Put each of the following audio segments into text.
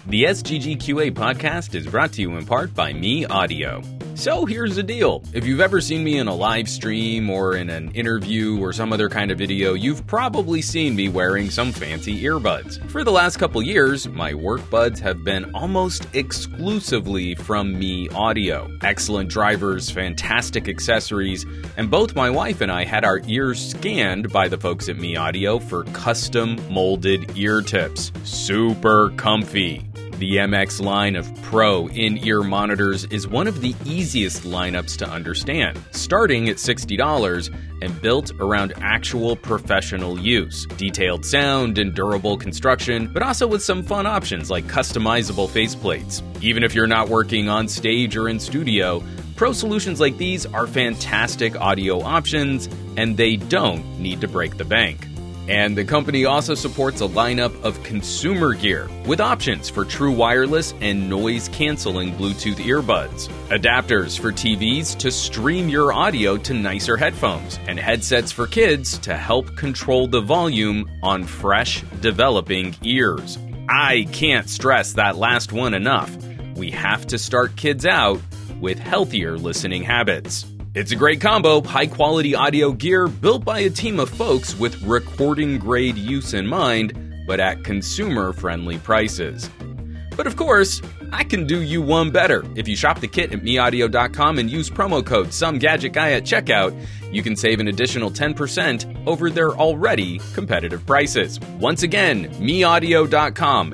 The SGGQA podcast is brought to you in part by Me Audio. So here's the deal. If you've ever seen me in a live stream or in an interview or some other kind of video, you've probably seen me wearing some fancy earbuds. For the last couple years, my work buds have been almost exclusively from Me Audio. Excellent drivers, fantastic accessories, and both my wife and I had our ears scanned by the folks at Me Audio for custom molded ear tips. Super comfy. The MX line of Pro in-ear monitors is one of the easiest lineups to understand, starting at $60 and built around actual professional use. Detailed sound and durable construction, but also with some fun options like customizable faceplates. Even if you're not working on stage or in studio, Pro solutions like these are fantastic audio options, and they don't need to break the bank. And the company also supports a lineup of consumer gear with options for true wireless and noise-canceling Bluetooth earbuds, adapters for TVs to stream your audio to nicer headphones, and headsets for kids to help control the volume on fresh, developing ears. I can't stress that last one enough. We have to start kids out with healthier listening habits. It's a great combo, high-quality audio gear built by a team of folks with recording-grade use in mind, but at consumer-friendly prices. But of course, I can do you one better. If you shop the kit at meaudio.com and use promo code SomeGadgetGuy at checkout, you can save an additional 10% over their already competitive prices. Once again, meaudio.com,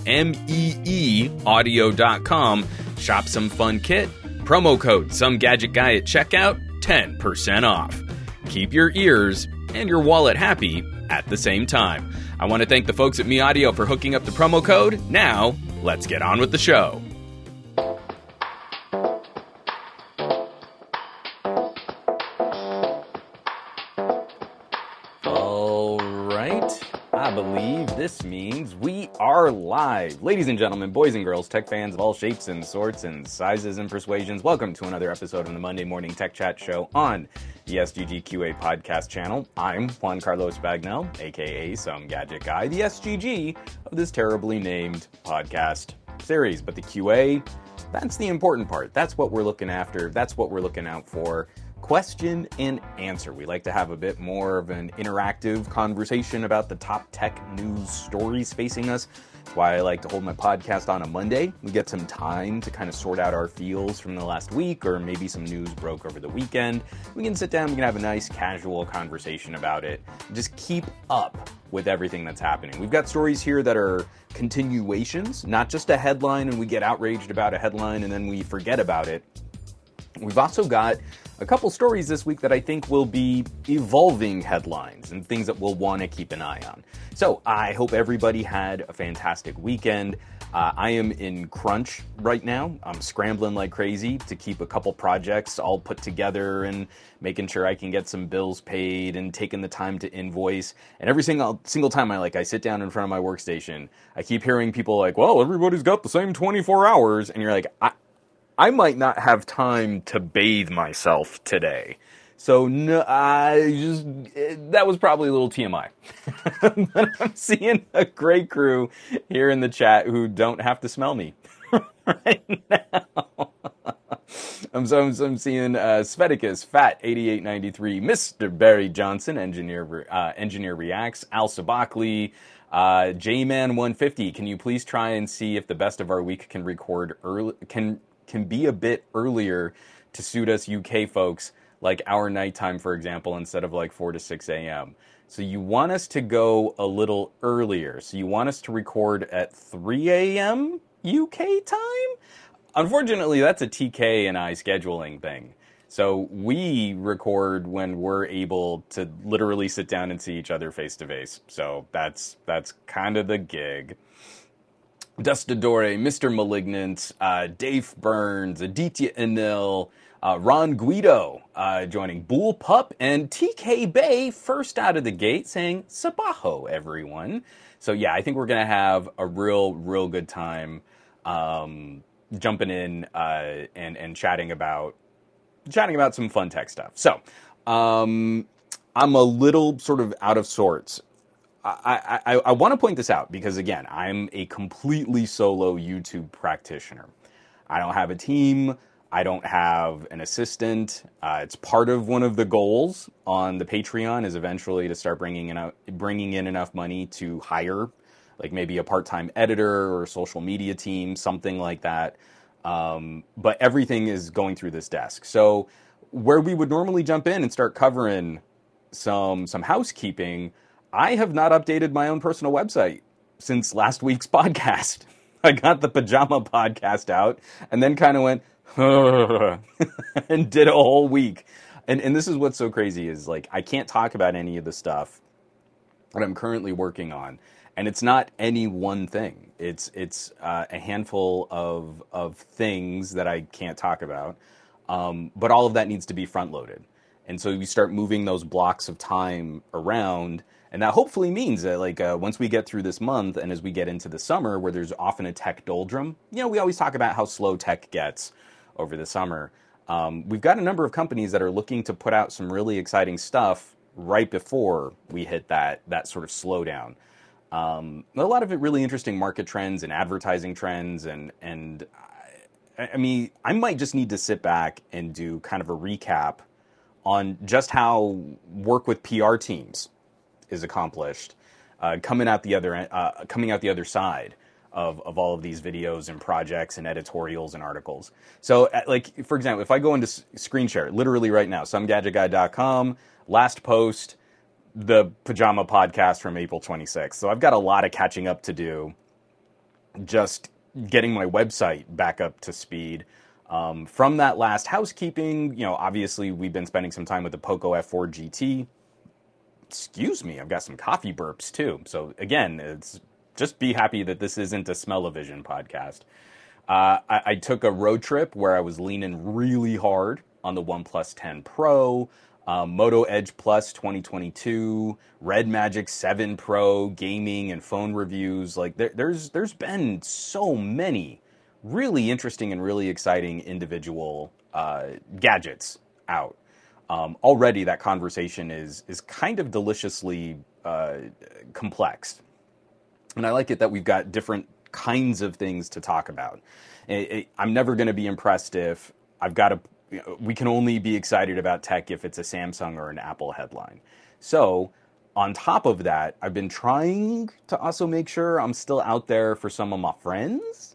M-E-E audio.com. Shop some fun kit, promo code SomeGadgetGuy at checkout, 10% off. Keep your ears and your wallet happy at the same time. I want to thank the folks at Me Audio for hooking up the promo code. Now, let's get on with the show. All right. I believe this means we are live. Ladies and gentlemen, boys and girls, tech fans of all shapes and sorts and sizes and persuasions, welcome to another episode of the Monday Morning Tech Chat Show on the SGGQA podcast channel. I'm Juan Carlos Bagnell, aka Some Gadget Guy, the SGG of this terribly named podcast series. But the QA, that's the important part. That's what we're looking after. That's what we're looking out for. Question and answer. We like to have a bit more of an interactive conversation about the top tech news stories facing us. That's why I like to hold my podcast on a Monday. We get some time to kind of sort out our feels from the last week, or maybe some news broke over the weekend. We can sit down, we can have a nice casual conversation about it. Just keep up with everything that's happening. We've got stories here that are continuations, not just a headline and we get outraged about a headline and then we forget about it. We've also got a couple stories this week that I think will be evolving headlines and things that we'll want to keep an eye on. So I hope everybody had a fantastic weekend. I am in crunch right now. I'm scrambling like crazy to keep a couple projects all put together and making sure I can get some bills paid and taking the time to invoice. And every single time I sit down in front of my workstation, I keep hearing people like, well, everybody's got the same 24 hours. And you're like, I might not have time to bathe myself today. So no, that was probably a little TMI. But I'm seeing a great crew here in the chat who don't have to smell me right now. I'm seeing Sveticus, Fat 8893, Mr. Barry Johnson, Engineer Reacts, Al Sabakli, J-Man 150. Can you please try and see if the best of our week can record early? Can be a bit earlier to suit us UK folks, like our nighttime, for example, instead of like 4 to 6 a.m. So you want us to go a little earlier. So you want us to record at 3 a.m. UK time? Unfortunately, that's a TK and I scheduling thing. So we record when we're able to literally sit down and see each other face to face. So that's kind of the gig. Dustadore, Mr. Malignant, Dave Burns, Aditya Anil, Ron Guido joining, Bull Pup, and TK Bay first out of the gate saying, Sabaho, everyone. So yeah, I think we're going to have a real good time jumping in and chatting about some fun tech stuff. So I'm a little sort of out of sorts I want to point this out because, again, I'm a completely solo YouTube practitioner. I don't have a team. I don't have an assistant. It's part of one of the goals on the Patreon is eventually to start bringing in enough money to hire, like maybe a part-time editor or a social media team, something like that. But everything is going through this desk. So where we would normally jump in and start covering some housekeeping, I have not updated my own personal website since last week's podcast. I got the pajama podcast out and then kind of went and did a whole week. And this is what's so crazy is like I can't talk about any of the stuff that I'm currently working on. And it's not any one thing. It's a handful of things that I can't talk about. But all of that needs to be front loaded. And so you start moving those blocks of time around. And that hopefully means that like once we get through this month and as we get into the summer where there's often a tech doldrum, you know, we always talk about how slow tech gets over the summer. We've got a number of companies that are looking to put out some really exciting stuff right before we hit that sort of slowdown. A lot of it really interesting market trends and advertising trends. And I mean, I might just need to sit back and do kind of a recap on just how work with PR teams is accomplished, coming out the other side of all of these videos and projects and editorials and articles. So, like, for example, if I go into screen share, literally right now, somegadgetguy.com, last post, the Pajama Podcast from April 26th. So I've got a lot of catching up to do, just getting my website back up to speed. From that last housekeeping, you know, obviously we've been spending some time with the Poco F4 GT. Excuse me, I've got some coffee burps too. So again, it's just be happy that this isn't a smell-o-vision podcast. I took a road trip where I was leaning really hard on the OnePlus 10 Pro, Moto Edge Plus 2022, Red Magic 7 Pro, gaming and phone reviews. Like there's been so many really interesting and really exciting individual gadgets out. Already that conversation is kind of deliciously complex. And I like it that we've got different kinds of things to talk about. I'm never going to be impressed if we can only be excited about tech if it's a Samsung or an Apple headline. So on top of that, I've been trying to also make sure I'm still out there for some of my friends.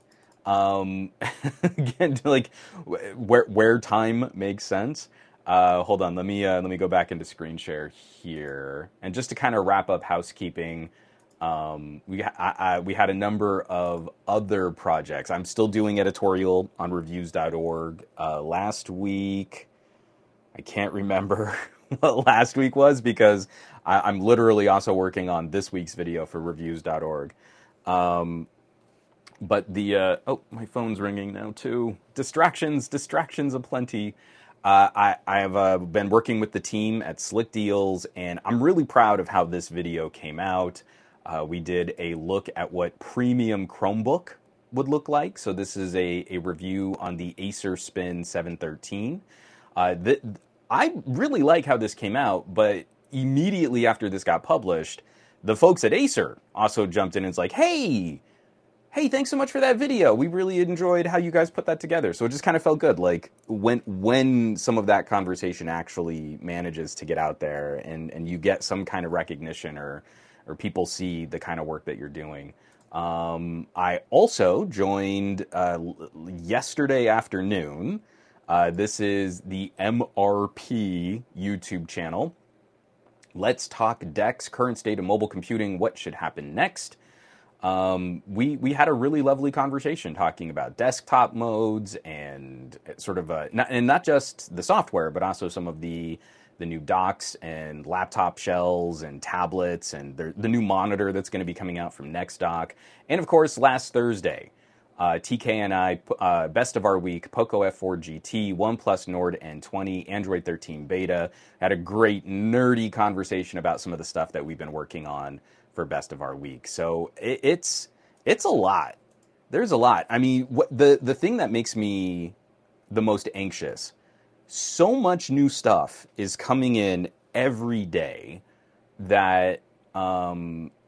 Again, like where time makes sense. Hold on, let me go back into screen share here, and just to kind of wrap up housekeeping. We had a number of other projects. I'm still doing editorial on reviews.org. Last week, I can't remember what last week was because I'm literally also working on this week's video for reviews.org. But my phone's ringing now too. Distractions aplenty. I have been working with the team at Slick Deals, and I'm really proud of how this video came out. We did a look at what premium Chromebook would look like. So this is a review on the Acer Spin 713. I really like how this came out, but immediately after this got published, the folks at Acer also jumped in and was like, hey, thanks so much for that video. We really enjoyed how you guys put that together. So it just kind of felt good. Like when some of that conversation actually manages to get out there and you get some kind of recognition or people see the kind of work that you're doing. I also joined yesterday afternoon. This is the MRP YouTube channel. Let's Talk DeX, current state of mobile computing, what should happen next. We had a really lovely conversation talking about desktop modes and sort of not just the software, but also some of the new docks and laptop shells and tablets and the new monitor that's going to be coming out from NextDock. And of course, last Thursday, TK and I, best of our week, Poco F4 GT, OnePlus Nord N20, Android 13 beta, had a great nerdy conversation about some of the stuff that we've been working on for best of our week. So it's a lot. There's a lot. I mean, the thing that makes me the most anxious, so much new stuff is coming in every day that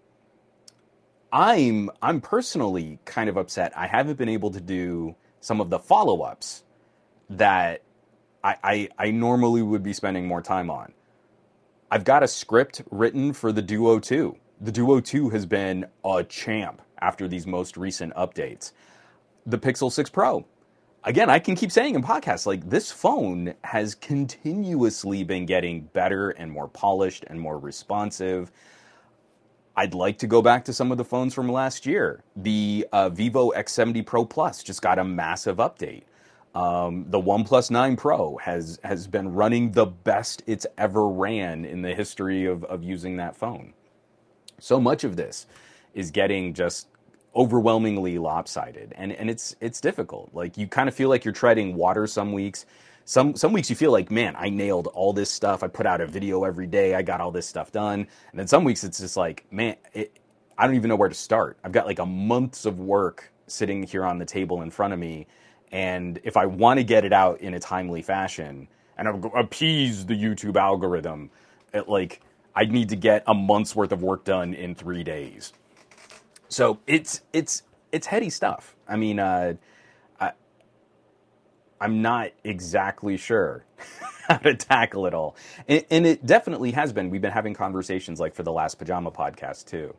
I'm personally kind of upset. I haven't been able to do some of the follow-ups that I normally would be spending more time on. I've got a script written for the Duo 2. The Duo 2 has been a champ after these most recent updates. The Pixel 6 Pro. Again, I can keep saying in podcasts, like, this phone has continuously been getting better and more polished and more responsive. I'd like to go back to some of the phones from last year. The Vivo X70 Pro Plus just got a massive update. The OnePlus 9 Pro has been running the best it's ever ran in the history of using that phone. So much of this is getting just overwhelmingly lopsided, and it's difficult. Like, you kind of feel like you're treading water some weeks. Some weeks you feel like, man, I nailed all this stuff. I put out a video every day. I got all this stuff done. And then some weeks it's just like, man, I don't even know where to start. I've got like a months of work sitting here on the table in front of me. And if I want to get it out in a timely fashion and appease the YouTube algorithm, I need to get a month's worth of work done in 3 days. So it's heady stuff. I mean, I'm not exactly sure how to tackle it all. And it definitely has been. We've been having conversations like for the last Pajama podcast too.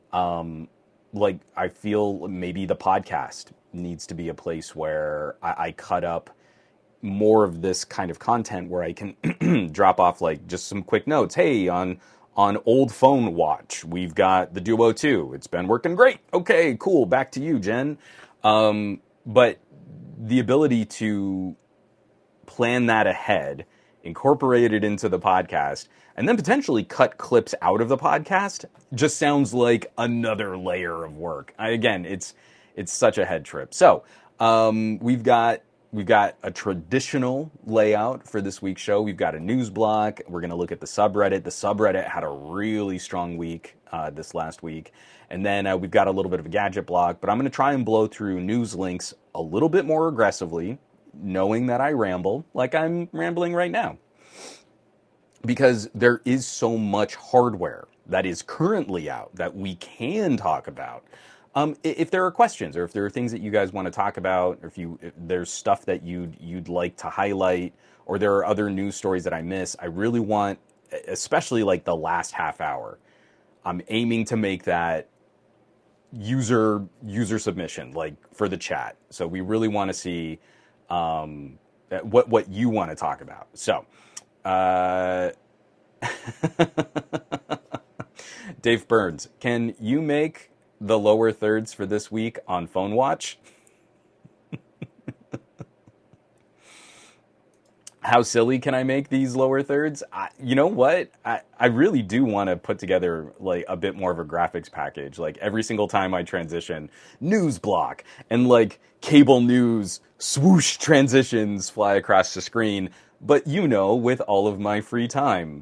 I feel maybe the podcast needs to be a place where I cut up more of this kind of content where I can drop off like just some quick notes. Hey, on old phone watch, we've got the Duo 2. It's been working great. Okay, cool. Back to you, Jen. But the ability to plan that ahead, incorporate it into the podcast, and then potentially cut clips out of the podcast just sounds like another layer of work. Again, it's such a head trip. So we've got a traditional layout for this week's show. We've got a news block. We're going to look at the subreddit. The subreddit had a really strong week this last week. And then we've got a little bit of a gadget block. But I'm going to try and blow through news links a little bit more aggressively, knowing that I ramble like I'm rambling right now. Because there is so much hardware that is currently out that we can talk about. If there are questions, or if there are things that you guys want to talk about, or if there's stuff that you'd like to highlight, or there are other news stories that I miss, I really want, especially like the last half hour, I'm aiming to make that user submission, like for the chat. So we really want to see what you want to talk about. So, Dave Burns, can you make the lower thirds for this week on Phone Watch? How silly can I make these lower thirds? You know what? I really do want to put together like a bit more of a graphics package. Like every single time I transition, news block and like cable news swoosh transitions fly across the screen. But with all of my free time.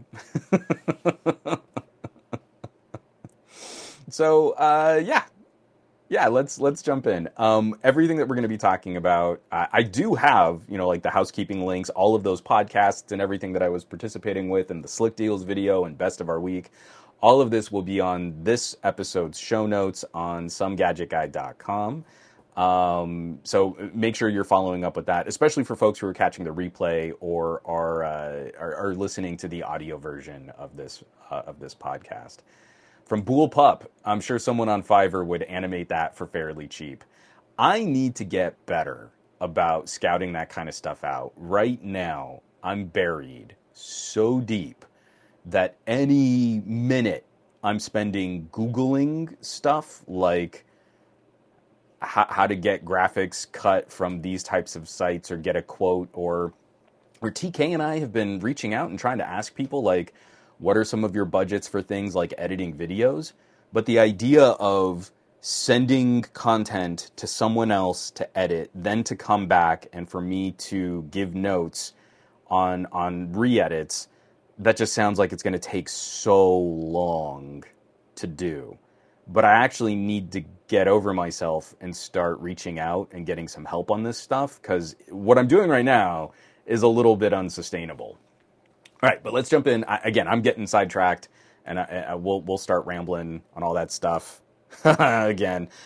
So, yeah, let's jump in. Everything that we're going to be talking about, I do have, like the housekeeping links, all of those podcasts and everything that I was participating with, and the Slick Deals video and Best of Our Week. All of this will be on this episode's show notes on somegadgetguy.com. So make sure you're following up with that, especially for folks who are catching the replay or are listening to the audio version of this podcast. From Bool Pup, I'm sure someone on Fiverr would animate that for fairly cheap. I need to get better about scouting that kind of stuff out. Right now, I'm buried so deep that any minute I'm spending Googling stuff like how to get graphics cut from these types of sites or get a quote, or TK and I have been reaching out and trying to ask people like, what are some of your budgets for things like editing videos? But the idea of sending content to someone else to edit, then to come back and for me to give notes on re-edits, that just sounds like it's going to take so long to do. But I actually need to get over myself and start reaching out and getting some help on this stuff, because what I'm doing right now is a little bit unsustainable. All right, but let's jump in. I'm getting sidetracked, and we'll start rambling on all that stuff again.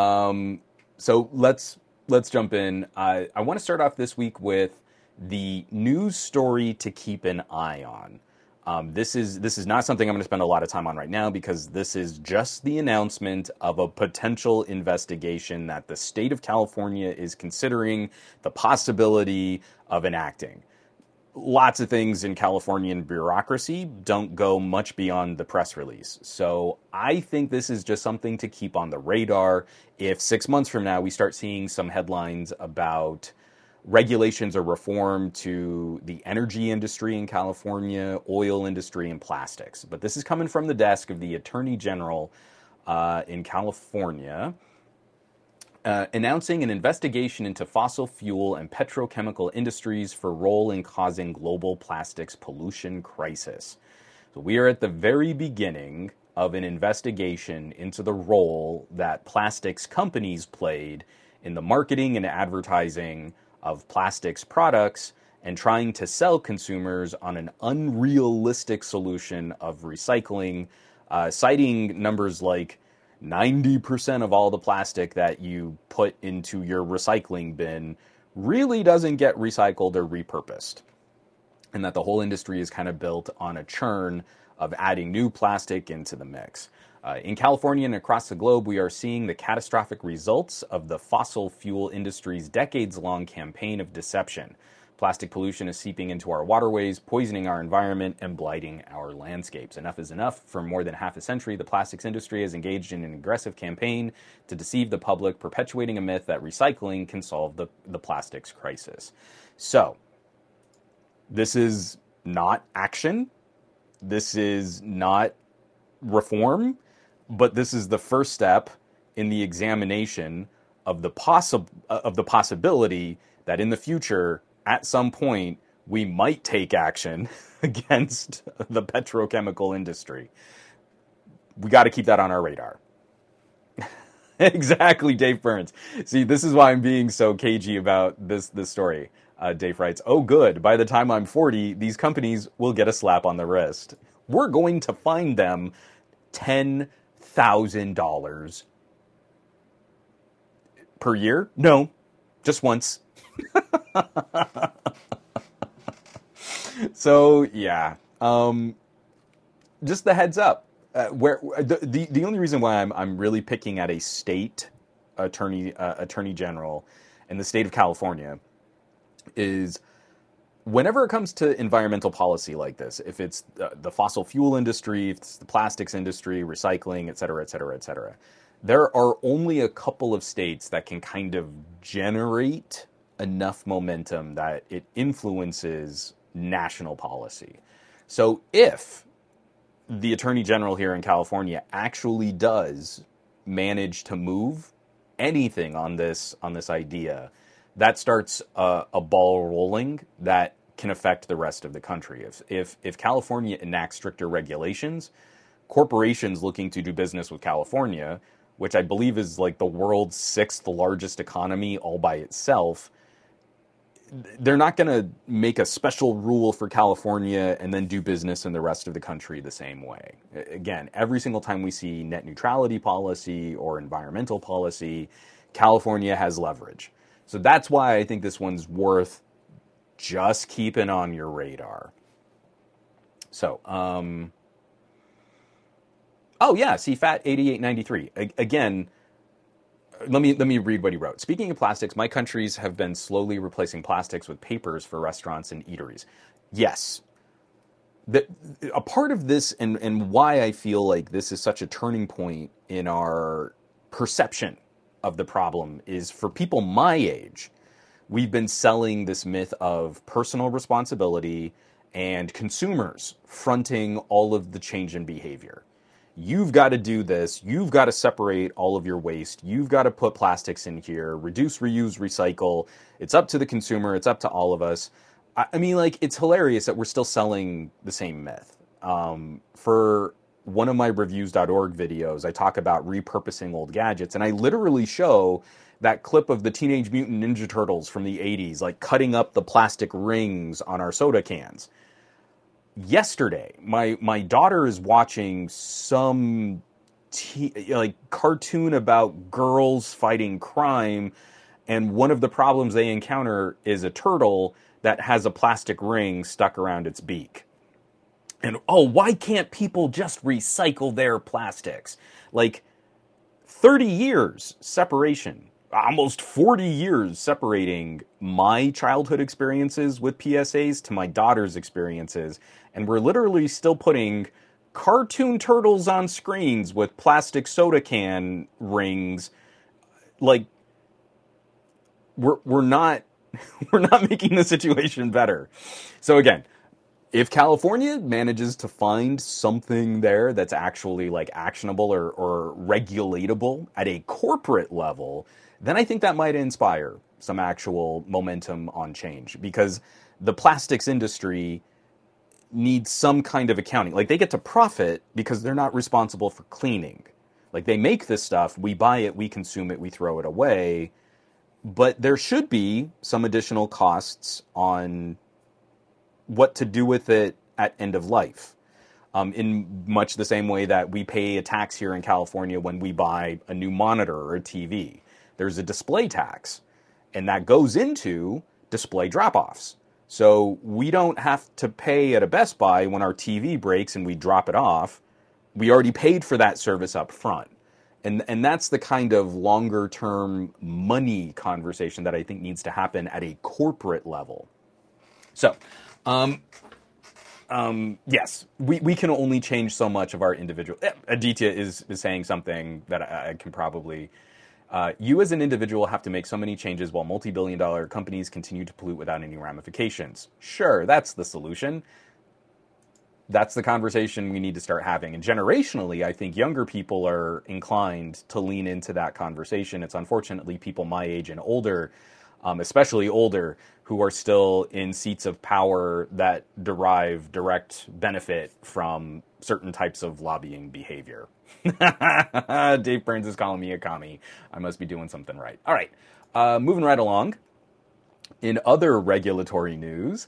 So let's jump in. I want to start off this week with the news story to keep an eye on. This is not something I'm going to spend a lot of time on right now because this is just the announcement of a potential investigation that the state of California is considering the possibility of enacting. Lots of things in Californian bureaucracy don't go much beyond the press release. So I think this is just something to keep on the radar. If 6 months from now we start seeing some headlines about regulations or reform to the energy industry in California, oil industry, and plastics. But this is coming from the desk of the Attorney General in California. Announcing an investigation into fossil fuel and petrochemical industries for role in causing global plastics pollution crisis. So we are at the very beginning of an investigation into the role that plastics companies played in the marketing and advertising of plastics products and trying to sell consumers on an unrealistic solution of recycling, citing numbers like 90% of all the plastic that you put into your recycling bin really doesn't get recycled or repurposed. And that the whole industry is kind of built on a churn of adding new plastic into the mix. In California and across the globe, we are seeing the catastrophic results of the fossil fuel industry's decades-long campaign of deception. Plastic pollution is seeping into our waterways, poisoning our environment, and blighting our landscapes. Enough is enough. For more than half a century, the plastics industry has engaged in an aggressive campaign to deceive the public, perpetuating a myth that recycling can solve the plastics crisis. So, this is not action. This is not reform. But this is the first step in the examination of the possibility that in the future, at some point, we might take action against the petrochemical industry. We got to keep that on our radar. Exactly, Dave Burns. See, this is why I'm being so cagey about this story. Dave writes, "Oh, good. By the time I'm 40, these companies will get a slap on the wrist. We're going to find them $10,000 per year? No, just once." So yeah, just the heads up. Where the only reason why I'm really picking at a state attorney general in the state of California is whenever it comes to environmental policy like this, if it's the fossil fuel industry, if it's the plastics industry, recycling, et cetera, et cetera, et cetera, there are only a couple of states that can kind of generate enough momentum that it influences national policy. So if the Attorney General here in California actually does manage to move anything on this idea, that starts a ball rolling that can affect the rest of the country. If California enacts stricter regulations, corporations looking to do business with California, which I believe is like the world's 6th largest economy all by itself, they're not going to make a special rule for California and then do business in the rest of the country the same way. Again, every single time we see net neutrality policy or environmental policy, California has leverage. So that's why I think this one's worth just keeping on your radar. So, oh yeah, CFAT8893. Again, let me read what he wrote. "Speaking of plastics, my countries have been slowly replacing plastics with papers for restaurants and eateries." Yes. A part of this and why I feel like this is such a turning point in our perception of the problem is for people my age, we've been selling this myth of personal responsibility and consumers fronting all of the change in behavior. You've got to do this. You've got to separate all of your waste. You've got to put plastics in here, reduce, reuse, recycle. It's up to the consumer. It's up to all of us. I mean, like, it's hilarious that we're still selling the same myth. For one of my reviews.org videos, I talk about repurposing old gadgets, and I literally show that clip of the Teenage Mutant Ninja Turtles from the 80s, like cutting up the plastic rings on our soda cans. Yesterday, my daughter is watching some like cartoon about girls fighting crime, and one of the problems they encounter is a turtle that has a plastic ring stuck around its beak. And oh, why can't people just recycle their plastics? Like 30 years separation, almost 40 years separating my childhood experiences with PSAs to my daughter's experiences, and we're literally still putting cartoon turtles on screens with plastic soda can rings. Like, we're not we're not making the situation better. So again, if California manages to find something there that's actually like actionable or regulatable at a corporate level, then I think that might inspire some actual momentum on change, because the plastics industry needs some kind of accounting. Like, they get to profit because they're not responsible for cleaning. Like, they make this stuff, we buy it, we consume it, we throw it away, but there should be some additional costs on what to do with it at end of life. In much the same way that we pay a tax here in California when we buy a new monitor or a TV. There's a display tax, and that goes into display drop-offs. So we don't have to pay at a Best Buy when our TV breaks and we drop it off. We already paid for that service up front. And that's the kind of longer-term money conversation that I think needs to happen at a corporate level. So, yes, we can only change so much of our individual. Aditya is saying something that I can probably. You as an individual have to make so many changes while multi-billion-dollar companies continue to pollute without any ramifications. Sure, that's the solution. That's the conversation we need to start having. And generationally, I think younger people are inclined to lean into that conversation. It's unfortunately people my age and older, especially older, who are still in seats of power that derive direct benefit from certain types of lobbying behavior. Dave Burns is calling me a commie. I must be doing something right. All right, moving right along. In other regulatory news,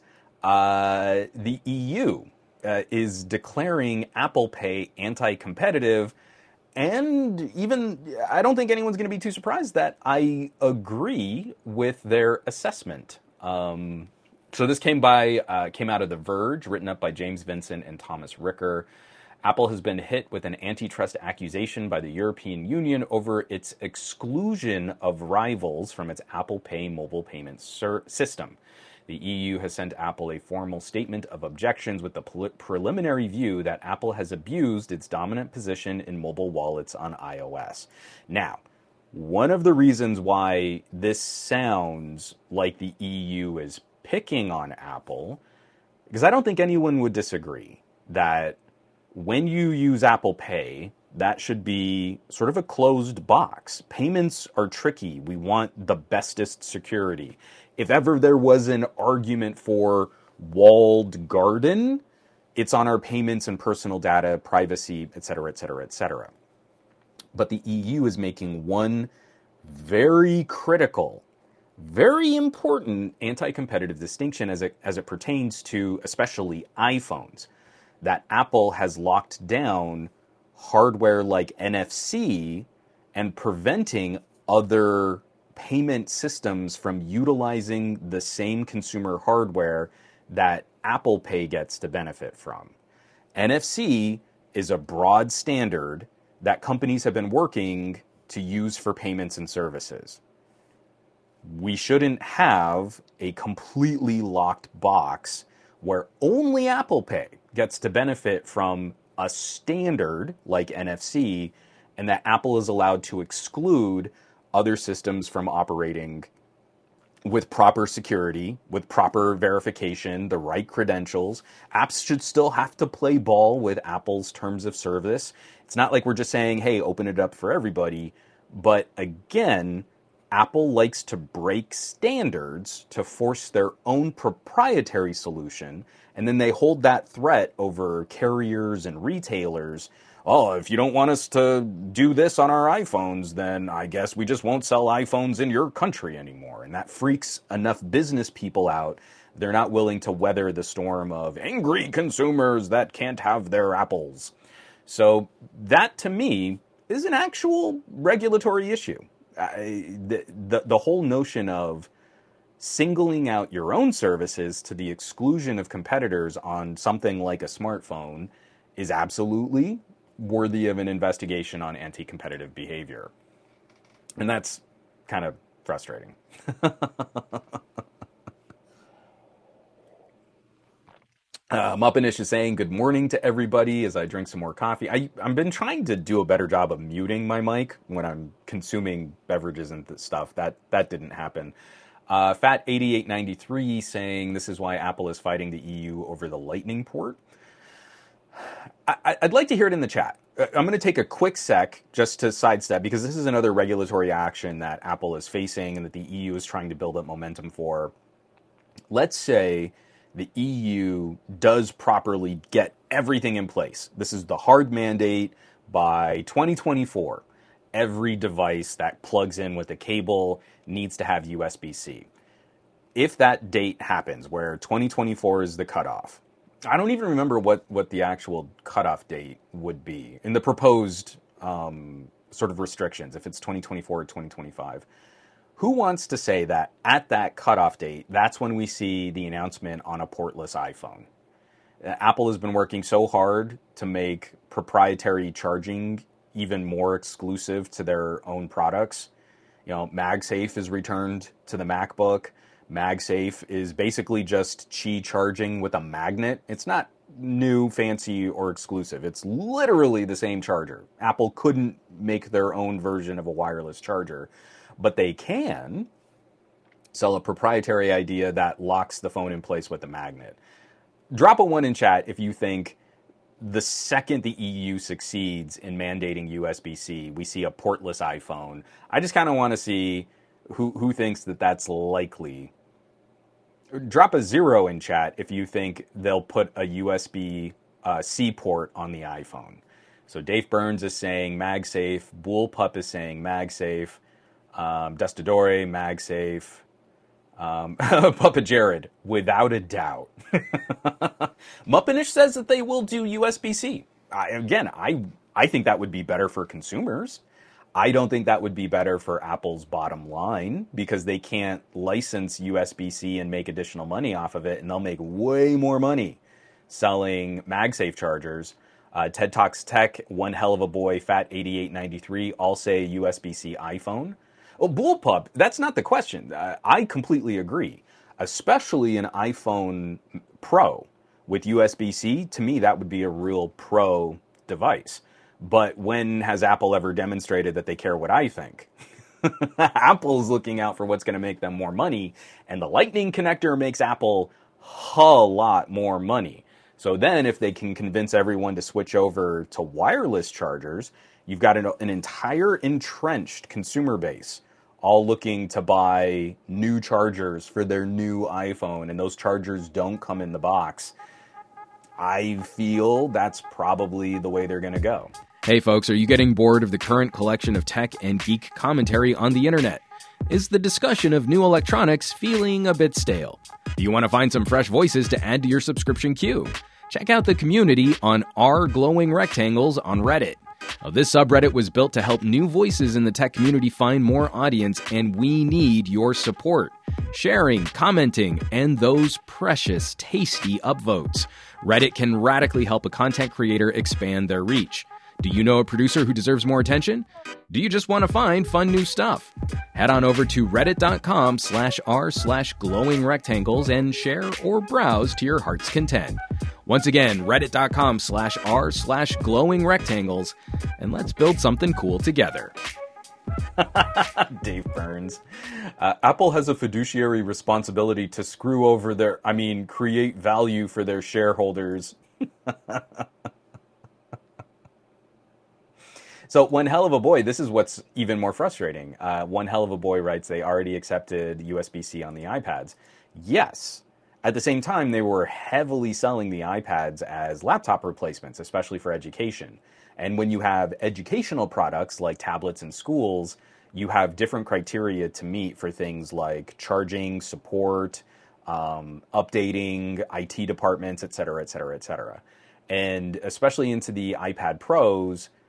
the EU is declaring Apple Pay anti-competitive. And even, I don't think anyone's going to be too surprised that I agree with their assessment. So this came out of The Verge, written up by James Vincent and Thomas Ricker. Apple has been hit with an antitrust accusation by the European Union over its exclusion of rivals from its Apple Pay mobile payment system. The EU has sent Apple a formal statement of objections with the preliminary view that Apple has abused its dominant position in mobile wallets on iOS. Now, one of the reasons why this sounds like the EU is picking on Apple, because I don't think anyone would disagree that when you use Apple Pay, that should be sort of a closed box. Payments are tricky. We want the bestest security. If ever there was an argument for walled garden, it's on our payments and personal data, privacy, et cetera, et cetera, et cetera. But the EU is making one very critical, very important anti-competitive distinction as it pertains to especially iPhones, that Apple has locked down hardware like NFC and preventing other payment systems from utilizing the same consumer hardware that Apple Pay gets to benefit from. NFC is a broad standard that companies have been working to use for payments and services. We shouldn't have a completely locked box where only Apple Pay gets to benefit from a standard like NFC, and that Apple is allowed to exclude other systems from operating with proper security, with proper verification, the right credentials. Apps should still have to play ball with Apple's terms of service. It's not like we're just saying, hey, open it up for everybody. But again, Apple likes to break standards to force their own proprietary solution, and then they hold that threat over carriers and retailers. Oh, if you don't want us to do this on our iPhones, then I guess we just won't sell iPhones in your country anymore. And that freaks enough business people out. They're not willing to weather the storm of angry consumers that can't have their apples. So that, to me, is an actual regulatory issue. The whole notion of singling out your own services to the exclusion of competitors on something like a smartphone is absolutely worthy of an investigation on anti-competitive behavior. And that's kind of frustrating. Muppinish is saying good morning to everybody as I drink some more coffee. I've been trying to do a better job of muting my mic when I'm consuming beverages and stuff. That didn't happen. Fat8893 saying this is why Apple is fighting the EU over the Lightning port. I'd like to hear it in the chat. I'm going to take a quick sec just to sidestep, because this is another regulatory action that Apple is facing and that the EU is trying to build up momentum for. Let's say the EU does properly get everything in place. This is the hard mandate by 2024. Every device that plugs in with a cable needs to have USB-C. If that date happens, where 2024 is the cutoff, I don't even remember what the actual cutoff date would be in the proposed sort of restrictions, if it's 2024 or 2025. Who wants to say that at that cutoff date, that's when we see the announcement on a portless iPhone? Apple has been working so hard to make proprietary charging even more exclusive to their own products. You know, MagSafe is returned to the MacBook. MagSafe is basically just Qi charging with a magnet. It's not new, fancy, or exclusive. It's literally the same charger. Apple couldn't make their own version of a wireless charger, but they can sell a proprietary idea that locks the phone in place with a magnet. Drop a 1 in chat if you think the second the EU succeeds in mandating USB-C, we see a portless iPhone. I just kind of want to see who thinks that that's likely. Drop a 0 in chat if you think they'll put a USB-C port on the iPhone. So Dave Burns is saying MagSafe. Bullpup is saying MagSafe. Dustadore, MagSafe. Papa Jared, without a doubt. Muppinish says that they will do USB-C. I think that would be better for consumers. I don't think that would be better for Apple's bottom line, because they can't license USB-C and make additional money off of it, and they'll make way more money selling MagSafe chargers. TED Talks Tech, One Hell of a Boy, Fat8893 all say USB-C iPhone. Oh, Bullpup, that's not the question. I completely agree. Especially an iPhone Pro with USB-C, to me, that would be a real pro device. But when has Apple ever demonstrated that they care what I think? Apple's looking out for what's going to make them more money, and the Lightning connector makes Apple a lot more money. So then if they can convince everyone to switch over to wireless chargers, you've got an entire entrenched consumer base all looking to buy new chargers for their new iPhone, and those chargers don't come in the box. I feel that's probably the way they're going to go. Hey folks, are you getting bored of the current collection of tech and geek commentary on the internet? Is the discussion of new electronics feeling a bit stale? Do you want to find some fresh voices to add to your subscription queue? Check out the community on r glowing rectangles on Reddit. Now, this subreddit was built to help new voices in the tech community find more audience, and we need your support. Sharing, commenting, and those precious, tasty upvotes. Reddit can radically help a content creator expand their reach. Do you know a producer who deserves more attention? Do you just want to find fun new stuff? Head on over to reddit.com/r/glowing rectangles and share or browse to your heart's content. Once again, reddit.com/r/glowing rectangles, and let's build something cool together. Dave Burns. Apple has a fiduciary responsibility to create value for their shareholders. So One Hell of a Boy, this is what's even more frustrating. One Hell of a Boy writes they already accepted USB-C on the iPads. Yes. At the same time, they were heavily selling the iPads as laptop replacements, especially for education. And when you have educational products like tablets in schools, you have different criteria to meet for things like charging, support, updating, IT departments, et cetera, et cetera, et cetera. And especially into the iPad Pros,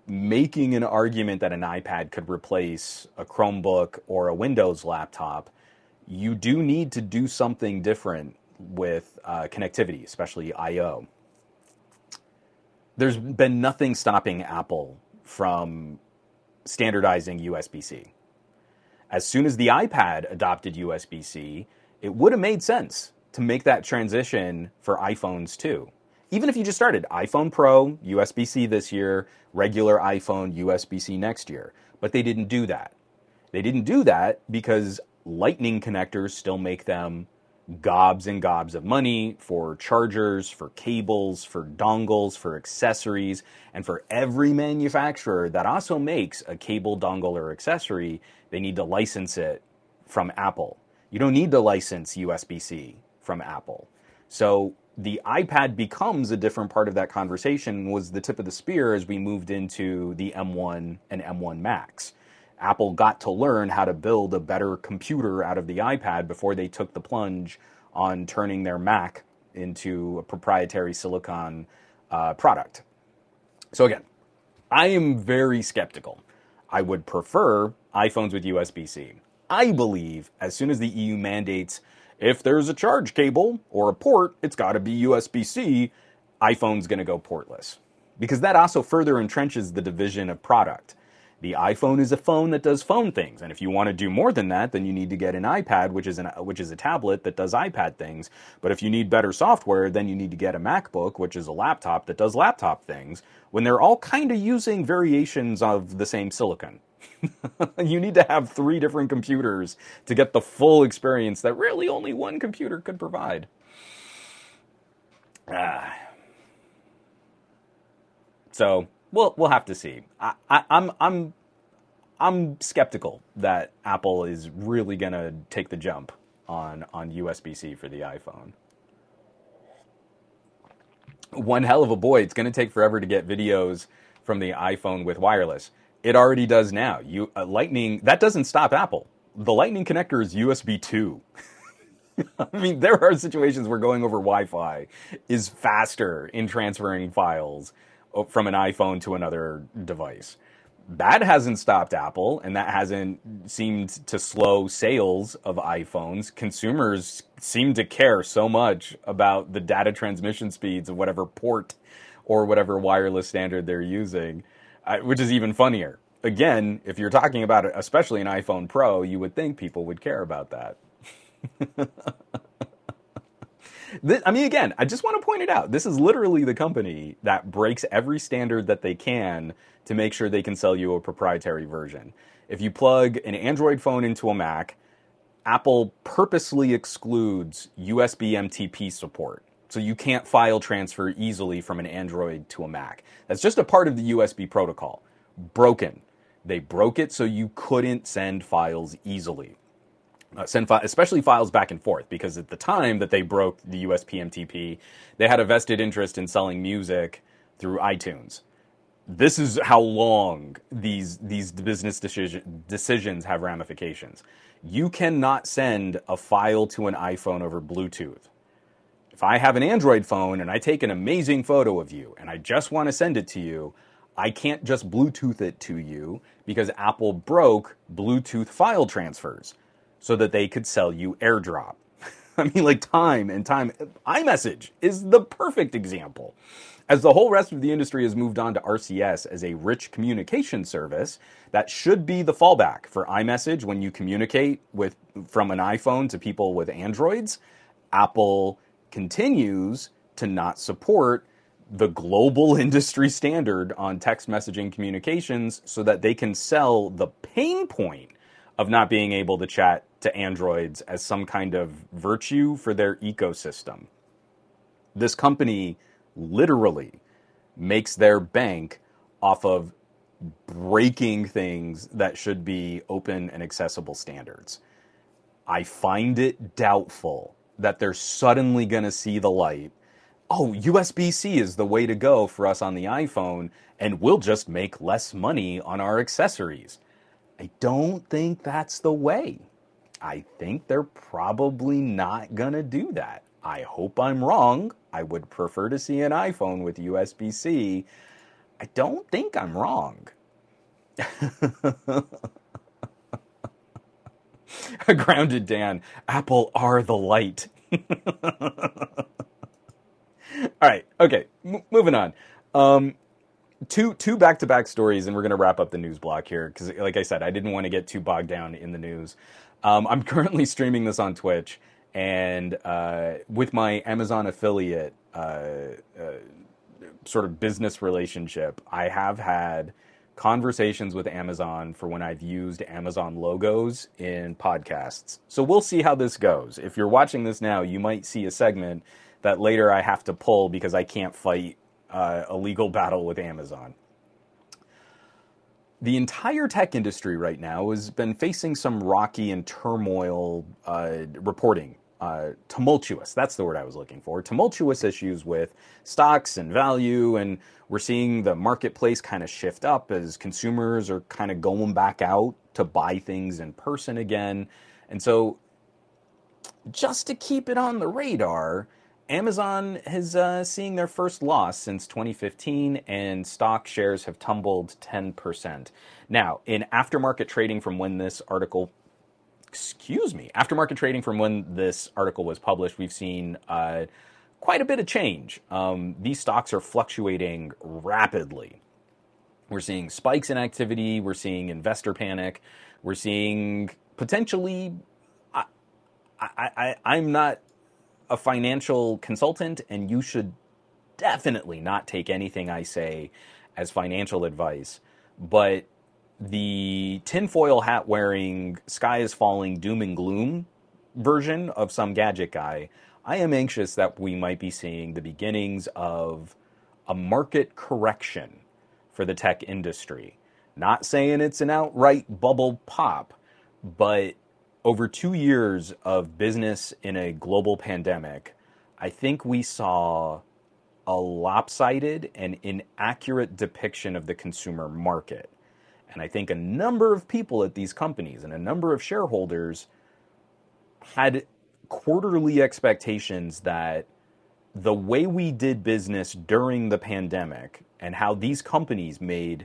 making an argument that an iPad could replace a Chromebook or a Windows laptop, you do need to do something different with connectivity, especially I/O. There's been nothing stopping Apple from standardizing USB-C. As soon as the iPad adopted USB-C, it would have made sense to make that transition for iPhones too. Even if you just started iPhone Pro, USB-C this year, regular iPhone, USB-C next year. But they didn't do that. They didn't do that because Lightning connectors still make them gobs and gobs of money for chargers, for cables, for dongles, for accessories, and for every manufacturer that also makes a cable, dongle, or accessory, they need to license it from Apple. You don't need to license USB-C from Apple. So the iPad becomes a different part of that conversation, was the tip of the spear as we moved into the M1 and M1 Max. Apple got to learn how to build a better computer out of the iPad before they took the plunge on turning their Mac into a proprietary silicon product. So again, I am very skeptical. I would prefer iPhones with USB-C. I believe as soon as the EU mandates, if there's a charge cable or a port, it's got to be USB-C, iPhone's going to go portless. Because that also further entrenches the division of product. The iPhone is a phone that does phone things, and if you want to do more than that, then you need to get an iPad, which is a tablet that does iPad things. But if you need better software, then you need to get a MacBook, which is a laptop that does laptop things, when they're all kind of using variations of the same silicon. You need to have 3 different computers to get the full experience that really only one computer could provide. So we'll have to see. I'm skeptical that Apple is really gonna take the jump on USB-C for the iPhone. One hell of a boy, it's gonna take forever to get videos from the iPhone with wireless. It already does now. Lightning, that doesn't stop Apple. The Lightning connector is USB 2. I mean, there are situations where going over Wi-Fi is faster in transferring files from an iPhone to another device. That hasn't stopped Apple, and that hasn't seemed to slow sales of iPhones. Consumers seem to care so much about the data transmission speeds of whatever port or whatever wireless standard they're using, which is even funnier. Again, if you're talking about it, especially an iPhone Pro, you would think people would care about that. I mean, again, I just want to point it out. This is literally the company that breaks every standard that they can to make sure they can sell you a proprietary version. If you plug an Android phone into a Mac, Apple purposely excludes USB MTP support. So you can't file transfer easily from an Android to a Mac. That's just a part of the USB protocol. Broken. They broke it so you couldn't send files easily. Especially files back and forth, because at the time that they broke the USB MTP, they had a vested interest in selling music through iTunes. This is how long these business decisions have ramifications. You cannot send a file to an iPhone over Bluetooth. If I have an Android phone and I take an amazing photo of you and I just want to send it to you, I can't just Bluetooth it to you because Apple broke Bluetooth file transfers so that they could sell you AirDrop. I mean, like time. iMessage is the perfect example. As the whole rest of the industry has moved on to RCS as a rich communication service, that should be the fallback for iMessage when you communicate from an iPhone to people with Androids. Apple continues to not support the global industry standard on text messaging communications so that they can sell the pain point of not being able to chat to Androids as some kind of virtue for their ecosystem. This company literally makes their bank off of breaking things that should be open and accessible standards. I find it doubtful that they're suddenly going to see the light. Oh, USB-C is the way to go for us on the iPhone, and we'll just make less money on our accessories. I don't think that's the way. I think they're probably not going to do that. I hope I'm wrong. I would prefer to see an iPhone with USB-C, I don't think I'm wrong. Grounded Dan, Apple are the light. All right, okay, moving on. Um, two back-to-back stories, and we're going to wrap up the news block here because, like I said, I didn't want to get too bogged down in the news. I'm currently streaming this on Twitch, and with my Amazon affiliate sort of business relationship, I have had conversations with Amazon for when I've used Amazon logos in podcasts. So we'll see how this goes. If you're watching this now, you might see a segment that later I have to pull because I can't fight a legal battle with Amazon. The entire tech industry right now has been facing some rocky and turmoil reporting. Tumultuous, that's the word I was looking for. Tumultuous issues with stocks and value, and we're seeing the marketplace kind of shift up as consumers are kind of going back out to buy things in person again. And so just to keep it on the radar, Amazon is seeing their first loss since 2015, and stock shares have tumbled 10%. Now, in aftermarket trading from when this article, aftermarket trading from when this article was published, we've seen quite a bit of change. These stocks are fluctuating rapidly. We're seeing spikes in activity. We're seeing investor panic. We're seeing potentially, I'm not a financial consultant, and you should definitely not take anything I say as financial advice. But the tinfoil hat wearing, sky is falling, doom and gloom version of some gadget guy, I am anxious that we might be seeing the beginnings of a market correction for the tech industry. Not saying it's an outright bubble pop, but over 2 years of business in a global pandemic, I think we saw a lopsided and inaccurate depiction of the consumer market. And I think a number of people at these companies and a number of shareholders had quarterly expectations that the way we did business during the pandemic and how these companies made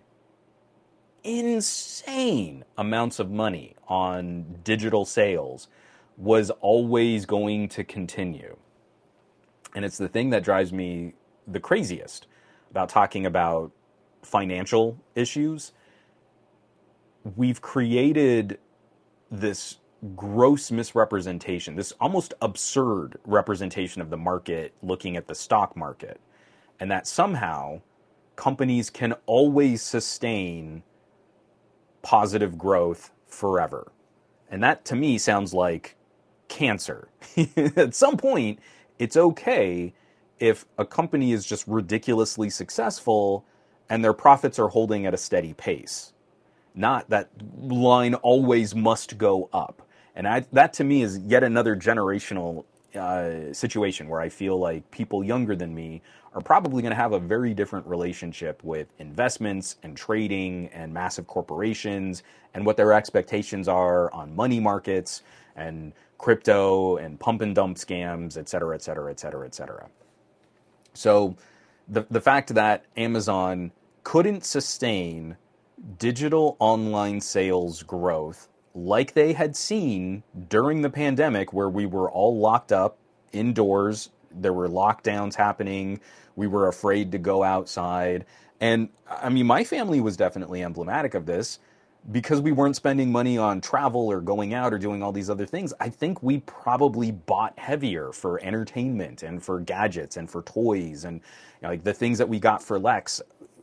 insane amounts of money on digital sales was always going to continue. And it's the thing that drives me the craziest about talking about financial issues. We've created this gross misrepresentation, this almost absurd representation of the market looking at the stock market, and that somehow companies can always sustain positive growth forever. And that to me sounds like cancer. At some point, it's okay if a company is just ridiculously successful and their profits are holding at a steady pace. Not that line always must go up. And that to me is yet another generational situation where I feel like people younger than me are probably going to have a very different relationship with investments and trading and massive corporations and what their expectations are on money markets and crypto and pump and dump scams, et cetera, et cetera, et cetera, et cetera. So the fact that Amazon couldn't sustain digital online sales growth like they had seen during the pandemic, where we were all locked up indoors, there were lockdowns happening, we were afraid to go outside. And I mean, my family was definitely emblematic of this because we weren't spending money on travel or going out or doing all these other things. I think we probably bought heavier for entertainment and for gadgets and for toys and like the things that we got for Lex.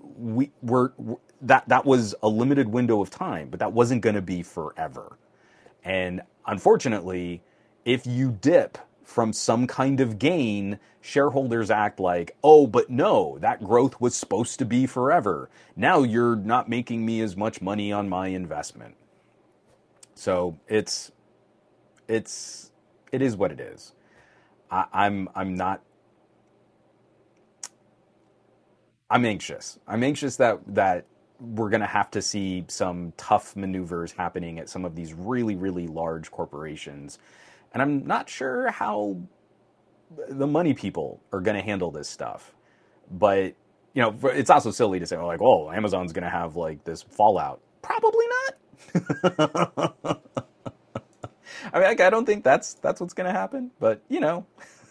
That was a limited window of time, but that wasn't going to be forever. And unfortunately, if you dip from some kind of gain, shareholders act like, oh, but no, that growth was supposed to be forever. Now you're not making me as much money on my investment. So it is what it is. I'm anxious. I'm anxious that we're going to have to see some tough maneuvers happening at some of these really, really large corporations. And I'm not sure how the money people are going to handle this stuff. But You know, it's also silly to say, like, oh, Amazon's going to have like this fallout. Probably not. I mean, like, I don't think that's what's going to happen, but you know.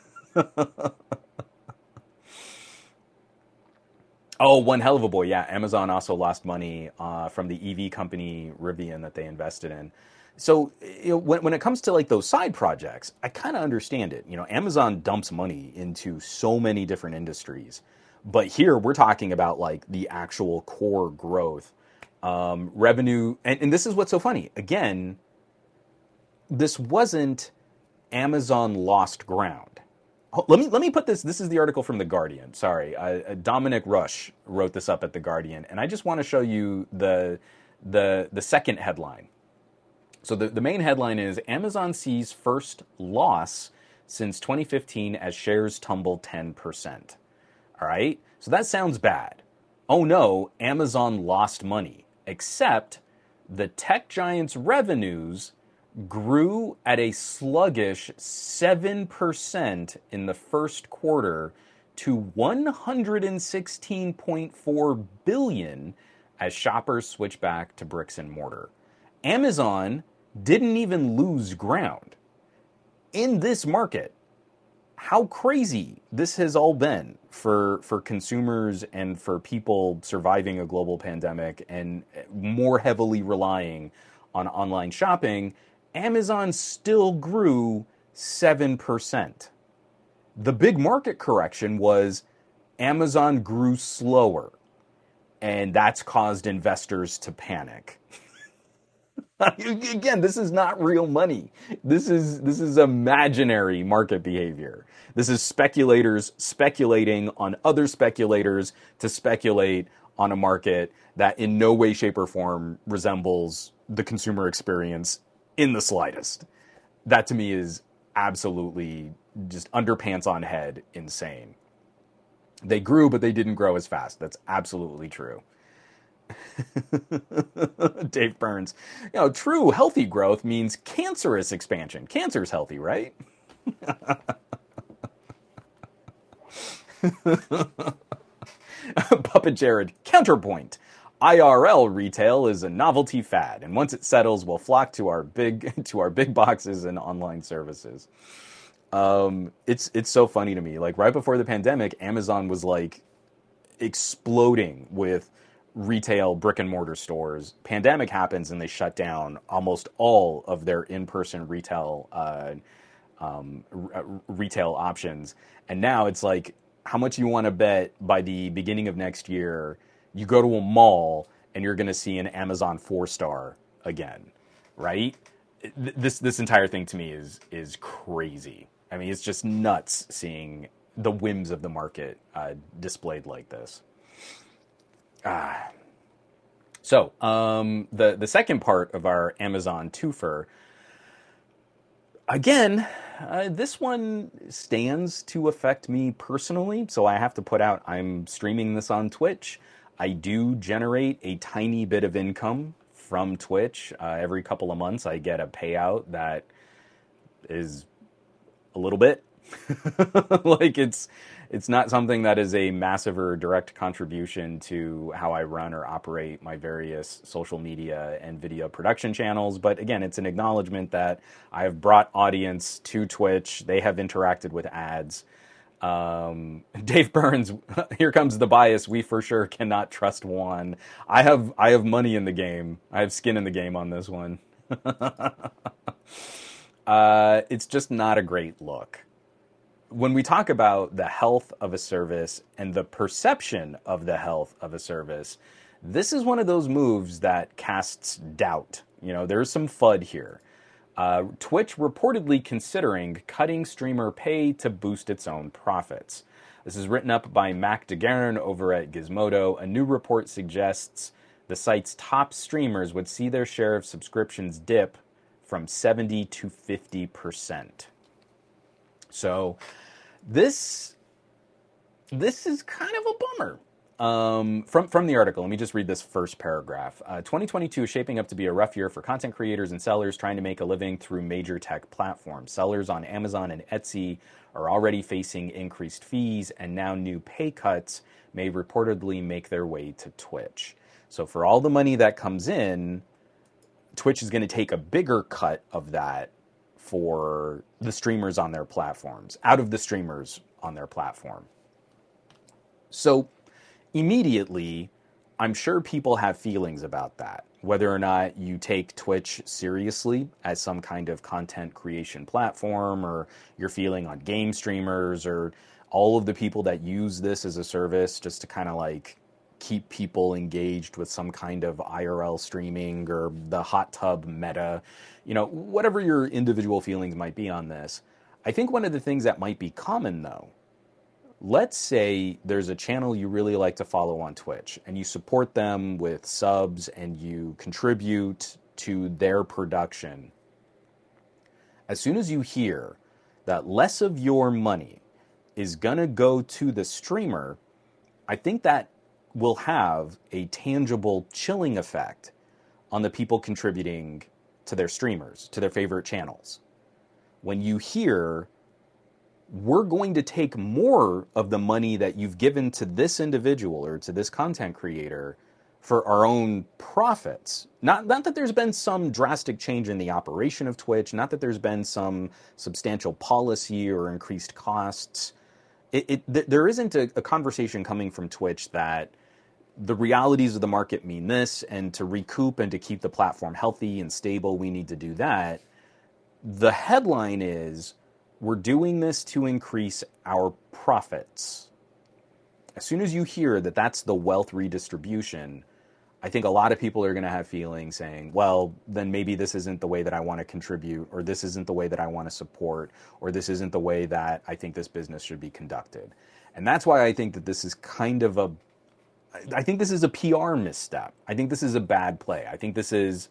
Oh, one hell of a boy. Yeah, Amazon also lost money from the EV company Rivian that they invested in. So you know, when it comes to like those side projects, I kind of understand it. You know, Amazon dumps money into so many different industries, but here we're talking about like the actual core growth, revenue, and this is what's so funny. Again, this wasn't Amazon lost ground. Let me put this. This is the article from The Guardian. Sorry, Dominic Rush wrote this up at The Guardian, and I just want to show you the second headline. So the main headline is Amazon sees first loss since 2015 as shares tumble 10%. All right, so that sounds bad. Oh no, Amazon lost money. Except the tech giant's revenues grew at a sluggish 7% in the first quarter to 116.4 billion as shoppers switch back to bricks and mortar. Amazon didn't even lose ground. In this market, how crazy this has all been for consumers and for people surviving a global pandemic and more heavily relying on online shopping, Amazon still grew 7%. The big market correction was Amazon grew slower, and that's caused investors to panic. Again, this is not real money. This is imaginary market behavior. This is speculators speculating on other speculators to speculate on a market that in no way, shape, or form resembles the consumer experience in the slightest. That to me is absolutely just underpants on head insane. They grew, but they didn't grow as fast. That's absolutely true. Dave Burns, you know, true healthy growth means cancerous expansion. Cancer's healthy, right? Puppet Jared, counterpoint. IRL retail is a novelty fad, and once it settles, we'll flock to our big boxes and online services. It's so funny to me. Like right before the pandemic, Amazon was like exploding with retail brick and mortar stores. Pandemic happens and they shut down almost all of their in-person retail retail options. And now it's like, how much you want to bet by the beginning of next year you go to a mall and you're going to see an Amazon 4-star again, right? This entire thing to me is crazy. I mean, it's just nuts seeing the whims of the market displayed like this. So the second part of our Amazon twofer, again, this one stands to affect me personally. So I have to put out, I'm streaming this on Twitch. I do generate a tiny bit of income from Twitch. Every couple of months I get a payout that is a little bit. Like it's not something that is a massive or direct contribution to how I run or operate my various social media and video production channels. But again, it's an acknowledgement that I have brought audience to Twitch. They have interacted with ads. Dave Burns, here comes the bias. We for sure cannot trust Juan. I have money in the game. I have skin in the game on this one. It's just not a great look. When we talk about the health of a service and the perception of the health of a service, this is one of those moves that casts doubt. You know, there's some FUD here. Twitch reportedly considering cutting streamer pay to boost its own profits. This is written up by Mac DeGarren over at Gizmodo. A new report suggests the site's top streamers would see their share of subscriptions dip from 70 to 50%. So this is kind of a bummer. From the article, let me just read this first paragraph. 2022 is shaping up to be a rough year for content creators and sellers trying to make a living through major tech platforms. Sellers on Amazon and Etsy are already facing increased fees, and now new pay cuts may reportedly make their way to Twitch. So for all the money that comes in, Twitch is going to take a bigger cut of that for the streamers on their platforms, out of the streamers on their platform. So immediately, I'm sure people have feelings about that, whether or not you take Twitch seriously as some kind of content creation platform, or you're feeling on game streamers, or all of the people that use this as a service just to kind of like keep people engaged with some kind of IRL streaming or the hot tub meta, whatever your individual feelings might be on this. I think one of the things that might be common though, let's say there's a channel you really like to follow on Twitch and you support them with subs and you contribute to their production. As soon as you hear that less of your money is gonna go to the streamer, I think that will have a tangible chilling effect on the people contributing to their streamers, to their favorite channels. When you hear, we're going to take more of the money that you've given to this individual or to this content creator for our own profits. Not that there's been some drastic change in the operation of Twitch, not that there's been some substantial policy or increased costs. There isn't a conversation coming from Twitch that the realities of the market mean this, and to recoup and to keep the platform healthy and stable, we need to do that. The headline is, we're doing this to increase our profits. As soon as you hear that that's the wealth redistribution, I think a lot of people are going to have feelings saying, well, then maybe this isn't the way that I want to contribute, or this isn't the way that I want to support, or this isn't the way that I think this business should be conducted. And that's why I think that this is I think this is a PR misstep. I think this is a bad play. I think this is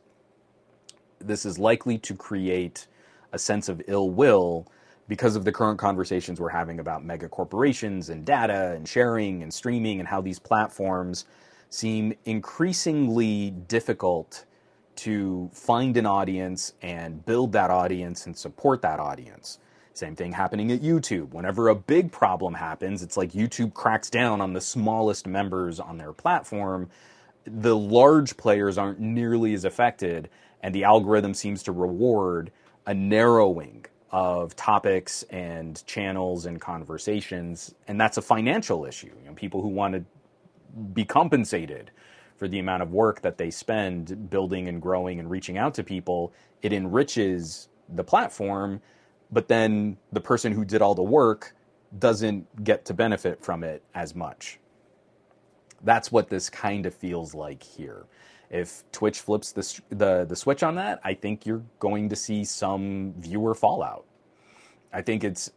likely to create a sense of ill will because of the current conversations we're having about mega corporations and data and sharing and streaming, and how these platforms seem increasingly difficult to find an audience and build that audience and support that audience. Same thing happening at YouTube. Whenever a big problem happens, it's like YouTube cracks down on the smallest members on their platform. The large players aren't nearly as affected, and the algorithm seems to reward a narrowing of topics and channels and conversations, and that's a financial issue. People who want to be compensated for the amount of work that they spend building and growing and reaching out to people, it enriches the platform, but then the person who did all the work doesn't get to benefit from it as much. That's what this kind of feels like here. If Twitch flips the switch on that, I think you're going to see some viewer fallout. I think it's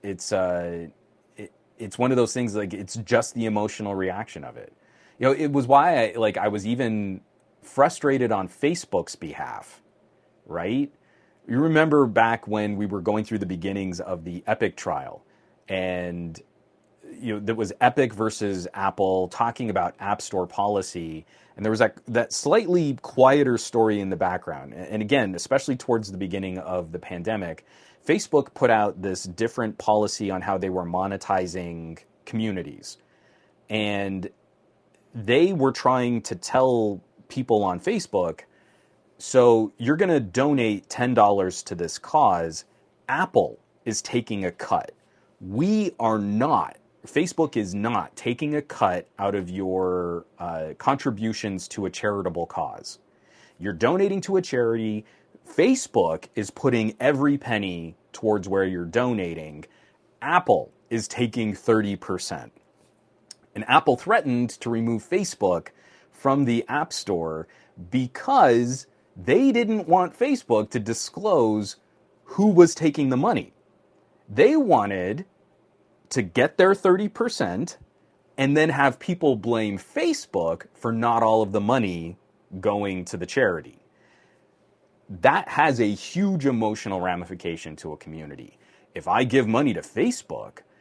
one of those things, like, it's just the emotional reaction of it. It was why I was even frustrated on Facebook's behalf, right? You remember back when we were going through the beginnings of the Epic trial, and there was Epic versus Apple talking about App Store policy, and there was that slightly quieter story in the background. And again, especially towards the beginning of the pandemic, Facebook put out this different policy on how they were monetizing communities. And they were trying to tell people on Facebook, so you're going to donate $10 to this cause. Apple is taking a cut. We are not. Facebook is not taking a cut out of your contributions to a charitable cause. You're donating to a charity. Facebook is putting every penny towards where you're donating. Apple is taking 30%. And Apple threatened to remove Facebook from the App Store because they didn't want Facebook to disclose who was taking the money. They wanted to get their 30% and then have people blame Facebook for not all of the money going to the charity. That has a huge emotional ramification to a community. If I give money to Facebook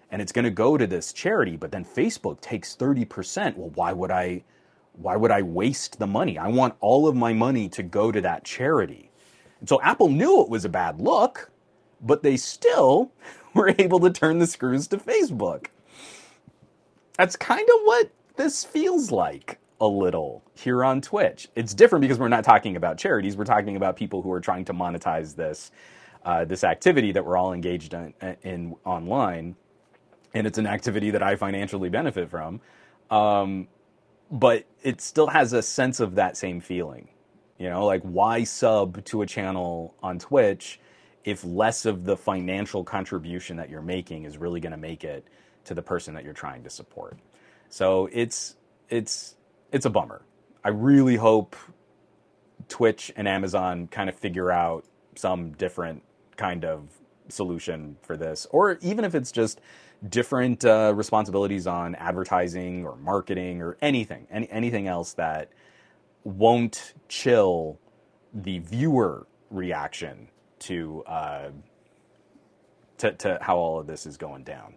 and it's going to go to this charity, but then Facebook takes 30%. Well, why would I waste the money? I want all of my money to go to that charity. And so Apple knew it was a bad look, but they still were able to turn the screws to Facebook. That's kind of what this feels like a little here on Twitch. It's different because we're not talking about charities. We're talking about people who are trying to monetize this activity that we're all engaged in online. And it's an activity that I financially benefit from. But it still has a sense of that same feeling. You know, like, why sub to a channel on Twitch if less of the financial contribution that you're making is really going to make it to the person that you're trying to support? So it's a bummer. I really hope Twitch and Amazon kind of figure out some different kind of solution for this, or even if it's just different responsibilities on advertising or marketing or anything else that won't chill the viewer reaction to how all of this is going down.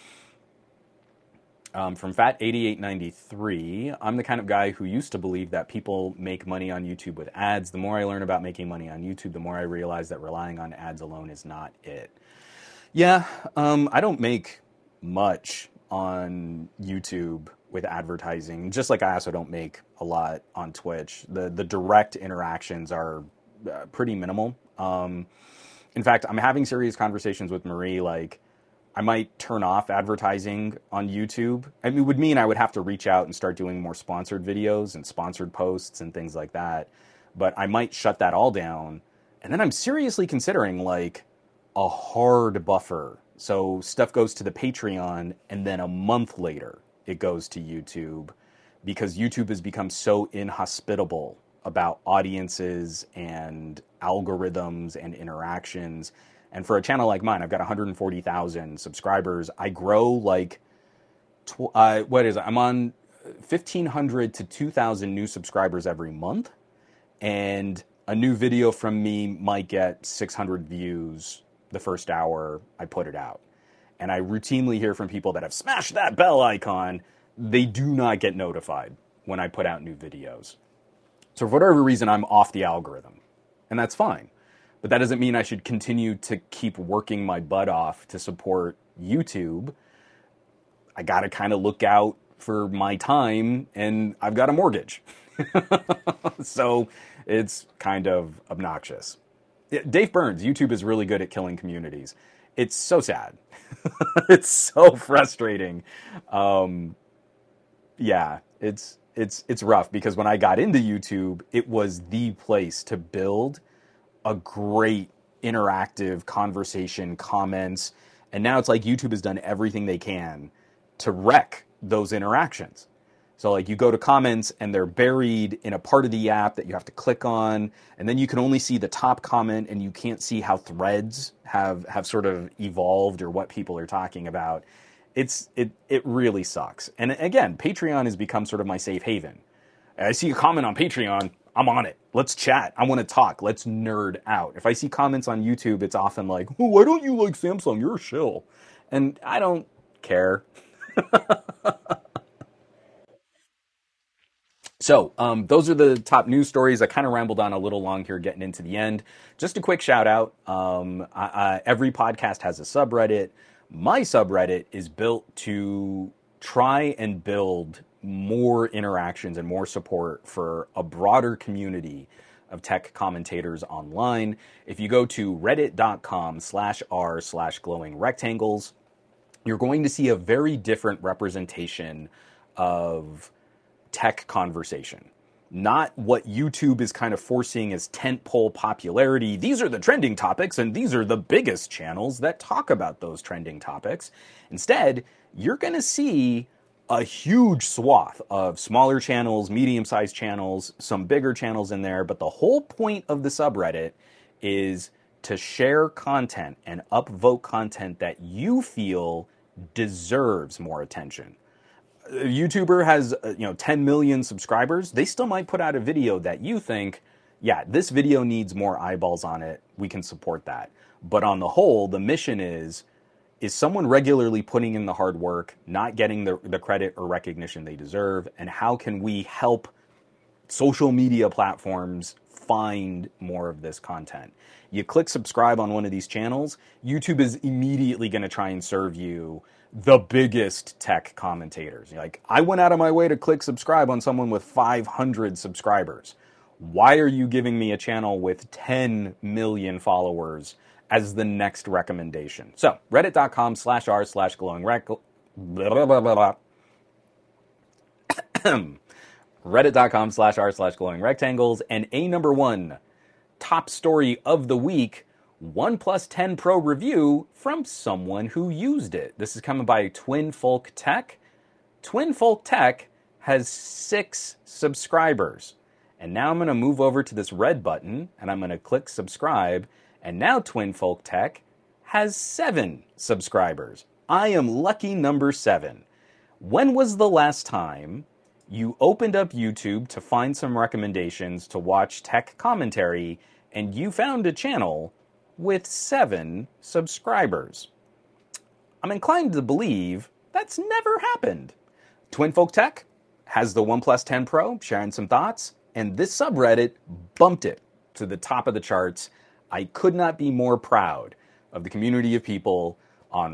From Fat8893, I'm the kind of guy who used to believe that people make money on YouTube with ads. The more I learn about making money on YouTube, the more I realize that relying on ads alone is not it. Yeah, I don't make much on YouTube with advertising, just like I also don't make a lot on Twitch. The direct interactions are pretty minimal. In fact, I'm having serious conversations with Marie, like, I might turn off advertising on YouTube. I mean, it would mean I would have to reach out and start doing more sponsored videos and sponsored posts and things like that. But I might shut that all down. And then I'm seriously considering, like, a hard buffer. So stuff goes to the Patreon, and then a month later it goes to YouTube, because YouTube has become so inhospitable about audiences and algorithms and interactions. And for a channel like mine, I've got 140,000 subscribers. I grow like, I'm on 1,500 to 2,000 new subscribers every month. And a new video from me might get 600 views the first hour I put it out. And I routinely hear from people that have smashed that bell icon. They do not get notified when I put out new videos. So for whatever reason, I'm off the algorithm. And that's fine. But that doesn't mean I should continue to keep working my butt off to support YouTube. I got to kind of look out for my time, and I've got a mortgage. So it's kind of obnoxious. Dave Burns, YouTube is really good at killing communities. It's so sad. It's so frustrating. Yeah, it's rough, because when I got into YouTube, it was the place to build a great interactive conversation, comments, and now it's like YouTube has done everything they can to wreck those interactions. So like, you go to comments and they're buried in a part of the app that you have to click on, and then you can only see the top comment and you can't see how threads have sort of evolved or what people are talking about. It really sucks. And again, Patreon has become sort of my safe haven. I see a comment on Patreon, I'm on it. Let's chat. I want to talk. Let's nerd out. If I see comments on YouTube, it's often like, oh, why don't you like Samsung? You're a shill. And I don't care. So those are the top news stories. I kind of rambled on a little long here getting into the end. Just a quick shout out. Every podcast has a subreddit. My subreddit is built to try and build more interactions and more support for a broader community of tech commentators online. If you go to reddit.com/r/glowing rectangles, you're going to see a very different representation of tech conversation. Not what YouTube is kind of forcing as tentpole popularity. These are the trending topics, and these are the biggest channels that talk about those trending topics. Instead, you're going to see a huge swath of smaller channels, medium-sized channels, some bigger channels in there, but the whole point of the subreddit is to share content and upvote content that you feel deserves more attention. A YouTuber has 10 million subscribers. They still might put out a video that you think, yeah, this video needs more eyeballs on it. We can support that. But on the whole, the mission is, Is someone regularly putting in the hard work, not getting the credit or recognition they deserve? And how can we help social media platforms find more of this content? You click subscribe on one of these channels, YouTube is immediately going to try and serve you the biggest tech commentators. Like, I went out of my way to click subscribe on someone with 500 subscribers. Why are you giving me a channel with 10 million followers as the next recommendation? So, reddit.com/r/glowing reddit.com/r/glowing rectangles, and number one top story of the week, OnePlus 10 Pro review from someone who used it. This is coming by Twinfolk Tech. Twinfolk Tech has 6 subscribers. And now I'm going to move over to this red button, and I'm going to click subscribe, and now Twinfolk Tech has 7 subscribers. I am lucky number 7. When was the last time you opened up YouTube to find some recommendations to watch tech commentary, and you found a channel with 7 subscribers? I'm inclined to believe that's never happened. Twinfolk Tech has the OnePlus 10 Pro, sharing some thoughts, and this subreddit bumped it to the top of the charts. I could not be more proud of the community of people on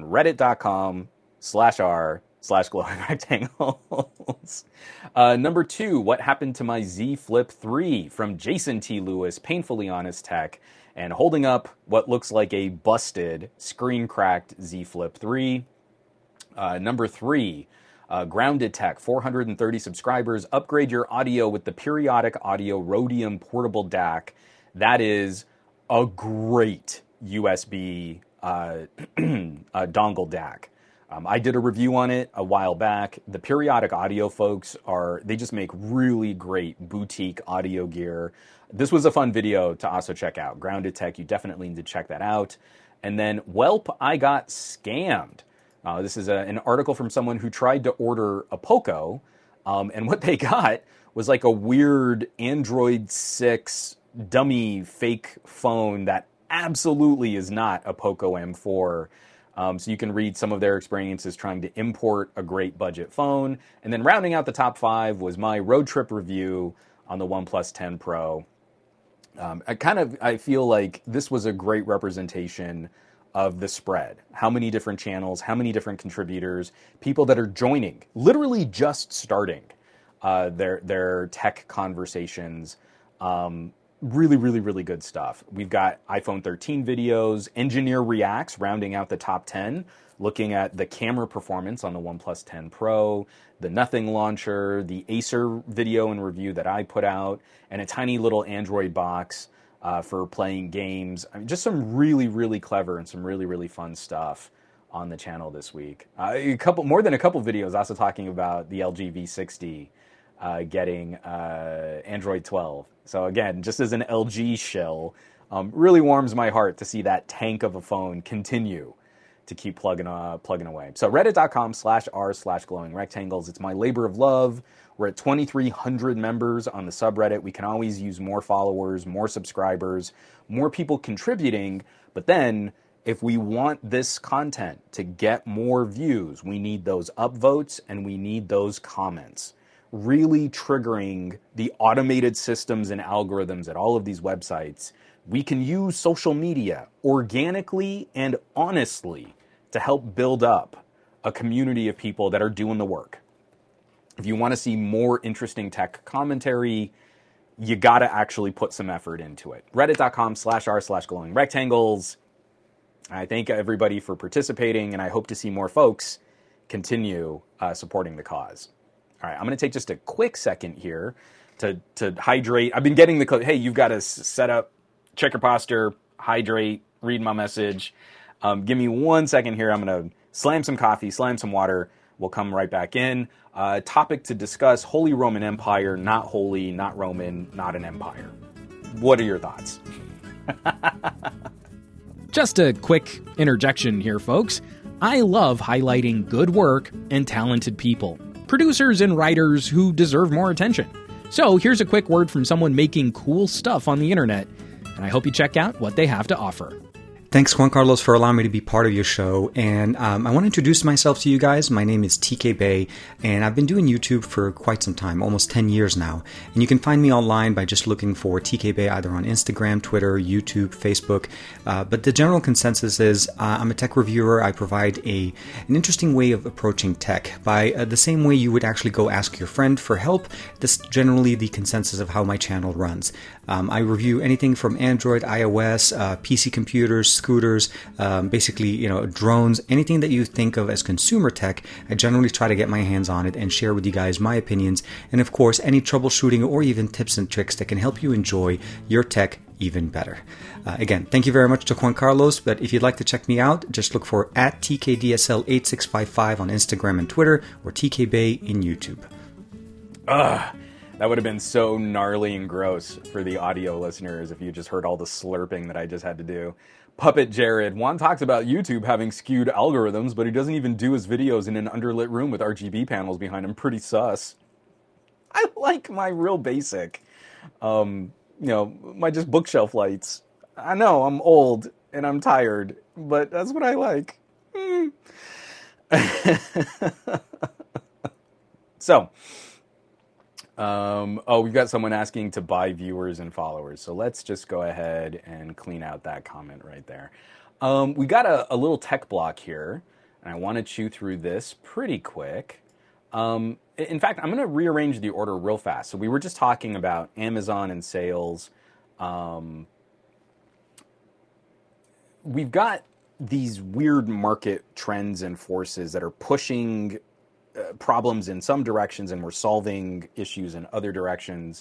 reddit.com/r/glowing rectangles. Number 2, what happened to my Z Flip 3, from Jason T. Lewis, Painfully Honest Tech, and holding up what looks like a busted, screen-cracked Z Flip 3. Number 3, Grounded Tech, 430 subscribers. Upgrade your audio with the Periodic Audio Rhodium Portable DAC. That is a great USB dongle DAC. I did a review on it a while back. The Periodic Audio folks they just make really great boutique audio gear. This was a fun video to also check out. Grounded Tech, you definitely need to check that out. And then, Welp, I got scammed. This is an article from someone who tried to order a Poco, and what they got was like a weird Android 6 dummy fake phone that absolutely is not a Poco M4. So you can read some of their experiences trying to import a great budget phone. And then rounding out the top 5 was my road trip review on the OnePlus 10 Pro. I feel like this was a great representation of the spread. How many different channels, how many different contributors, people that are joining, literally just starting their tech conversations. Really, really, really good stuff. We've got iPhone 13 videos, Engineer Reacts rounding out the top 10, looking at the camera performance on the OnePlus 10 Pro, the Nothing launcher, the Acer video and review that I put out, and a tiny little Android box for playing games. I mean, just some really, really clever and some really, really fun stuff on the channel this week. More than a couple videos also talking about the LG V60 getting Android 12. So again, just as an LG shill, really warms my heart to see that tank of a phone continue to keep plugging away. So reddit.com/r/glowing rectangles. It's my labor of love. We're at 2,300 members on the subreddit. We can always use more followers, more subscribers, more people contributing. But then if we want this content to get more views, we need those upvotes and we need those comments, really triggering the automated systems and algorithms at all of these websites. We can use social media organically and honestly to help build up a community of people that are doing the work. If you want to see more interesting tech commentary, you got to actually put some effort into it. Reddit.com/r/glowing rectangles. I thank everybody for participating, and I hope to see more folks continue supporting the cause. All right, I'm going to take just a quick second here to hydrate. I've been getting hey, you've got to set up, check your posture, hydrate, read my message. Give me 1 second here. I'm going to slam some coffee, slam some water. We'll come right back in. Topic to discuss: Holy Roman Empire, not holy, not Roman, not an empire. What are your thoughts? Just a quick interjection here, folks. I love highlighting good work and talented people, producers and writers who deserve more attention. So here's a quick word from someone making cool stuff on the internet, and I hope you check out what they have to offer. Thanks, Juan Carlos, for allowing me to be part of your show. And I want to introduce myself to you guys. My name is TK Bay, and I've been doing YouTube for quite some time, almost 10 years now. And you can find me online by just looking for TK Bay either on Instagram, Twitter, YouTube, Facebook. But the general consensus is I'm a tech reviewer. I provide an interesting way of approaching tech by the same way you would actually go ask your friend for help. This is generally the consensus of how my channel runs. I review anything from Android, iOS, PC computers, scooters, basically, drones, anything that you think of as consumer tech. I generally try to get my hands on it and share with you guys my opinions, and of course, any troubleshooting or even tips and tricks that can help you enjoy your tech even better. Again, thank you very much to Juan Carlos, but if you'd like to check me out, just look for @TKDSL8655 on Instagram and Twitter, or TK Bay in YouTube. That would have been so gnarly and gross for the audio listeners if you just heard all the slurping that I just had to do. Puppet Jared. Juan talks about YouTube having skewed algorithms, but he doesn't even do his videos in an underlit room with RGB panels behind him. Pretty sus. I like my real basic, my just bookshelf lights. I know I'm old and I'm tired, but that's what I like. So, we've got someone asking to buy viewers and followers. So let's just go ahead and clean out that comment right there. We got a little tech block here, and I want to chew through this pretty quick. In fact, I'm going to rearrange the order real fast. So we were just talking about Amazon and sales. We've got these weird market trends and forces that are pushing problems in some directions, and we're solving issues in other directions.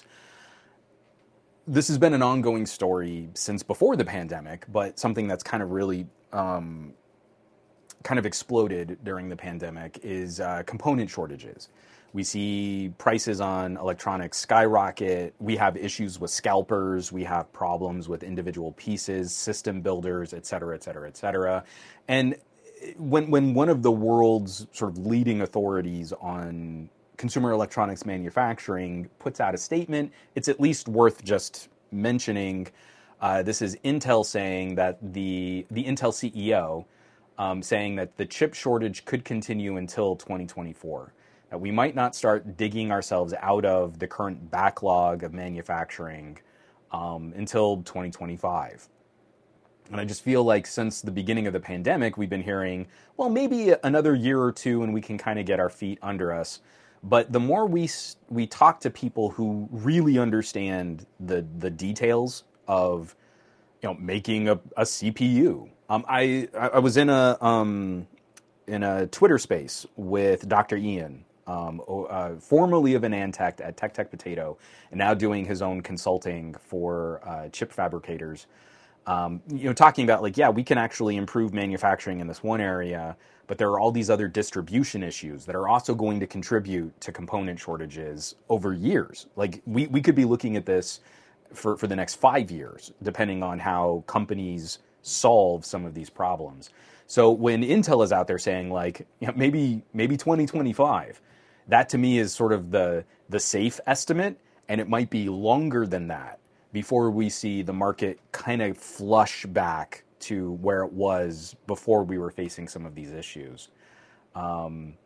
This has been an ongoing story since before the pandemic, but something that's kind of really kind of exploded during the pandemic is component shortages. We see prices on electronics skyrocket. We have issues with scalpers. We have problems with individual pieces, system builders, et cetera, et cetera, et cetera. And when one of the world's sort of leading authorities on consumer electronics manufacturing puts out a statement, it's at least worth just mentioning. This is Intel saying that the Intel CEO saying that the chip shortage could continue until 2024. That we might not start digging ourselves out of the current backlog of manufacturing until 2025. And I just feel like since the beginning of the pandemic, we've been hearing, well, maybe another year or two and we can kind of get our feet under us. But the more we talk to people who really understand the details of making a CPU. I was in a Twitter space with Dr. Ian, formerly of AnandTech at Tech Potato, and now doing his own consulting for chip fabricators. Talking about we can actually improve manufacturing in this one area, but there are all these other distribution issues that are also going to contribute to component shortages over years. Like we could be looking at this for the next 5 years, depending on how companies solve some of these problems. So when Intel is out there saying maybe 2025, that to me is sort of the safe estimate, and it might be longer than that before we see the market kind of flush back to where it was before we were facing some of these issues. And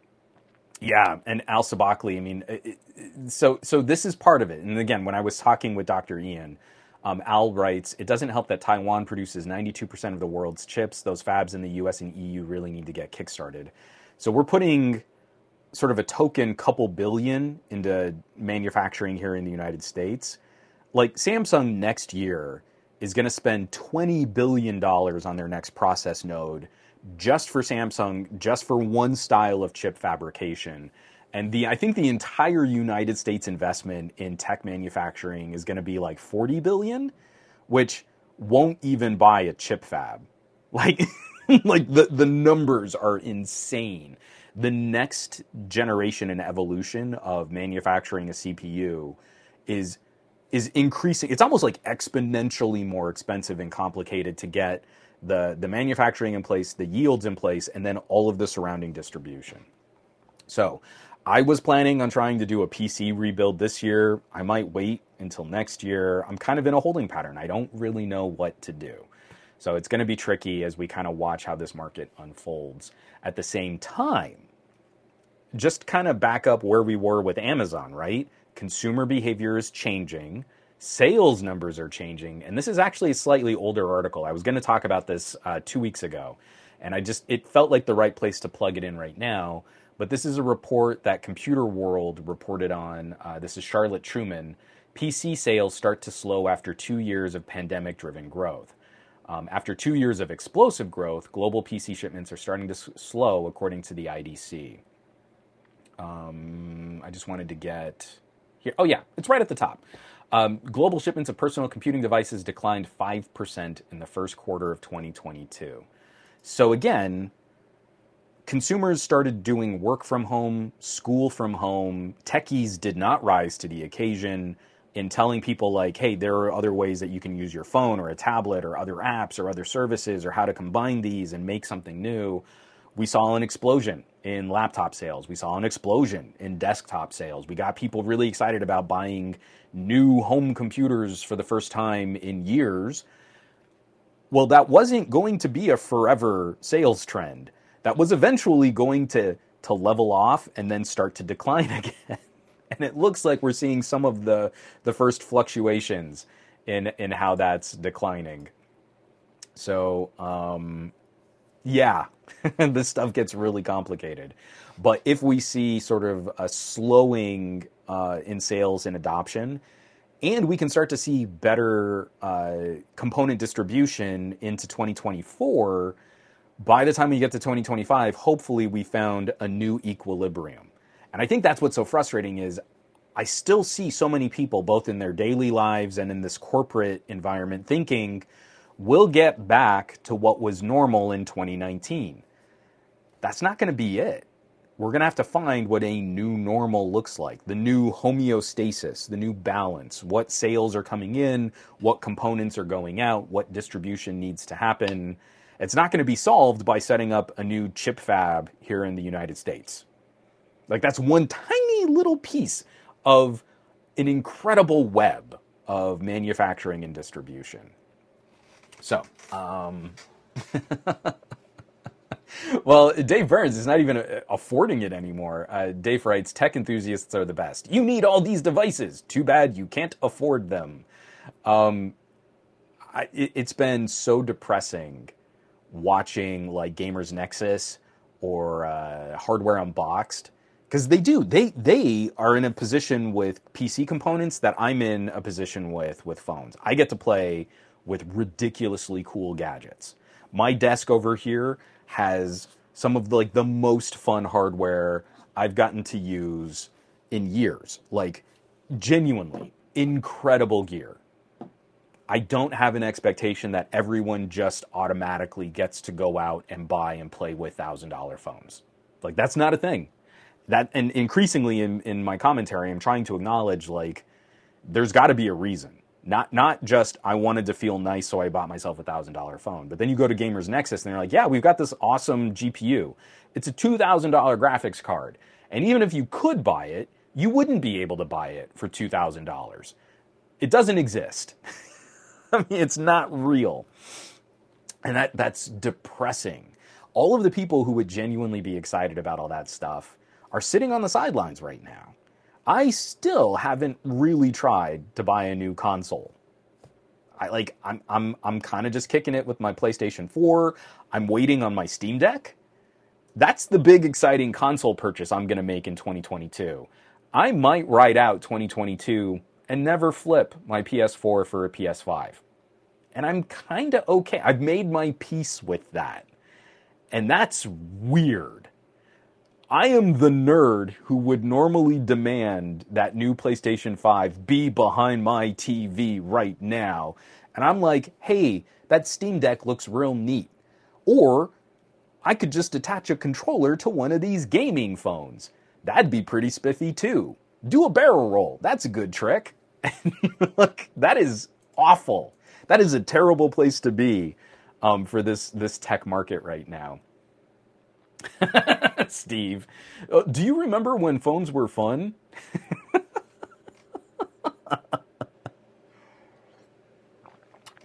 Al Sabakli, so this is part of it. And again, when I was talking with Dr. Ian, Al writes, it doesn't help that Taiwan produces 92% of the world's chips. Those fabs in the US and EU really need to get kickstarted. So we're putting sort of a token couple billion into manufacturing here in the United States. Like Samsung next year is going to spend $20 billion on their next process node just for Samsung, just for one style of chip fabrication. And I think the entire United States investment in tech manufacturing is going to be like $40 billion, which won't even buy a chip fab. The numbers are insane. The next generation and evolution of manufacturing a CPU is increasing. It's almost like exponentially more expensive and complicated to get the manufacturing in place, the yields in place, and then all of the surrounding distribution. So I was planning on trying to do a PC rebuild this year. I might wait until next year. I'm kind of in a holding pattern. I don't really know what to do. So it's going to be tricky as we kind of watch how this market unfolds. At the same time, just kind of back up where we were with Amazon, right? Consumer behavior is changing. Sales numbers are changing. And this is actually a slightly older article. I was going to talk about this 2 weeks ago. And it felt like the right place to plug it in right now. But this is a report that Computer World reported on. This is Charlotte Truman. PC sales start to slow after 2 years of pandemic-driven growth. After 2 years of explosive growth, global PC shipments are starting to slow, according to the IDC. I just wanted to get here. Oh, yeah, it's right at the top. Global shipments of personal computing devices declined 5% in the first quarter of 2022. So again, consumers started doing work from home, school from home. Techies did not rise to the occasion in telling people like, hey, there are other ways that you can use your phone or a tablet or other apps or other services or how to combine these and make something new. We saw an explosion in laptop sales. We saw an explosion in desktop sales. We got people really excited about buying new home computers for the first time in years. Well, that wasn't going to be a forever sales trend. That was eventually going to level off and then start to decline again. And it looks like we're seeing some of the first fluctuations in how that's declining. So, yeah, this stuff gets really complicated. But if we see sort of a slowing in sales and adoption, and we can start to see better component distribution into 2024, by the time we get to 2025, hopefully we found a new equilibrium. And I think that's what's so frustrating is I still see so many people, both in their daily lives and in this corporate environment, thinking we'll get back to what was normal in 2019. That's not going to be it. We're going to have to find what a new normal looks like, the new homeostasis, the new balance, what sales are coming in, what components are going out, what distribution needs to happen. It's not going to be solved by setting up a new chip fab here in the United States. Like, that's one tiny little piece of an incredible web of manufacturing and distribution. So, well, Dave Burns is not even affording it anymore. Dave writes, tech enthusiasts are the best. You need all these devices. Too bad you can't afford them. It's been so depressing watching like Gamers Nexus or Hardware Unboxed. Because they are in a position with PC components that I'm in a position with phones. I get to play with ridiculously cool gadgets. My desk over here has some of the most fun hardware I've gotten to use in years. Like, genuinely incredible gear. I don't have an expectation that everyone just automatically gets to go out and buy and play with $1,000 phones. Like, that's not a thing. That, and increasingly in my commentary, I'm trying to acknowledge, like, there's got to be a reason. Not just, I wanted to feel nice, so I bought myself a $1,000 phone. But then you go to Gamers Nexus, and they're like, yeah, we've got this awesome GPU. It's a $2,000 graphics card. And even if you could buy it, you wouldn't be able to buy it for $2,000. It doesn't exist. I mean, it's not real. And that's depressing. All of the people who would genuinely be excited about all that stuff are sitting on the sidelines right now. I still haven't really tried to buy a new console. I'm kind of just kicking it with my PlayStation 4. I'm waiting on my Steam Deck. That's the big exciting console purchase I'm going to make in 2022. I might ride out 2022 and never flip my PS4 for a PS5. And I'm kind of okay. I've made my peace with that. And that's weird. I am the nerd who would normally demand that new PlayStation 5 be behind my TV right now. And I'm like, hey, that Steam Deck looks real neat. Or I could just attach a controller to one of these gaming phones. That'd be pretty spiffy too. Do a barrel roll. That's a good trick. Look, that is awful. That is a terrible place to be for this tech market right now. Steve, do you remember when phones were fun?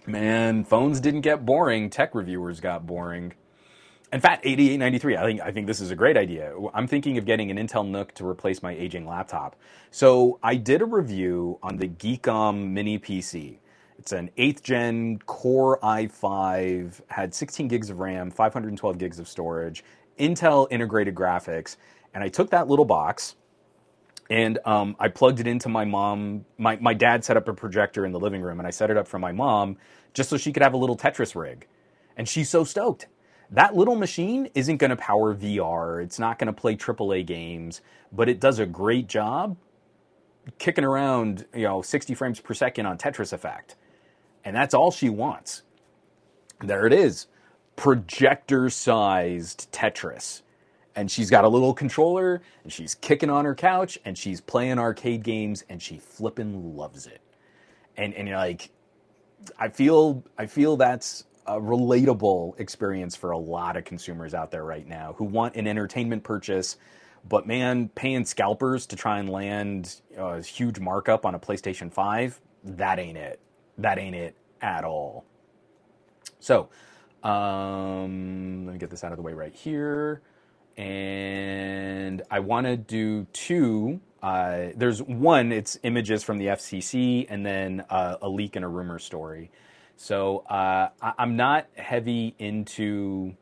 Man, phones didn't get boring. Tech reviewers got boring. In fact, 8893, I think this is a great idea. I'm thinking of getting an Intel NUC to replace my aging laptop. So I did a review on the Geekom Mini PC. It's an 8th gen Core i5, had 16 gigs of RAM, 512 gigs of storage, Intel integrated graphics, and I took that little box and I plugged it into my mom. My dad set up a projector in the living room, and I set it up for my mom just so she could have a little Tetris rig. And she's so stoked. That little machine isn't going to power VR. It's not going to play AAA games, but it does a great job kicking around, 60 frames per second on Tetris Effect. And that's all she wants. There it is. Projector-sized Tetris. And she's got a little controller, and she's kicking on her couch, and she's playing arcade games, and she flippin' loves it. And you're like, I feel that's a relatable experience for a lot of consumers out there right now who want an entertainment purchase, but man, paying scalpers to try and land a huge markup on a PlayStation 5, that ain't it. That ain't it at all. So, let me get this out of the way right here. And I want to do two. There's one, it's images from the FCC, and then a leak and a rumor story. So I'm not heavy into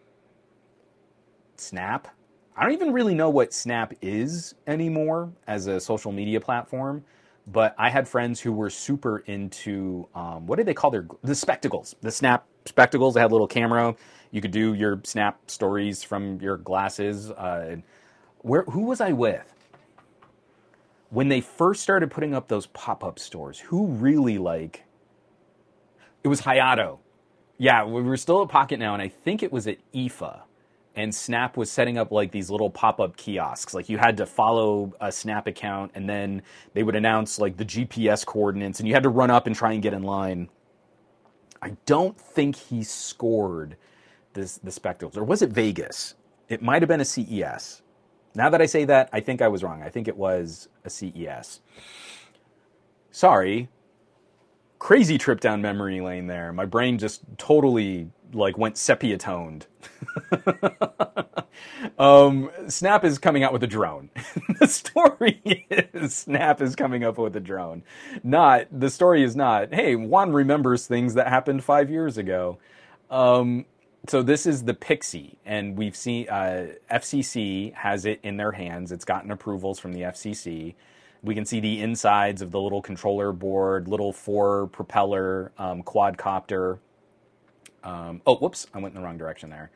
Snap. I don't even really know what Snap is anymore as a social media platform, but I had friends who were super into, what did they call the spectacles? The Snap spectacles. They had a little camera. You could do your Snap stories from your glasses. Who was I with? When they first started putting up those pop-up stores, who really it was Hayato. Yeah, we were still at Pocket Now, and I think it was at IFA. And Snap was setting up these little pop-up kiosks. You had to follow a Snap account, and then they would announce the GPS coordinates, and you had to run up and try and get in line. I don't think he scored the spectacles. Or was it Vegas? It might have been a CES. Now that I say that, I think I was wrong. I think it was a CES. Sorry. Crazy trip down memory lane there. My brain just totally went sepia toned. Snap is coming out with a drone. The story is Snap is coming up with a drone. The story is not, hey, Juan remembers things that happened 5 years ago. So this is the Pixie, and we've seen FCC has it in their hands. It's gotten approvals from the FCC. We can see the insides of the little controller board, little 4-propeller quadcopter. Whoops, I went in the wrong direction there.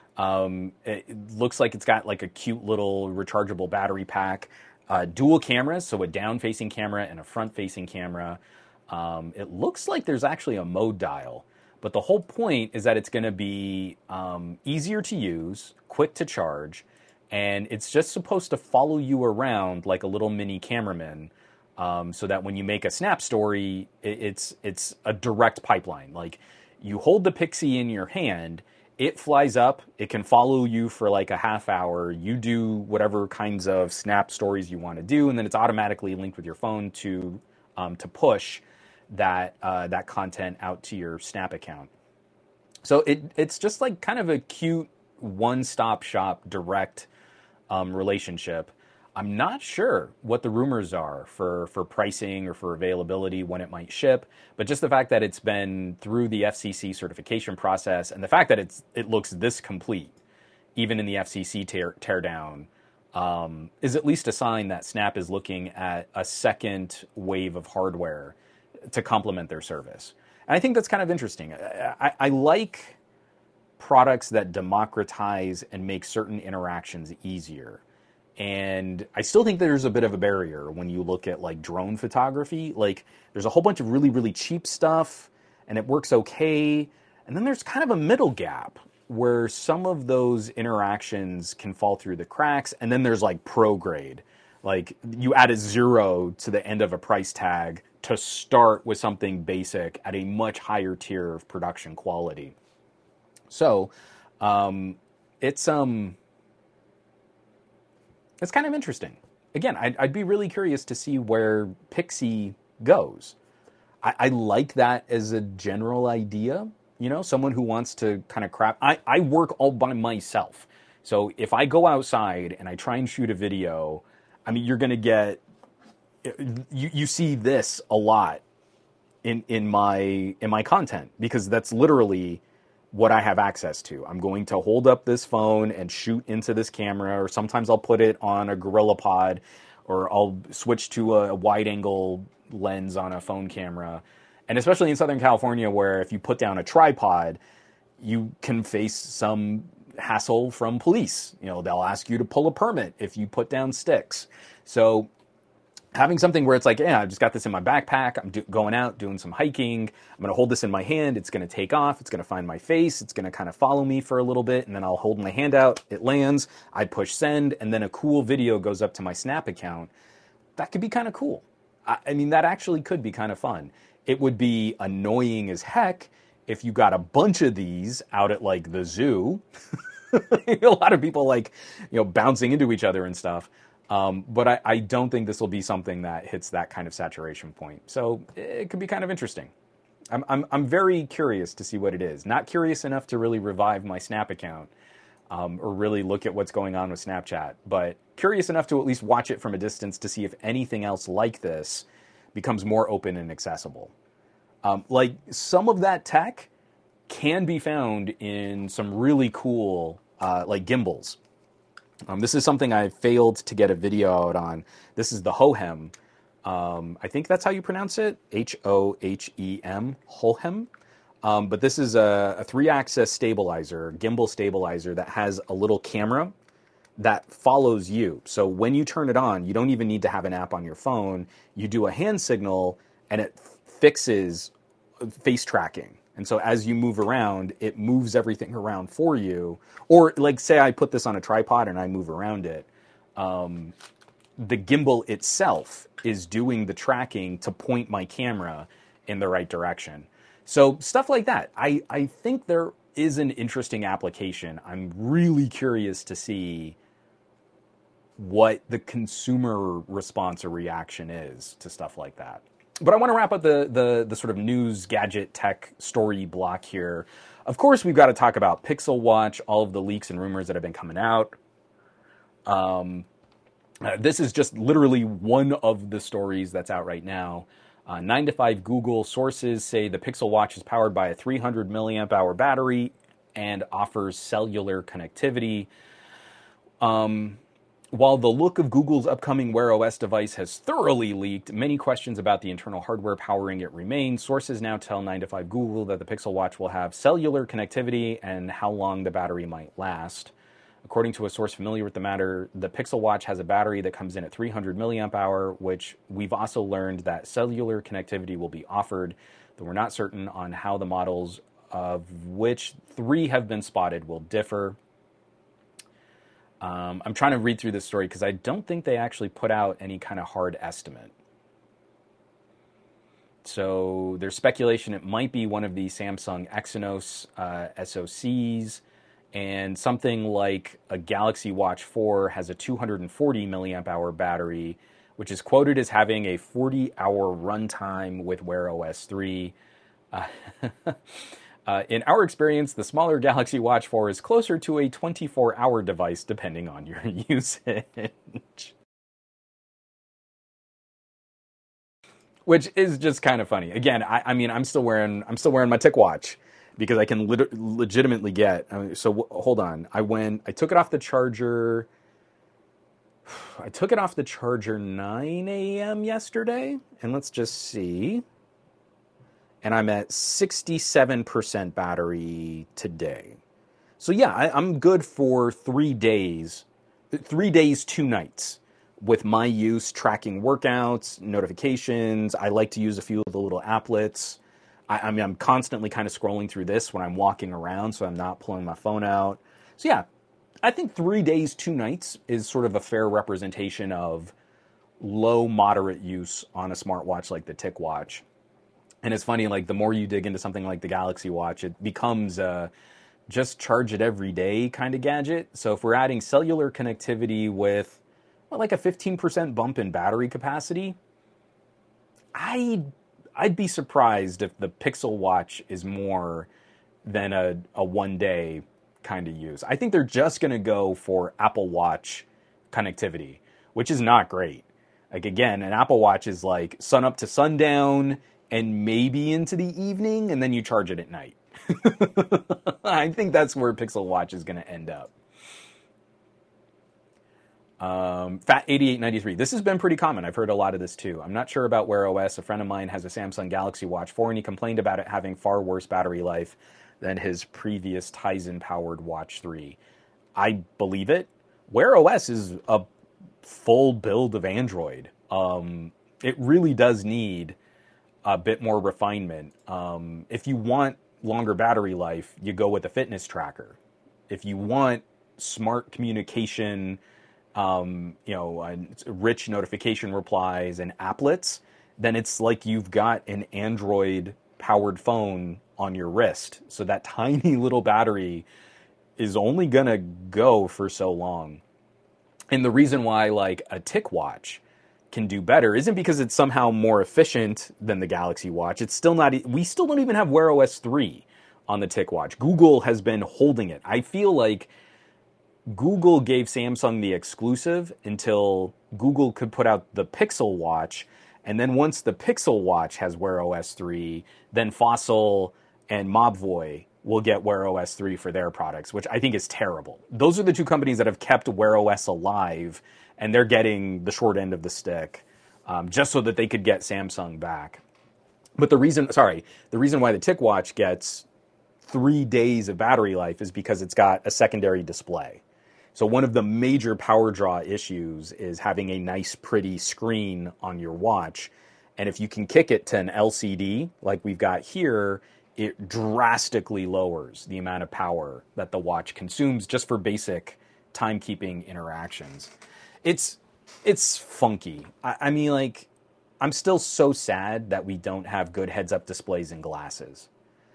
It looks like it's got a cute little rechargeable battery pack. Dual cameras, so a down-facing camera and a front-facing camera. It looks like there's actually a mode dial. But the whole point is that it's going to be easier to use, quick to charge, and it's just supposed to follow you around like a little mini cameraman, so that when you make a Snap story, it's a direct pipeline. You hold the Pixie in your hand, it flies up, it can follow you for a half hour, you do whatever kinds of Snap stories you want to do, and then it's automatically linked with your phone to push that content out to your Snap account. So it's just kind of a cute one-stop shop direct relationship. I'm not sure what the rumors are for pricing or for availability, when it might ship, but just the fact that it's been through the FCC certification process and the fact that it looks this complete, even in the FCC teardown, is at least a sign that Snap is looking at a second wave of hardware to complement their service. And I think that's kind of interesting. I like products that democratize and make certain interactions easier. And I still think there's a bit of a barrier when you look at drone photography. There's a whole bunch of really, really cheap stuff and it works okay. And then there's kind of a middle gap where some of those interactions can fall through the cracks. And then there's pro grade. You add a 0 to the end of a price tag to start with something basic at a much higher tier of production quality. So it's kind of interesting. Again, I'd be really curious to see where Pixie goes. I like that as a general idea. You know, someone who wants to kind of crap. I work all by myself. So if I go outside and I try and shoot a video, I mean, you're going to get, you see this a lot in my content, because that's literally what I have access to. I'm going to hold up this phone and shoot into this camera, or sometimes I'll put it on a GorillaPod, or I'll switch to a wide angle lens on a phone camera. And especially in Southern California, where if you put down a tripod, you can face some hassle from police. You know, they'll ask you to pull a permit if you put down sticks. So having something where it's like, yeah, I just got this in my backpack. I'm going out, doing some hiking. I'm going to hold this in my hand. It's going to take off. It's going to find my face. It's going to kind of follow me for a little bit. And then I'll hold my hand out. It lands. I push send. And then a cool video goes up to my Snap account. That could be kind of cool. I mean, that actually could be kind of fun. It would be annoying as heck if you got a bunch of these out at like the zoo. A lot of people like, you know, bouncing into each other and stuff. But I don't think this will be something that hits that kind of saturation point. So it could be kind of interesting. I'm very curious to see what it is. Not curious enough to really revive my Snap account, or really look at what's going on with Snapchat, but curious enough to at least watch it from a distance to see if anything else like this becomes more open and accessible. Like some of that tech can be found in some really cool, like gimbals. This is something I failed to get a video out on. This is the Hohem. I think that's how you pronounce it. Hohem. Hohem. But this is a 3-axis stabilizer, gimbal stabilizer that has a little camera that follows you. So when you turn it on, you don't even need to have an app on your phone. You do a hand signal and it fixes face tracking. And so as you move around, it moves everything around for you. Or like say I put this on a tripod and I move around it. The gimbal itself is doing the tracking to point my camera in the right direction. So stuff like that. I think there is an interesting application. I'm really curious to see what the consumer response or reaction is to stuff like that. But I want to wrap up the sort of news, gadget, tech story block here. Of course, we've got to talk about Pixel Watch, all of the leaks and rumors that have been coming out. This is just literally one of the stories that's out right now. 9 to 5 Google sources say the Pixel Watch is powered by a 300 milliamp hour battery and offers cellular connectivity. While the look of Google's upcoming Wear OS device has thoroughly leaked, many questions about the internal hardware powering it remain. Sources now tell 9 to 5 Google that the Pixel Watch will have cellular connectivity and how long the battery might last. According to a source familiar with the matter, the Pixel Watch has a battery that comes in at 300 milliamp hour, which we've also learned that cellular connectivity will be offered, though we're not certain on how the models, of which 3 have been spotted, will differ. I'm trying to read through this story because I don't think they actually put out any kind of hard estimate. So there's speculation it might be one of the Samsung Exynos SoCs, and something like a Galaxy Watch 4 has a 240 milliamp hour battery, which is quoted as having a 40-hour runtime with Wear OS 3. In our experience, the smaller Galaxy Watch 4 is closer to a 24-hour device, depending on your usage. Which is just kind of funny. Again, I mean, I'm still wearing my TicWatch because I can legitimately get. Hold on. I took it off the charger. I took it off the charger 9 a.m. yesterday, and let's just see. And I'm at 67% battery today. So yeah, I'm good for 3 days. 3 days, 2 nights. With my use, tracking workouts, notifications. I like to use a few of the little applets. I mean, I'm constantly kind of scrolling through this when I'm walking around, so I'm not pulling my phone out. So yeah, I think 3 days, 2 nights is sort of a fair representation of low, moderate use on a smartwatch like the TicWatch. And it's funny, like the more you dig into something like the Galaxy Watch, it becomes a just charge it every day kind of gadget. So if we're adding cellular connectivity with like a 15% bump in battery capacity, I I'd be surprised if the Pixel Watch is more than a 1 day kind of use. I think they're just going to go for Apple Watch connectivity, which is not great. Like, again, an Apple Watch is like sun up to sundown and maybe into the evening, and then you charge it at night. I think that's where Pixel Watch is going to end up. Fat8893. This has been pretty common. I've heard a lot of this too. I'm not sure about Wear OS. A friend of mine has a Samsung Galaxy Watch 4, and he complained about it having far worse battery life than his previous Tizen-powered Watch 3. I believe it. Wear OS is a full build of Android. It really does need a bit more refinement. If you want longer battery life, you go with a fitness tracker. If you want smart communication, rich notification replies and applets, then it's like you've got an Android-powered phone on your wrist. So that tiny little battery is only going to go for so long. And the reason why, like, a TicWatch can do better isn't because it's somehow more efficient than the Galaxy Watch. It's still not. We still don't even have Wear OS 3 on the TicWatch. Google has been holding it. I feel like Google gave Samsung the exclusive until Google could put out the Pixel Watch, and then once the Pixel Watch has Wear OS 3, then Fossil and Mobvoi will get Wear OS 3 for their products, which I think is terrible. Those are the two companies that have kept Wear OS alive, and they're getting the short end of the stick, just so that they could get Samsung back. But the reason why the TicWatch gets 3 days of battery life is because it's got a secondary display. So one of the major power draw issues is having a nice, pretty screen on your watch. And if you can kick it to an LCD, like we've got here, it drastically lowers the amount of power that the watch consumes just for basic timekeeping interactions. It's funky. I mean, like, I'm still so sad that we don't have good heads-up displays in glasses.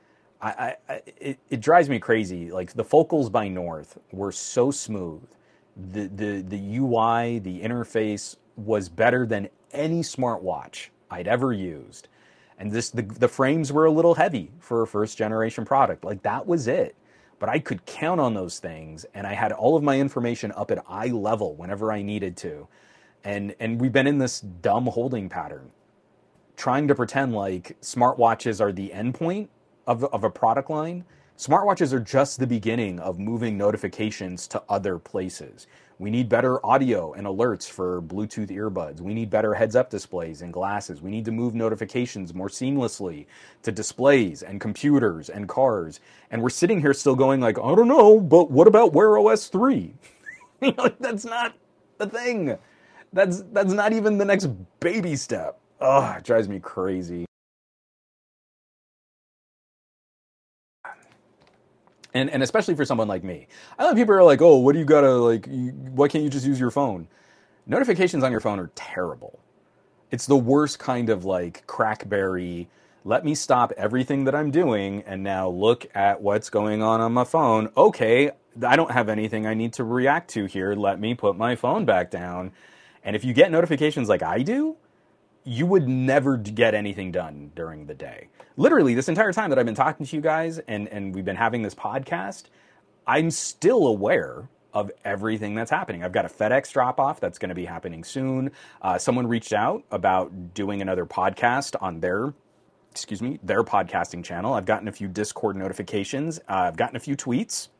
It drives me crazy. Like, the Focals by North were so smooth. The UI, the interface was better than any smartwatch I'd ever used. And the frames were a little heavy for a first-generation product. Like, that was it. But I could count on those things, and I had all of my information up at eye level whenever I needed to. And we've been in this dumb holding pattern, trying to pretend like smartwatches are the endpoint of a product line. Smartwatches are just the beginning of moving notifications to other places. We need better audio and alerts for Bluetooth earbuds. We need better heads-up displays and glasses. We need to move notifications more seamlessly to displays and computers and cars. And we're sitting here still going like, I don't know, but what about Wear OS 3? That's not the thing. That's not even the next baby step. Ugh, it drives me crazy. And especially for someone like me. I know people are like, oh, what do you gotta, like, why can't you just use your phone? Notifications on your phone are terrible. It's the worst kind of, like, crackberry, let me stop everything that I'm doing and now look at what's going on my phone. Okay, I don't have anything I need to react to here. Let me put my phone back down. And if you get notifications like I do, you would never get anything done during the day. Literally, this entire time that I've been talking to you guys and we've been having this podcast, I'm still aware of everything that's happening. I've got a FedEx drop-off that's going to be happening soon. Someone reached out about doing another podcast on their podcasting channel. I've gotten a few Discord notifications. I've gotten a few tweets.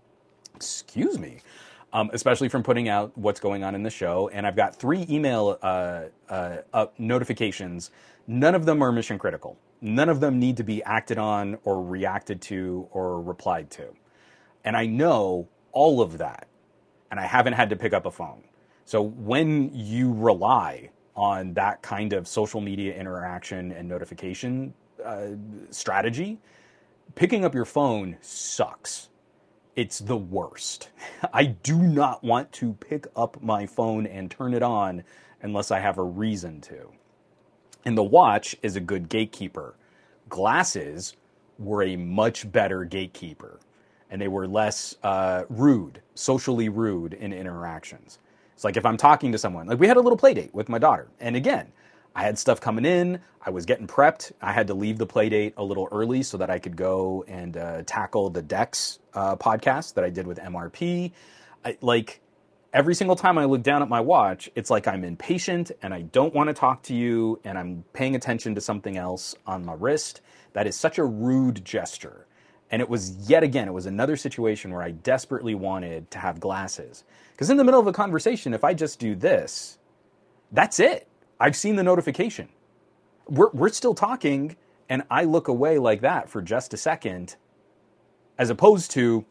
Especially from putting out what's going on in the show. And I've got 3 email notifications. None of them are mission critical. None of them need to be acted on or reacted to or replied to. And I know all of that. And I haven't had to pick up a phone. So when you rely on that kind of social media interaction and notification strategy, picking up your phone sucks. It's the worst. I do not want to pick up my phone and turn it on unless I have a reason to. And the watch is a good gatekeeper. Glasses were a much better gatekeeper. And they were less socially rude in interactions. It's like if I'm talking to someone, like we had a little play date with my daughter. And again, I had stuff coming in. I was getting prepped. I had to leave the play date a little early so that I could go and tackle the Dex podcast that I did with MRP. Every single time I look down at my watch, it's like I'm impatient and I don't want to talk to you and I'm paying attention to something else on my wrist. That is such a rude gesture. And it was it was another situation where I desperately wanted to have glasses. Because in the middle of a conversation, if I just do this, that's it. I've seen the notification. We're still talking and I look away like that for just a second, as opposed to,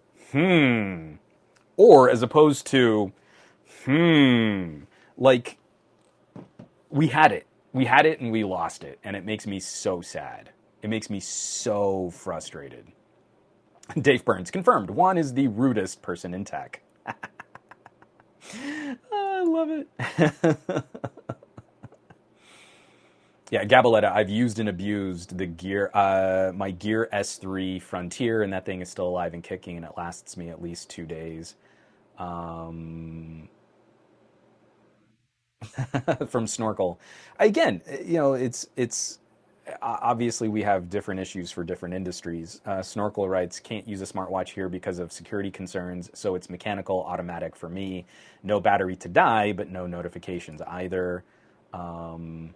or as opposed to, like, we had it and we lost it. And it makes me so sad. It makes me so frustrated. Dave Burns confirmed. Juan is the rudest person in tech. I love it. Yeah, Gabaletta, I've used and abused the Gear, my Gear S3 Frontier, and that thing is still alive and kicking, and it lasts me at least 2 days. From Snorkel. Again, it's obviously we have different issues for different industries. Snorkel writes, can't use a smartwatch here because of security concerns, so it's mechanical, automatic for me. No battery to die, but no notifications either. From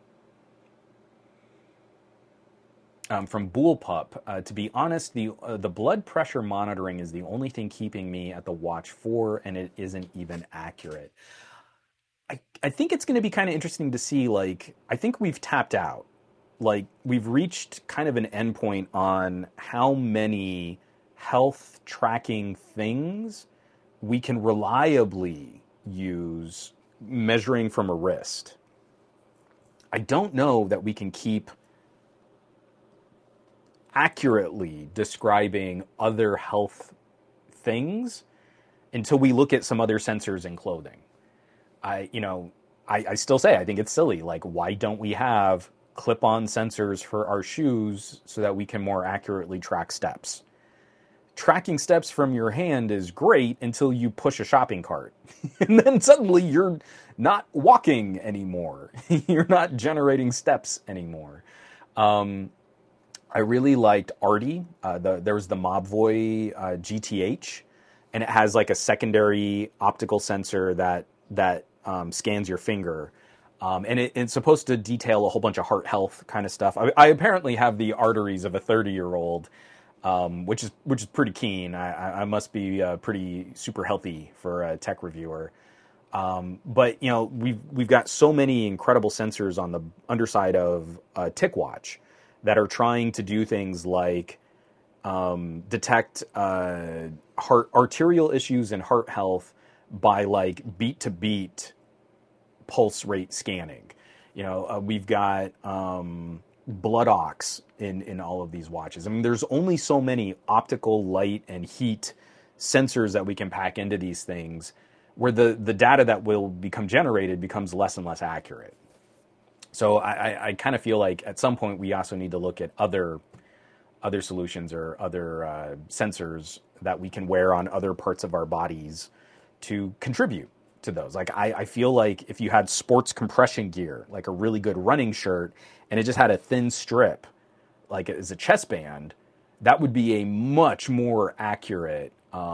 Bullpup, to be honest, the blood pressure monitoring is the only thing keeping me at the Watch 4, and it isn't even accurate. I think it's going to be kind of interesting to see, I think we've tapped out. We've reached kind of an endpoint on how many health tracking things we can reliably use measuring from a wrist. I don't know that we can keep accurately describing other health things until we look at some other sensors in clothing. I still say I think it's silly. Why don't we have clip-on sensors for our shoes so that we can more accurately track steps? Tracking steps from your hand is great until you push a shopping cart. And then suddenly you're not walking anymore. You're not generating steps anymore. I really liked Arty. There was the Mobvoi GTH, and it has a secondary optical sensor that scans your finger. And it's supposed to detail a whole bunch of heart health kind of stuff. I apparently have the arteries of a 30-year-old, which is pretty keen. I must be pretty super healthy for a tech reviewer. But we've got so many incredible sensors on the underside of a TicWatch that are trying to do things like detect arterial issues and heart health by beat to beat pulse rate scanning. We've got blood ox in all of these watches. I mean, there's only so many optical light and heat sensors that we can pack into these things, where the data that will become generated becomes less and less accurate. So I kind of feel like at some point we also need to look at other solutions or other sensors that we can wear on other parts of our bodies to contribute to those. I feel like if you had sports compression gear, like a really good running shirt, and it just had a thin strip, like as a chest band, that would be a much more accurate,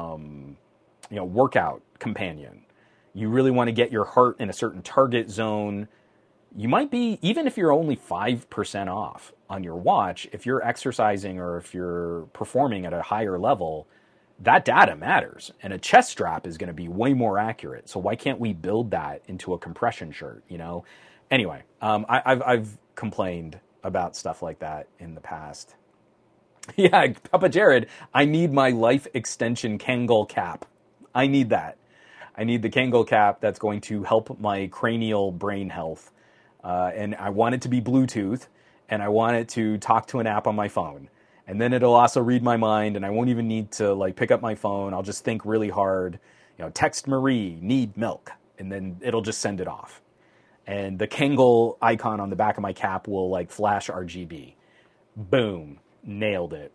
workout companion. You really want to get your heart in a certain target zone. You might be, even if you're only 5% off on your watch, if you're exercising or if you're performing at a higher level, that data matters. And a chest strap is going to be way more accurate. So why can't we build that into a compression shirt, Anyway, I've complained about stuff like that in the past. Yeah, Papa Jared, I need my life extension Kangol cap. I need that. I need the Kangol cap that's going to help my cranial brain health. And I want it to be Bluetooth, and I want it to talk to an app on my phone. And then it'll also read my mind, and I won't even need to pick up my phone. I'll just think really hard, text Marie, need milk, and then it'll just send it off. And the Kangol icon on the back of my cap will flash RGB. Boom. Nailed it.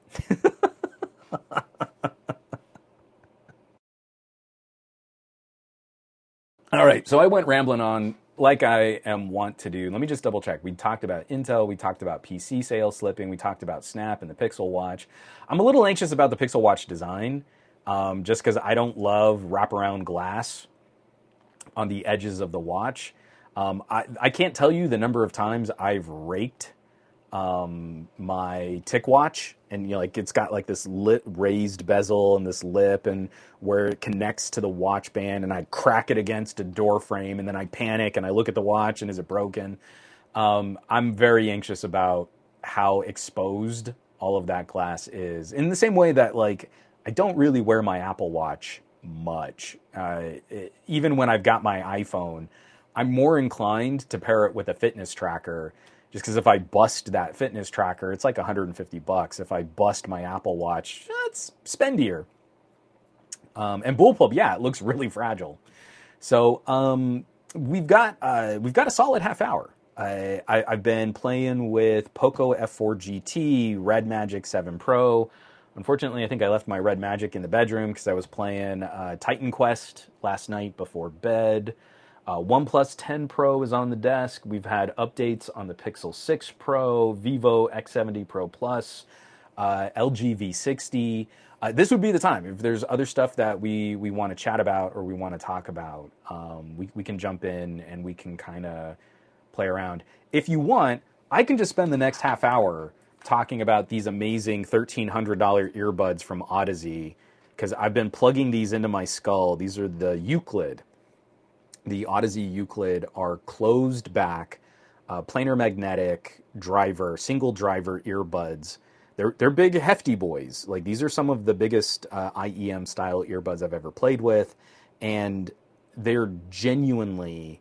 All right, so I went rambling on like I am wont to do, let me just double check. We talked about Intel, we talked about PC sales slipping, we talked about Snap and the Pixel Watch. I'm a little anxious about the Pixel Watch design, just because I don't love wraparound glass on the edges of the watch. I can't tell you the number of times I've raked my TicWatch, and like it's got like this raised bezel and this lip, and where it connects to the watch band, and I crack it against a door frame, and then I panic and I look at the watch and is it broken? I'm very anxious about how exposed all of that glass is. In the same way that like I don't really wear my Apple Watch much. Even when I've got my iPhone, I'm more inclined to pair it with a fitness tracker, just because if I bust that fitness tracker, it's like $150. If I bust my Apple Watch, it's spendier. And Bullpup, yeah, it looks really fragile. So we've got a solid half hour. I've been playing with Poco F4 GT, Red Magic 7 Pro. Unfortunately, I think I left my Red Magic in the bedroom because I was playing Titan Quest last night before bed. OnePlus 10 Pro is on the desk. We've had updates on the Pixel 6 Pro, Vivo X70 Pro Plus, LG V60. This would be the time. If there's other stuff that we want to chat about or we want to talk about, we can jump in and we can kind of play around. If you want, I can just spend the next half hour talking about these amazing $1,300 earbuds from Audeze, because I've been plugging these into my skull. These are the Euclid. The Audeze Euclid are closed back, planar magnetic driver, single driver earbuds. They're big, hefty boys. Like, these are some of the biggest IEM style earbuds I've ever played with, and they're genuinely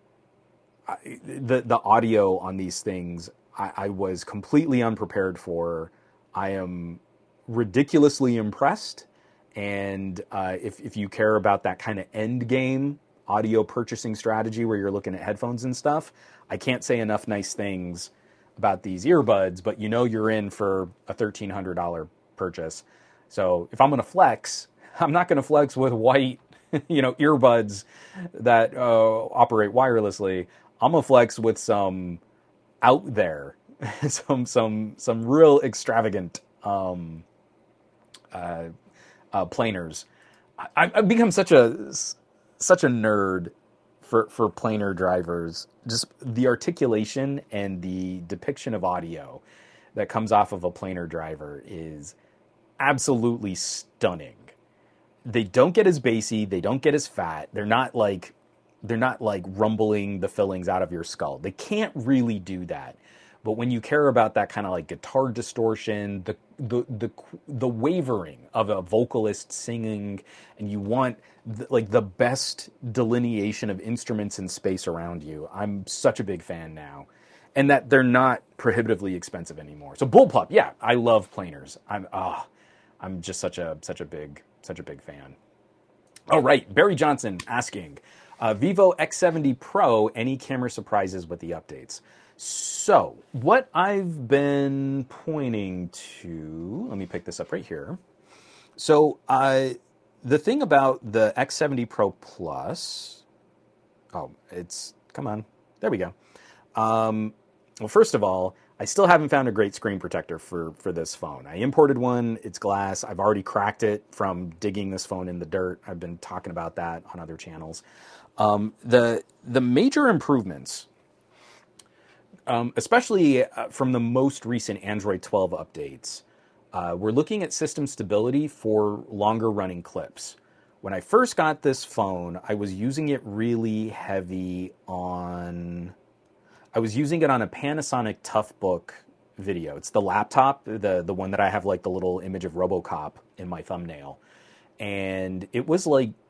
the audio on these things. I was completely unprepared for. I am ridiculously impressed, and if you care about that kind of end game audio purchasing strategy where you're looking at headphones and stuff, I can't say enough nice things about these earbuds, but you know you're in for a $1,300 purchase. So if I'm going to flex, I'm not going to flex with white, earbuds that operate wirelessly. I'm going to flex with some out there, some real extravagant planars. I've become such a nerd for planar drivers. Just the articulation and the depiction of audio that comes off of a planar driver is absolutely stunning. They don't get as bassy, they don't get as fat. They're not like rumbling the fillings out of your skull. They can't really do that. But when you care about that kind of like guitar distortion, the wavering of a vocalist singing, and you want the best delineation of instruments in space around you, I'm such a big fan now. And that they're not prohibitively expensive anymore. So Bullpup, yeah, I love planars. I'm just such a big fan. All right, Barry Johnson asking, Vivo X70 Pro, any camera surprises with the updates? So, what I've been pointing to, let me pick this up right here. So, the thing about the X70 Pro Plus, come on, there we go. Well, first of all, I still haven't found a great screen protector for this phone. I imported one, it's glass. I've already cracked it from digging this phone in the dirt. I've been talking about that on other channels. The major improvements, especially from the most recent Android 12 updates, we're looking at system stability for longer running clips. When I first got this phone, I was using it really heavy I was using it on a Panasonic Toughbook video. It's the laptop, the one that I have like the little image of RoboCop in my thumbnail. And it was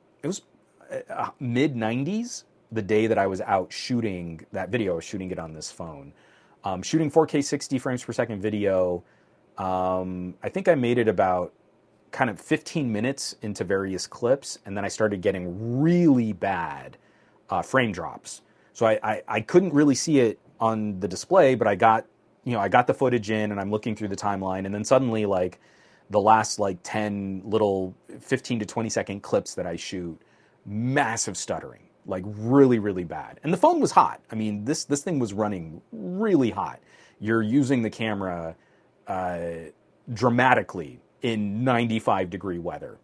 mid 90s the day that I was out shooting that video. I was shooting it on this phone. Shooting 4K 60 frames per second video. I think I made it about kind of 15 minutes into various clips, and then I started getting really bad frame drops. So I couldn't really see it on the display, but I got the footage in, and I'm looking through the timeline, and then suddenly like the last 10 little 15 to 20 second clips that I shoot, massive stuttering. like really, really bad. And the phone was hot. I mean, this thing was running really hot. You're using the camera dramatically in 95-degree weather.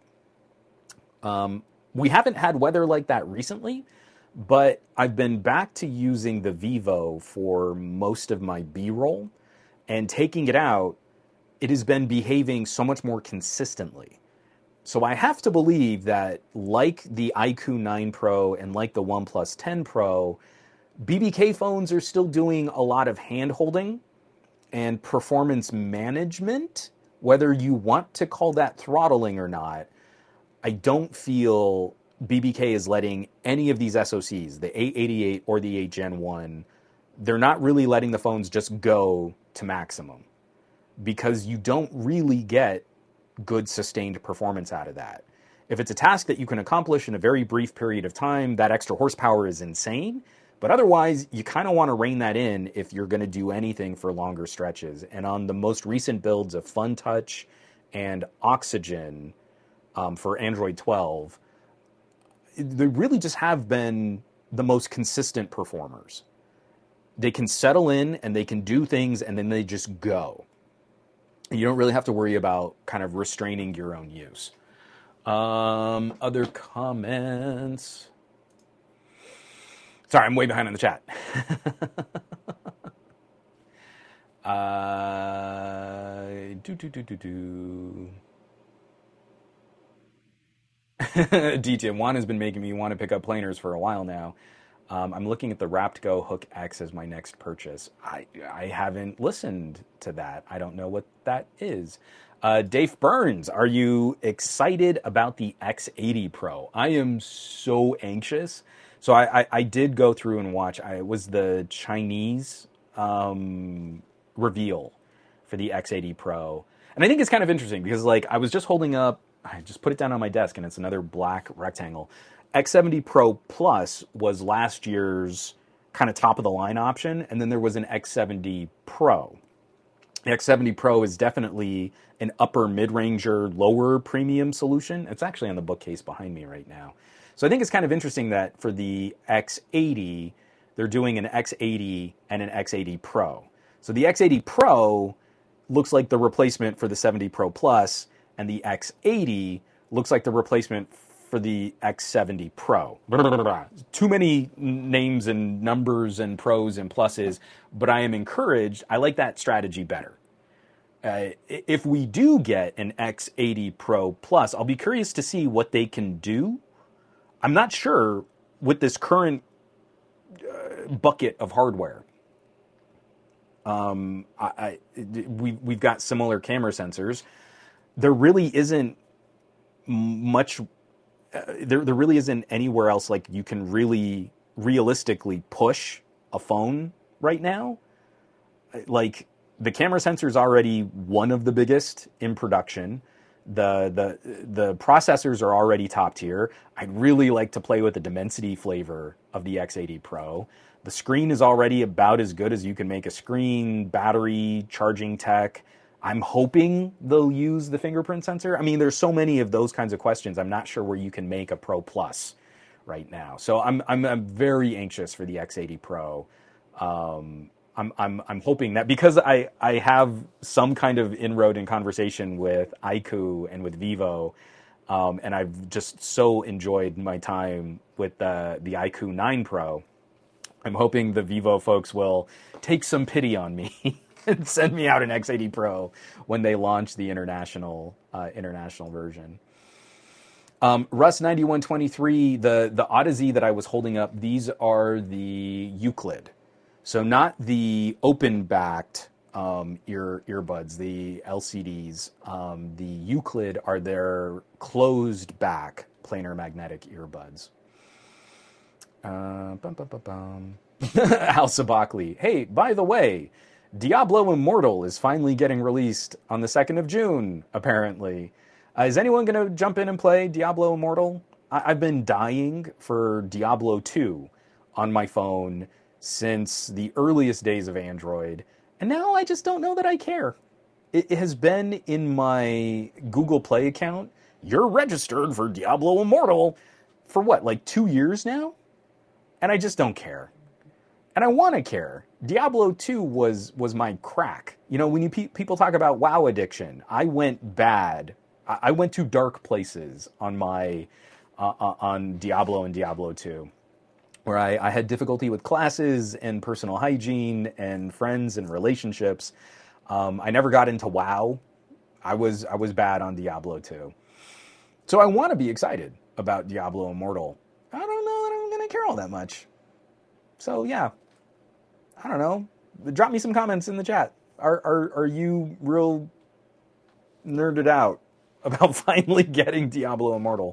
We haven't had weather like that recently, but I've been back to using the Vivo for most of my B-roll, and taking it out, it has been behaving so much more consistently. So I have to believe that, like the iQOO 9 Pro and like the OnePlus 10 Pro, BBK phones are still doing a lot of hand-holding and performance management. Whether you want to call that throttling or not, I don't feel BBK is letting any of these SoCs, the A88 or the 8 Gen 1, they're not really letting the phones just go to maximum, because you don't really get good sustained performance out of that. If it's a task that you can accomplish in a very brief period of time, that extra horsepower is insane. But otherwise, you kind of want to rein that in if you're going to do anything for longer stretches. And on the most recent builds of FunTouch and Oxygen for Android 12, they really just have been the most consistent performers. They can settle in and they can do things, and then they just go. You don't really have to worry about kind of restraining your own use. Other comments? Sorry, I'm way behind on the chat. DT, Juan has been making me want to pick up planers for a while now. I'm looking at the Raptgo Hook X as my next purchase. I haven't listened to that. I don't know what that is. Dave Burns, are you excited about the X80 Pro? I am so anxious. So I did go through and watch. It was the Chinese reveal for the X80 Pro. And I think it's kind of interesting because, like, I was just holding up, I just put it down on my desk, and it's another black rectangle. X70 Pro Plus was last year's kind of top-of-the-line option, and then there was an X70 Pro. The X70 Pro is definitely an upper mid-ranger, lower premium solution. It's actually on the bookcase behind me right now. So I think it's kind of interesting that for the X80, they're doing an X80 and an X80 Pro. So the X80 Pro looks like the replacement for the 70 Pro Plus, and the X80 looks like the replacement for the X70 Pro. Too many names and numbers and pros and pluses, but I am encouraged. I like that strategy better. If we do get an X80 Pro Plus, I'll be curious to see what they can do. I'm not sure with this current bucket of hardware. We've got similar camera sensors. There really isn't much. There really isn't anywhere else like you can really realistically push a phone right now. Like, the camera sensor is already one of the biggest in production. The processors are already top tier. I'd really like to play with the Dimensity flavor of the X80 Pro. The screen is already about as good as you can make a screen, battery, charging tech. I'm hoping they'll use the fingerprint sensor. I mean, there's so many of those kinds of questions. I'm not sure where you can make a Pro Plus right now. So I'm very anxious for the X80 Pro. I'm hoping that, because I have some kind of inroad in conversation with iQOO and with Vivo, and I've just so enjoyed my time with the iQOO 9 Pro. I'm hoping the Vivo folks will take some pity on me and send me out an X80 Pro when they launch the international version. Russ9123, the Odyssey that I was holding up, these are the Euclid. So not the open-backed earbuds, the LCDs. The Euclid are their closed-back planar magnetic earbuds. Al Sabakli. Hey, by the way, Diablo Immortal is finally getting released on the 2nd of June, apparently. Is anyone going to jump in and play Diablo Immortal? I've been dying for Diablo 2 on my phone since the earliest days of Android, and now I just don't know that I care. It has been in my Google Play account. You're registered for Diablo Immortal for what, like 2 years now? And I just don't care. And I want to care. Diablo 2 was my crack. You know, when people talk about WoW addiction, I went bad. I went to dark places on my on Diablo and Diablo 2, where I had difficulty with classes and personal hygiene and friends and relationships. I never got into WoW. I was bad on Diablo 2. So I want to be excited about Diablo Immortal. I don't know that I'm going to care all that much. So yeah, I don't know. Drop me some comments in the chat. Are you real nerded out about finally getting Diablo Immortal?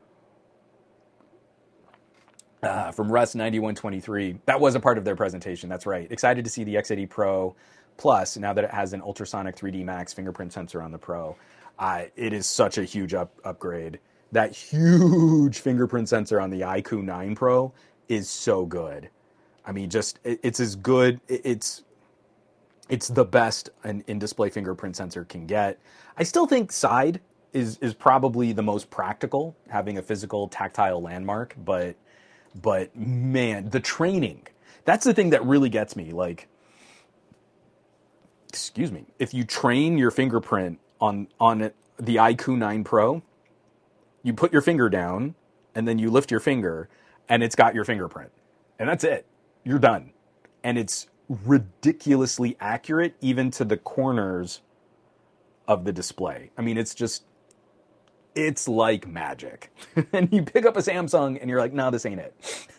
From Russ9123. That was a part of their presentation. That's right. Excited to see the X80 Pro Plus now that it has an ultrasonic 3D Max fingerprint sensor on the Pro. It is such a huge upgrade. That huge fingerprint sensor on the iQOO 9 Pro is so good. I mean, just it's as good. It's the best an in-display fingerprint sensor can get. I still think Side is probably the most practical, having a physical tactile landmark. But man, the training, that's the thing that really gets me. Like, excuse me, if you train your fingerprint on the iQOO 9 Pro, you put your finger down and then you lift your finger and it's got your fingerprint. And that's it. You're done. And it's ridiculously accurate even to the corners of the display. I mean, it's like magic. And you pick up a Samsung and you're like, no, this ain't it.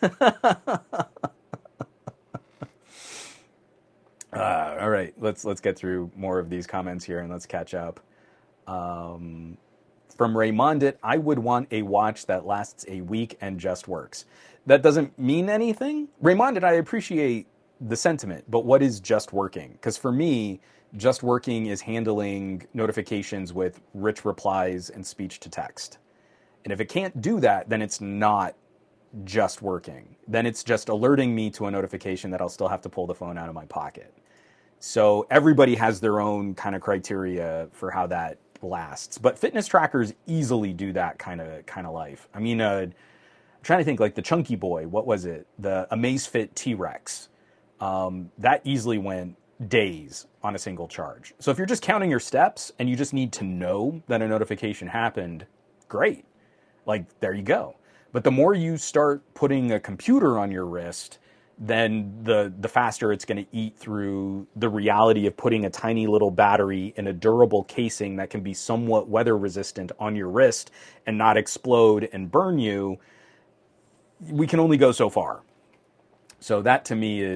All right, let's get through more of these comments here and let's catch up. From Raymondit, I would want a watch that lasts a week and just works. That doesn't mean anything. Raymondit, I appreciate the sentiment, but what is just working? Because for me, just working is handling notifications with rich replies and speech to text. And if it can't do that, then it's not just working. Then it's just alerting me to a notification that I'll still have to pull the phone out of my pocket. So everybody has their own kind of criteria for how that lasts. But fitness trackers easily do that kind of life. I mean, I'm trying to think, like the Chunky Boy, what was it? The Amazfit T-Rex. That easily went days on a single charge. So if you're just counting your steps and you just need to know that a notification happened, great. Like, there you go. But the more you start putting a computer on your wrist, then the faster it's going to eat through the reality of putting a tiny little battery in a durable casing that can be somewhat weather resistant on your wrist and not explode and burn you. We can only go so far. So that to me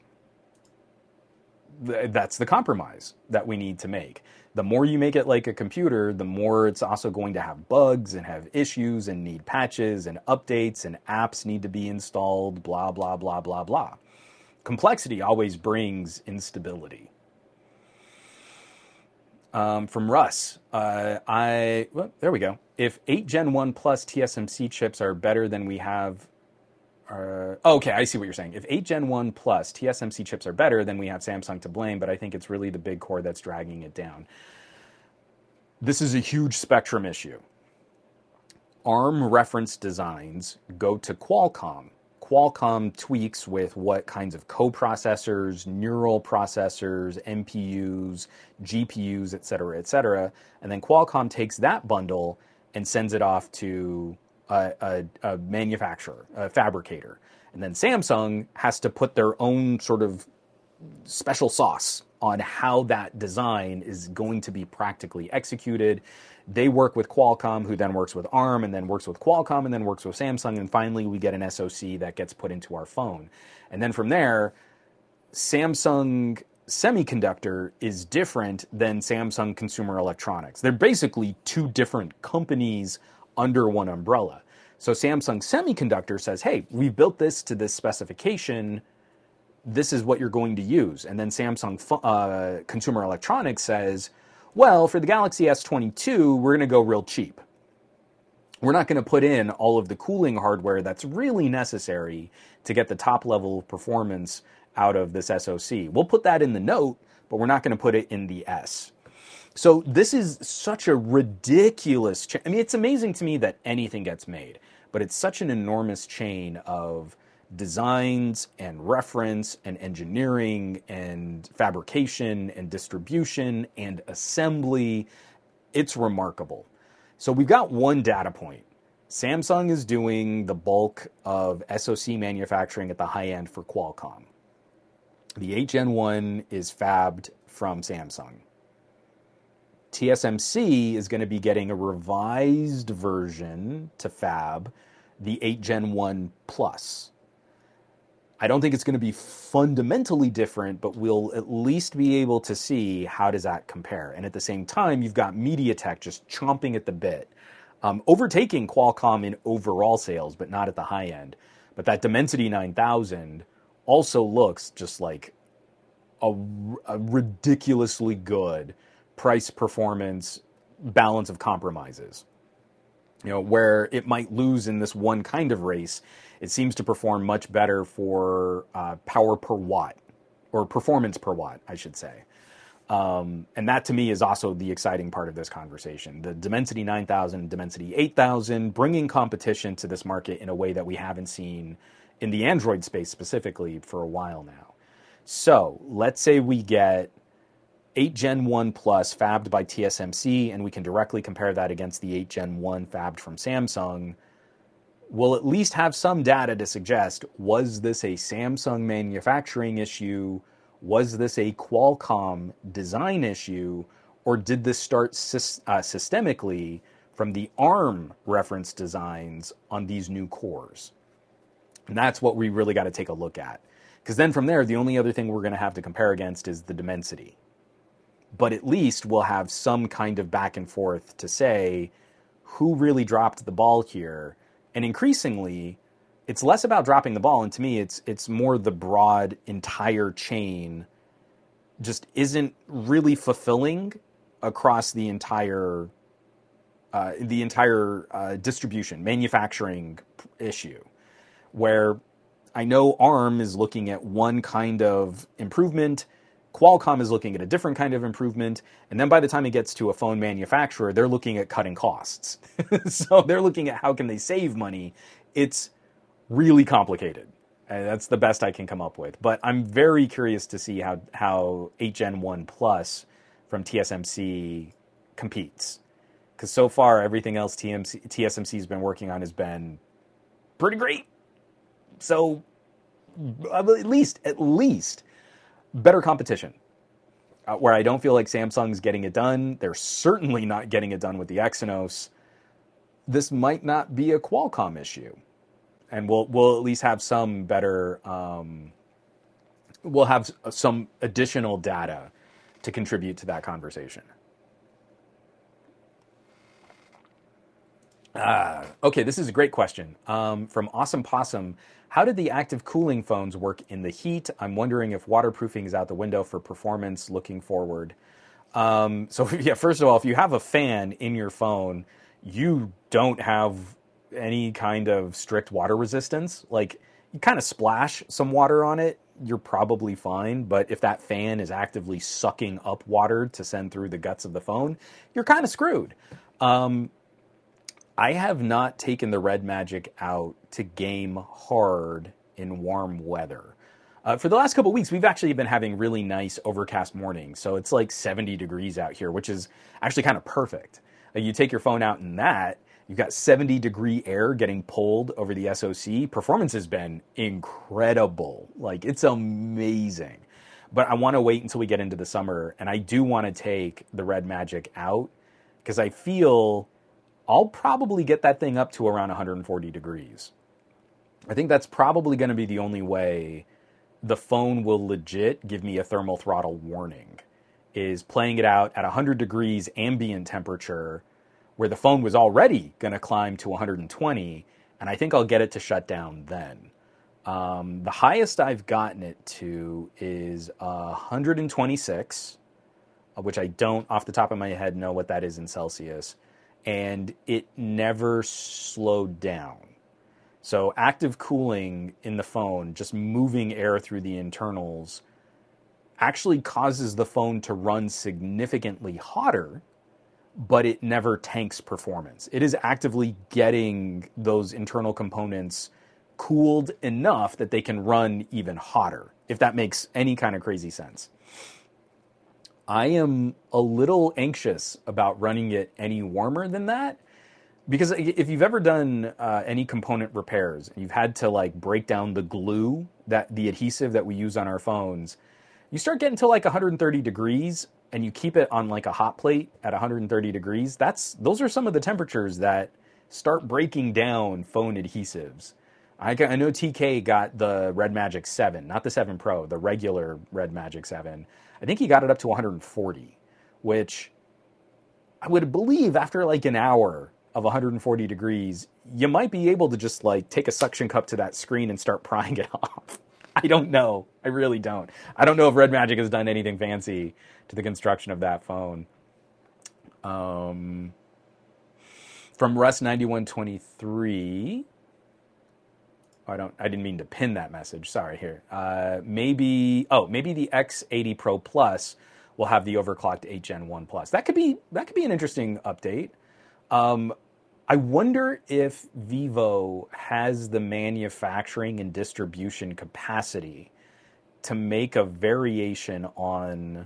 that's the compromise that we need to make. The more you make it like a computer, the more it's also going to have bugs and have issues and need patches and updates and apps need to be installed, blah, blah, blah, blah, blah. Complexity always brings instability. From Russ, there we go. If 8 Gen 1 Plus TSMC chips are better than we have, okay, I see what you're saying. If 8 Gen 1 Plus TSMC chips are better, then we have Samsung to blame, but I think it's really the big core that's dragging it down. This is a huge spectrum issue. ARM reference designs go to Qualcomm. Qualcomm tweaks with what kinds of coprocessors, neural processors, MPUs, GPUs, et cetera, and then Qualcomm takes that bundle and sends it off to a manufacturer, a fabricator. And then Samsung has to put their own sort of special sauce on how that design is going to be practically executed. They work with Qualcomm, who then works with ARM, and then works with Qualcomm, and then works with Samsung, and finally we get an SoC that gets put into our phone. And then from there, Samsung Semiconductor is different than Samsung Consumer Electronics. They're basically two different companies under one umbrella. So Samsung Semiconductor says, hey, we've built this to this specification. This is what you're going to use. And then Samsung Consumer Electronics says, well, for the Galaxy S22, we're going to go real cheap. We're not going to put in all of the cooling hardware that's really necessary to get the top level of performance out of this SoC. We'll put that in the Note, but we're not going to put it in the S. So this is such a ridiculous I mean, it's amazing to me that anything gets made, but it's such an enormous chain of designs and reference and engineering and fabrication and distribution and assembly, it's remarkable. So we've got one data point. Samsung is doing the bulk of SoC manufacturing at the high end for Qualcomm. The 8 Gen 1 is fabbed from Samsung. TSMC is going to be getting a revised version to fab the 8 Gen 1 Plus. I don't think it's going to be fundamentally different, but we'll at least be able to see how does that compare. And at the same time, you've got MediaTek just chomping at the bit, overtaking Qualcomm in overall sales, but not at the high end. But that Dimensity 9000 also looks just like a ridiculously good price performance balance of compromises. You know, where it might lose in this one kind of race, it seems to perform much better for power per watt, or performance per watt, I should say. And that to me is also the exciting part of this conversation. The Dimensity 9000, Dimensity 8000, bringing competition to this market in a way that we haven't seen in the Android space specifically for a while now. So let's say we get 8 Gen 1 Plus fabbed by TSMC, and we can directly compare that against the 8 Gen 1 fabbed from Samsung. We'll at least have some data to suggest, was this a Samsung manufacturing issue? Was this a Qualcomm design issue? Or did this start systemically from the ARM reference designs on these new cores? And that's what we really got to take a look at. Because then from there, the only other thing we're going to have to compare against is the Dimensity. But at least we'll have some kind of back and forth to say who really dropped the ball here. And increasingly, it's less about dropping the ball. And to me, it's more the broad entire chain just isn't really fulfilling across the entire distribution, manufacturing issue. Where I know ARM is looking at one kind of improvement, Qualcomm is looking at a different kind of improvement, and then by the time it gets to a phone manufacturer, they're looking at cutting costs. So they're looking at how can they save money. It's really complicated. And that's the best I can come up with. But I'm very curious to see how 8 Gen 1 Plus from TSMC competes. Because so far, everything else TSMC's been working on has been pretty great. So at least better competition. Where I don't feel like Samsung's getting it done. They're certainly not getting it done with the Exynos. This might not be a Qualcomm issue. And we'll at least have some better, we'll have some additional data to contribute to that conversation. Okay, this is a great question. From Awesome Possum. How did the active cooling phones work in the heat? I'm wondering if waterproofing is out the window for performance looking forward. So yeah, first of all, if you have a fan in your phone, you don't have any kind of strict water resistance. Like, you kind of splash some water on it, you're probably fine. But if that fan is actively sucking up water to send through the guts of the phone, you're kind of screwed. I have not taken the Red Magic out to game hard in warm weather. For the last couple of weeks, we've actually been having really nice overcast mornings. So it's like 70 degrees out here, which is actually kind of perfect. You take your phone out in that, you've got 70-degree air getting pulled over the SoC. Performance has been incredible. Like, it's amazing. But I want to wait until we get into the summer, and I do want to take the Red Magic out because I feel I'll probably get that thing up to around 140 degrees. I think that's probably going to be the only way the phone will legit give me a thermal throttle warning, is playing it out at 100 degrees ambient temperature where the phone was already going to climb to 120, and I think I'll get it to shut down then. The highest I've gotten it to is 126, which I don't, off the top of my head, know what that is in Celsius, and it never slowed down. So active cooling in the phone, just moving air through the internals, actually causes the phone to run significantly hotter, but it never tanks performance. It is actively getting those internal components cooled enough that they can run even hotter, if that makes any kind of crazy sense. I am a little anxious about running it any warmer than that, because if you've ever done any component repairs and you've had to like break down the glue, that the adhesive that we use on our phones, you start getting to like 130 degrees and you keep it on like a hot plate at 130 degrees. Those are some of the temperatures that start breaking down phone adhesives. I know TK got the Red Magic 7, not the 7 Pro, the regular Red Magic 7. I think he got it up to 140, which I would believe after like an hour of 140 degrees, you might be able to just like take a suction cup to that screen and start prying it off. I don't know. I really don't. I don't know if Red Magic has done anything fancy to the construction of that phone. From Russ9123... I didn't mean to pin that message. Sorry here. Maybe the X80 Pro Plus will have the overclocked 8 Gen 1 Plus. That could be an interesting update. I wonder if Vivo has the manufacturing and distribution capacity to make a variation on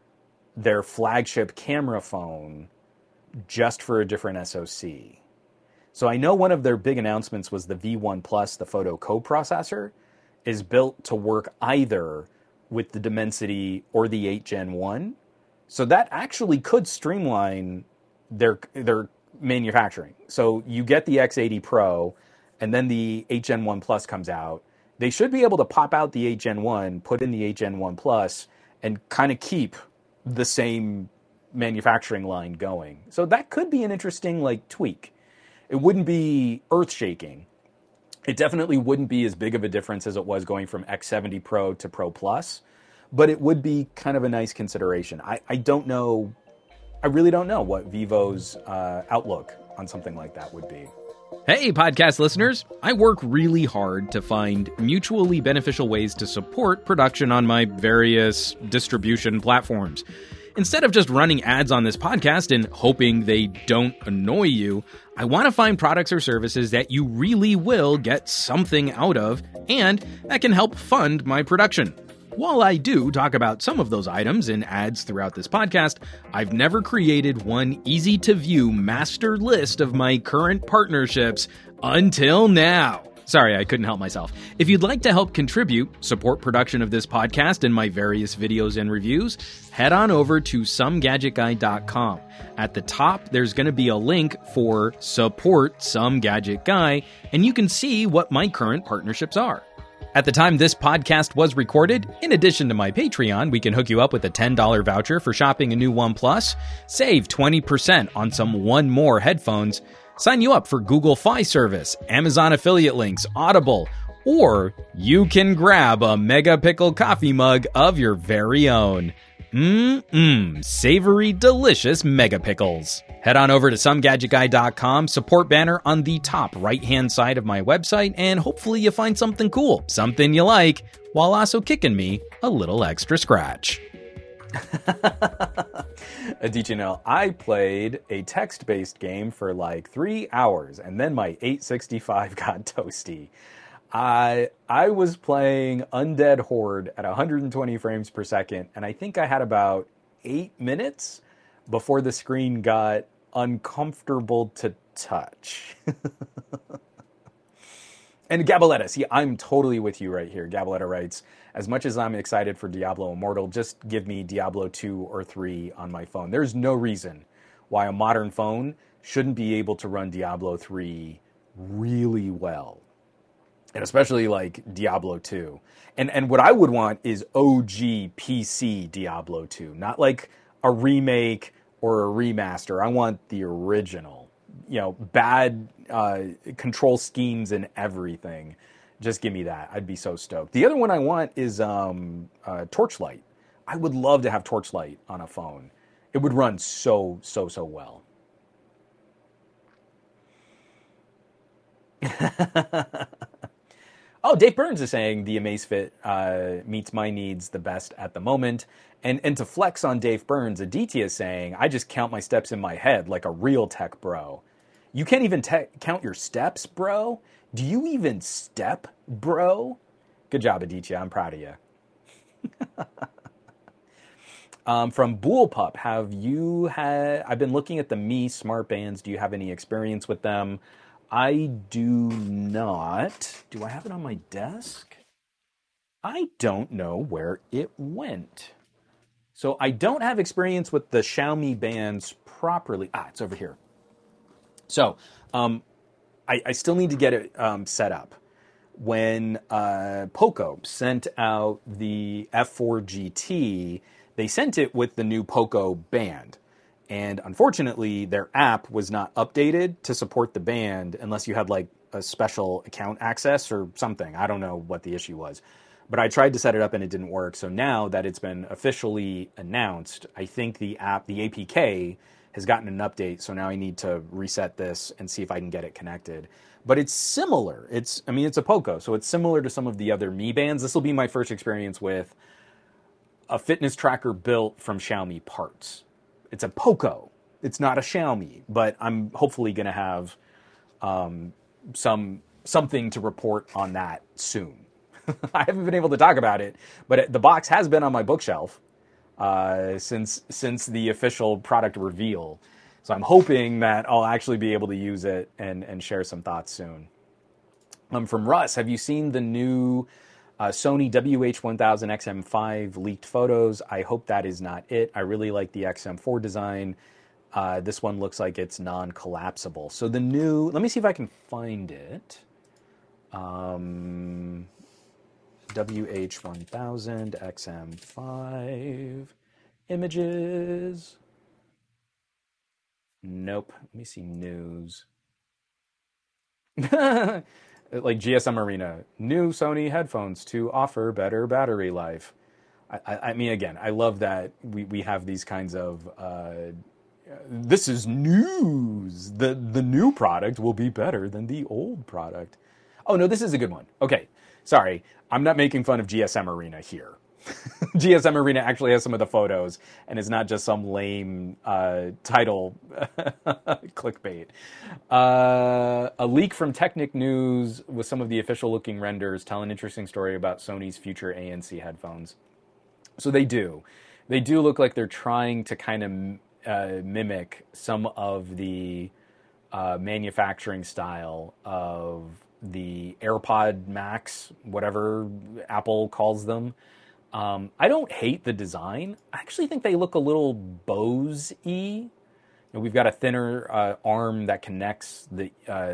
their flagship camera phone just for a different SoC. So I know one of their big announcements was the V1 Plus, the photo coprocessor, is built to work either with the Dimensity or the 8 Gen 1. So that actually could streamline their manufacturing. So you get the X80 Pro, and then the 8 Gen 1 Plus comes out. They should be able to pop out the 8 Gen 1, put in the 8 Gen 1 Plus, and kind of keep the same manufacturing line going. So that could be an interesting like tweak. It wouldn't be earth-shaking. It definitely wouldn't be as big of a difference as it was going from X70 Pro to Pro Plus, but it would be kind of a nice consideration. I don't know. I really don't know what Vivo's outlook on something like that would be. Hey, podcast listeners. I work really hard to find mutually beneficial ways to support production on my various distribution platforms. Instead of just running ads on this podcast and hoping they don't annoy you, I want to find products or services that you really will get something out of and that can help fund my production. While I do talk about some of those items in ads throughout this podcast, I've never created one easy-to-view master list of my current partnerships until now. Sorry, I couldn't help myself. If you'd like to help contribute, support production of this podcast and my various videos and reviews, head on over to somegadgetguy.com. At the top, there's going to be a link for Support Some Gadget Guy, and you can see what my current partnerships are. At the time this podcast was recorded, in addition to my Patreon, we can hook you up with a $10 voucher for shopping a new OnePlus, save 20% on some One More headphones, sign you up for Google Fi service, Amazon affiliate links, Audible, or you can grab a Mega Pickle coffee mug of your very own. Savory, delicious Mega Pickles. Head on over to somegadgetguy.com, support banner on the top right-hand side of my website, and hopefully you find something cool, something you like, while also kicking me a little extra scratch. Did you know I played a text-based game for like 3 hours and then my 865 got toasty. I was playing Undead Horde at 120 frames per second, and I think I had about 8 minutes before the screen got uncomfortable to touch. And Gabaletta, see, I'm totally with you right here. Gabaletta writes, as much as I'm excited for Diablo Immortal, just give me Diablo 2 or 3 on my phone. There's no reason why a modern phone shouldn't be able to run Diablo 3 really well. And especially like Diablo 2. And what I would want is OG PC Diablo 2, not like a remake or a remaster. I want the original. You know, bad control schemes and everything. Just give me that. I'd be so stoked. The other one I want is Torchlight. I would love to have Torchlight on a phone. It would run so well. Oh, Dave Burns is saying the Amazfit meets my needs the best at the moment. And to flex on Dave Burns, Aditya is saying, I just count my steps in my head like a real tech bro. You can't even count your steps, bro? Do you even step, bro? Good job, Aditya. I'm proud of you. From Bullpup, I've been looking at the Mi smart bands. Do you have any experience with them? I do not. Do I have it on my desk? I don't know where it went. So I don't have experience with the Xiaomi bands properly. It's over here. So I still need to get it set up. When Poco sent out the F4 GT, they sent it with the new Poco band. And unfortunately, their app was not updated to support the band unless you had like a special account access or something. I don't know what the issue was. But I tried to set it up and it didn't work. So now that it's been officially announced, I think the APK has gotten an update. So now I need to reset this and see if I can get it connected. But it's similar. It's a Poco, so it's similar to some of the other Mi bands. This will be my first experience with a fitness tracker built from Xiaomi parts. It's a Poco. It's not a Xiaomi, but I'm hopefully going to have something to report on that soon. I haven't been able to talk about it, but the box has been on my bookshelf since the official product reveal. So I'm hoping that I'll actually be able to use it and share some thoughts soon. From Russ, have you seen the new Sony WH-1000 XM5 leaked photos? I hope that is not it. I really like the XM4 design. This one looks like it's non-collapsible. So the new, let me see if I can find it. WH-1000 XM5 images. Nope. Let me see news. Like GSM Arena, new Sony headphones to offer better battery life. I mean, again, I love that we have these kinds of, this is news. The new product will be better than the old product. Oh, no, this is a good one. Okay, sorry. I'm not making fun of GSM Arena here. GSM Arena actually has some of the photos, and it's not just some lame title clickbait. A leak from Technic News with some of the official-looking renders tell an interesting story about Sony's future ANC headphones. So they do. They do look like they're trying to kind of mimic some of the manufacturing style of the AirPod Max, whatever Apple calls them. I don't hate the design. I actually think they look a little Bose-y. We've got a thinner arm that connects the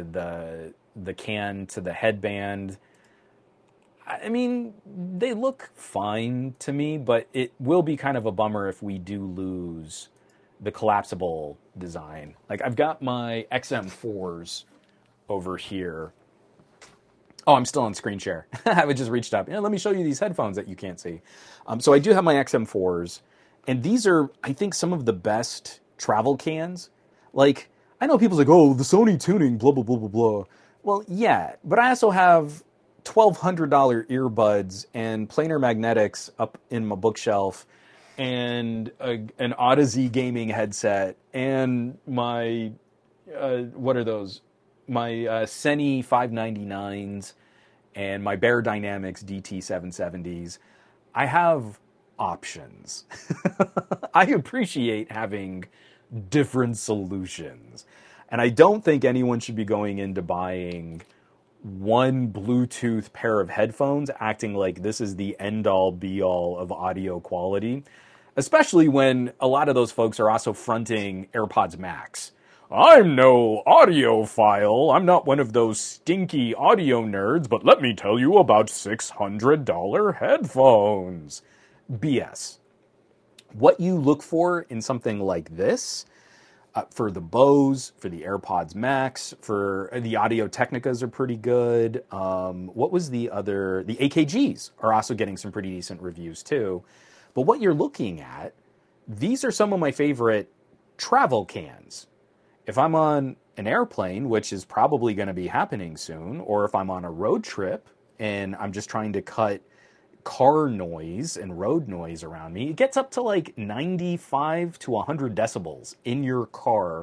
can to the headband. I mean, they look fine to me, but it will be kind of a bummer if we do lose the collapsible design. Like, I've got my XM4s over here. Oh, I'm still on screen share. I just reached up. Let me show you these headphones that you can't see. So I do have my XM4s, and these are, I think, some of the best travel cans. Like, I know people's like, oh, the Sony tuning, blah, blah, blah, blah, blah. Well, yeah, but I also have $1,200 earbuds and planar magnetics up in my bookshelf, and an Odyssey gaming headset, and my, what are those? My Seny 599s and my Bear Dynamics DT770s. I have options. I appreciate having different solutions. And I don't think anyone should be going into buying one Bluetooth pair of headphones acting like this is the end-all be-all of audio quality, especially when a lot of those folks are also fronting AirPods Max. I'm no audiophile. I'm not one of those stinky audio nerds, but let me tell you about $600 headphones. BS. What you look for in something like this, for the Bose, for the AirPods Max, for the Audio Technicas are pretty good. What was the other? The AKGs are also getting some pretty decent reviews too. But what you're looking at, these are some of my favorite travel cans. If I'm on an airplane, which is probably going to be happening soon, or if I'm on a road trip and I'm just trying to cut car noise and road noise around me, it gets up to like 95 to 100 decibels in your car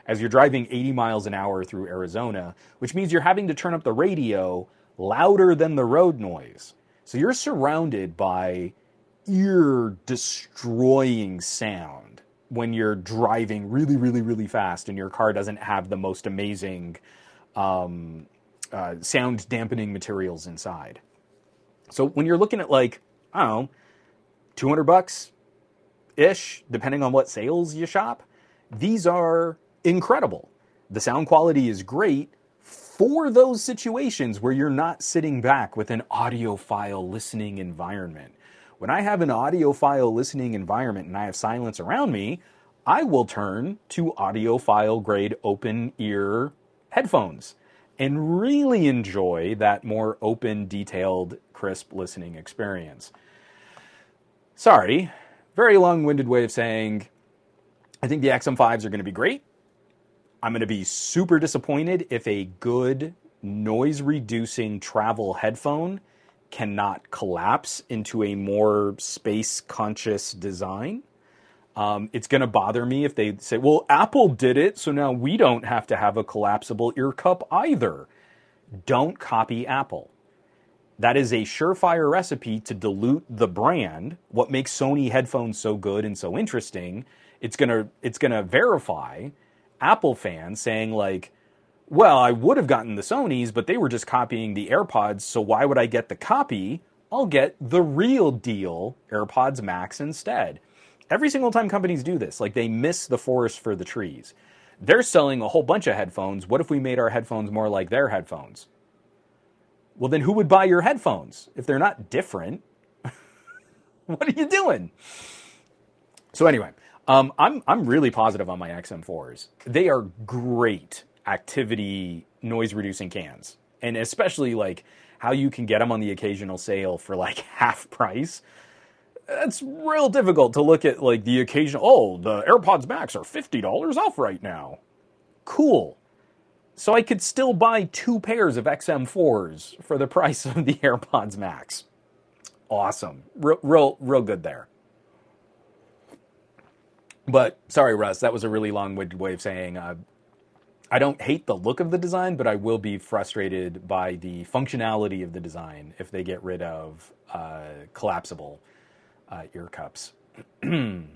as you're driving 80 miles an hour through Arizona, which means you're having to turn up the radio louder than the road noise. So you're surrounded by ear-destroying sound when you're driving really, really, really fast and your car doesn't have the most amazing sound dampening materials inside. So when you're looking at like, I don't know, $200-ish, depending on what sales you shop, these are incredible. The sound quality is great for those situations where you're not sitting back with an audiophile listening environment. When I have an audiophile listening environment and I have silence around me, I will turn to audiophile grade open ear headphones and really enjoy that more open, detailed, crisp listening experience. Sorry, very long-winded way of saying, I think the XM5s are going to be great. I'm going to be super disappointed if a good noise-reducing travel headphone cannot collapse into a more space-conscious design. It's going to bother me if they say, well, Apple did it, so now we don't have to have a collapsible ear cup either. Don't copy Apple. That is a surefire recipe to dilute the brand. What makes Sony headphones so good and so interesting, it's gonna verify Apple fans saying like, well, I would have gotten the Sonys, but they were just copying the AirPods, so why would I get the copy? I'll get the real deal AirPods Max instead. Every single time companies do this, like they miss the forest for the trees. They're selling a whole bunch of headphones. What if we made our headphones more like their headphones? Well, then who would buy your headphones? If they're not different, what are you doing? So anyway, I'm really positive on my XM4s. They are great activity noise-reducing cans. And especially like how you can get them on the occasional sale for like half price. It's real difficult to look at like the occasional, oh, the AirPods Max are $50 off right now. Cool. So I could still buy 2 pairs of XM4s for the price of the AirPods Max. Awesome. Real good there. But sorry, Russ, that was a really long-winded way of saying I don't hate the look of the design, but I will be frustrated by the functionality of the design if they get rid of collapsible ear cups. From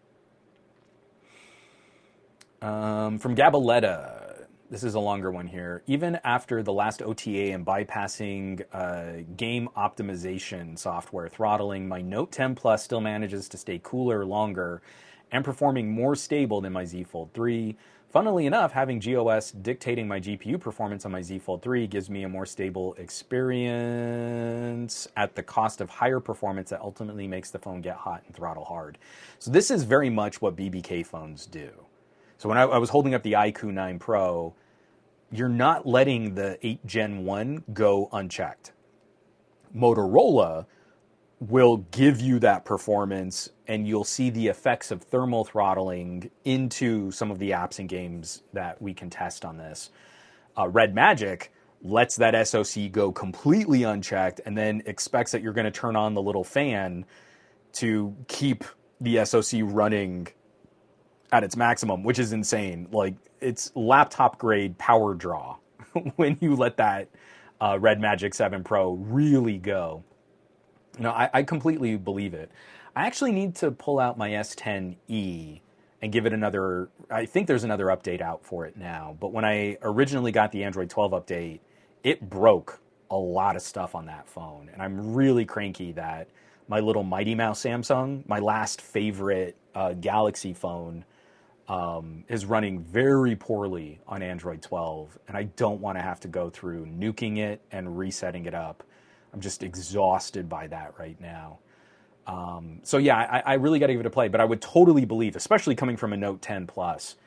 Gabaletta, this is a longer one here. Even after the last OTA and bypassing game optimization software throttling, my Note 10 Plus still manages to stay cooler longer and performing more stable than my Z Fold 3. Funnily enough, having GOS dictating my GPU performance on my Z Fold 3 gives me a more stable experience at the cost of higher performance that ultimately makes the phone get hot and throttle hard. So this is very much what BBK phones do. So when I was holding up the iQOO 9 Pro, you're not letting the 8 Gen 1 go unchecked. Motorola will give you that performance, and you'll see the effects of thermal throttling into some of the apps and games that we can test on this. Red Magic lets that SoC go completely unchecked and then expects that you're going to turn on the little fan to keep the SoC running at its maximum, which is insane. Like, it's laptop grade power draw when you let that Red Magic 7 Pro really go. No, I completely believe it. I actually need to pull out my S10e and give it another, I think there's another update out for it now. But when I originally got the Android 12 update, it broke a lot of stuff on that phone. And I'm really cranky that my little Mighty Mouse Samsung, my last favorite Galaxy phone, is running very poorly on Android 12. And I don't want to have to go through nuking it and resetting it up. I'm just exhausted by that right now. So yeah, I really got to give it a play, but I would totally believe, especially coming from a Note 10 Plus.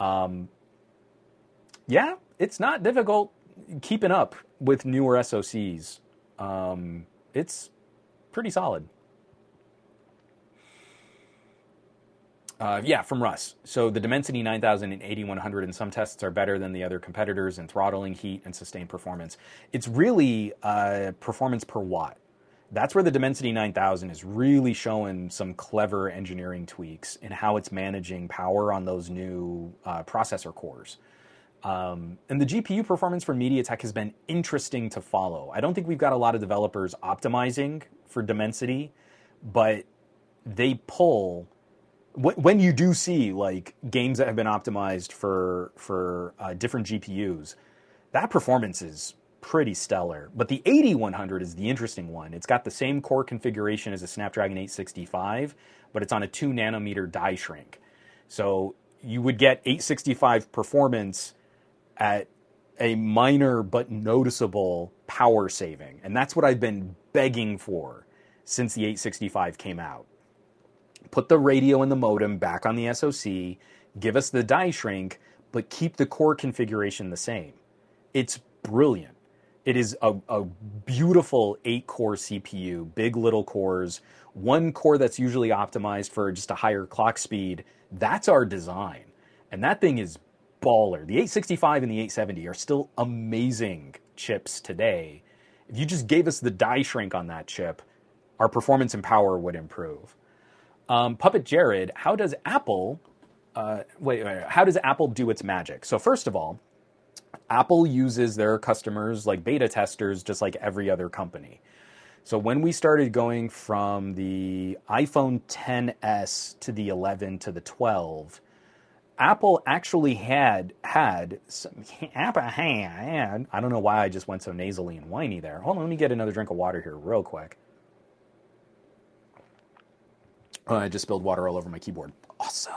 Yeah, it's not difficult keeping up with newer SoCs. It's pretty solid. Yeah, from Russ. So the Dimensity 9000 and 8100 in some tests are better than the other competitors in throttling, heat, and sustained performance. It's really performance per watt. That's where the Dimensity 9000 is really showing some clever engineering tweaks in how it's managing power on those new processor cores. And the GPU performance for MediaTek has been interesting to follow. I don't think we've got a lot of developers optimizing for Dimensity, but they pull... When you do see like games that have been optimized for different GPUs, that performance is pretty stellar. But the 8100 is the interesting one. It's got the same core configuration as a Snapdragon 865, but it's on a 2 nanometer die shrink. So you would get 865 performance at a minor but noticeable power saving. And that's what I've been begging for since the 865 came out. Put the radio and the modem back on the SoC, give us the die shrink, but keep the core configuration the same. It's brilliant. It is a beautiful 8-core CPU, big little cores, one core that's usually optimized for just a higher clock speed. That's our design. And that thing is baller. The 865 and the 870 are still amazing chips today. If you just gave us the die shrink on that chip, our performance and power would improve. Puppet Jared, how does Apple how does Apple do its magic? So first of all, Apple uses their customers like beta testers just like every other company. So when we started going from the iPhone XS to the 11 to the 12, Apple actually had some, I don't know why I just went so nasally and whiny there. Hold on, let me get another drink of water here real quick. I just spilled water all over my keyboard. Awesome.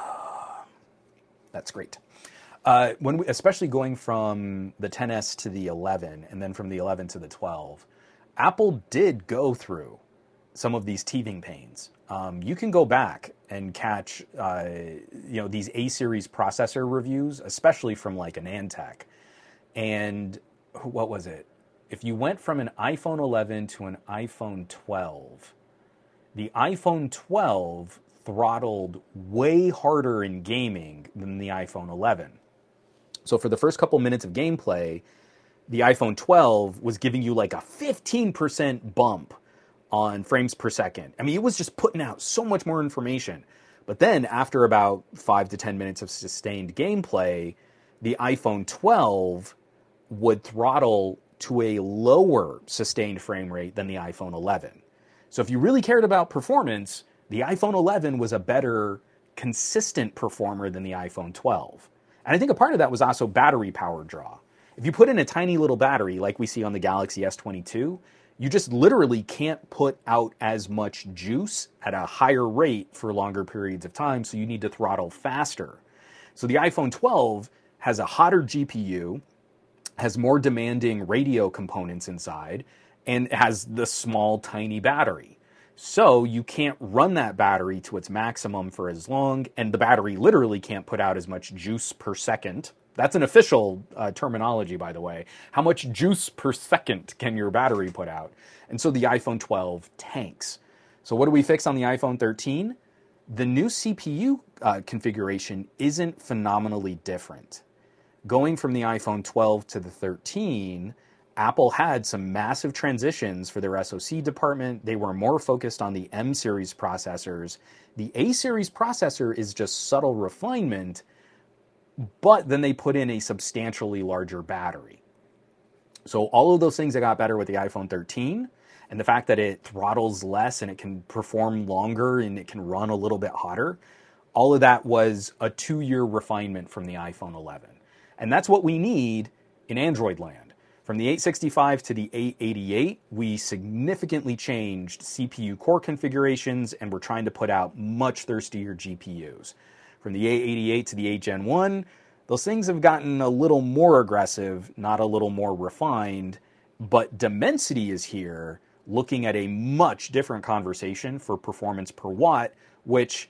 That's great. Especially going from the XS to the 11 and then from the 11 to the 12, Apple did go through some of these teething pains. You can go back and catch these A-series processor reviews, especially from like AnandTech. And what was it? If you went from an iPhone 11 to an iPhone 12, the iPhone 12 throttled way harder in gaming than the iPhone 11. So for the first couple minutes of gameplay, the iPhone 12 was giving you like a 15% bump on frames per second. I mean, it was just putting out so much more information. But then after about 5 to 10 minutes of sustained gameplay, the iPhone 12 would throttle to a lower sustained frame rate than the iPhone 11. So if you really cared about performance, the iPhone 11 was a better consistent performer than the iPhone 12. And I think a part of that was also battery power draw. If you put in a tiny little battery like we see on the Galaxy S22, you just literally can't put out as much juice at a higher rate for longer periods of time, so you need to throttle faster. So the iPhone 12 has a hotter GPU, has more demanding radio components inside, and has the small, tiny battery. So you can't run that battery to its maximum for as long, and the battery literally can't put out as much juice per second. That's an official terminology, by the way. How much juice per second can your battery put out? And so the iPhone 12 tanks. So what do we fix on the iPhone 13? The new CPU configuration isn't phenomenally different. Going from the iPhone 12 to the 13, Apple had some massive transitions for their SoC department. They were more focused on the M-series processors. The A-series processor is just subtle refinement, but then they put in a substantially larger battery. So all of those things that got better with the iPhone 13, and the fact that it throttles less and it can perform longer and it can run a little bit hotter, all of that was a 2-year refinement from the iPhone 11. And that's what we need in Android land. From the 865 to the 888, we significantly changed CPU core configurations, and we're trying to put out much thirstier GPUs. From the 888 to the 8 Gen 1, those things have gotten a little more aggressive, not a little more refined, but Dimensity is here looking at a much different conversation for performance per watt, which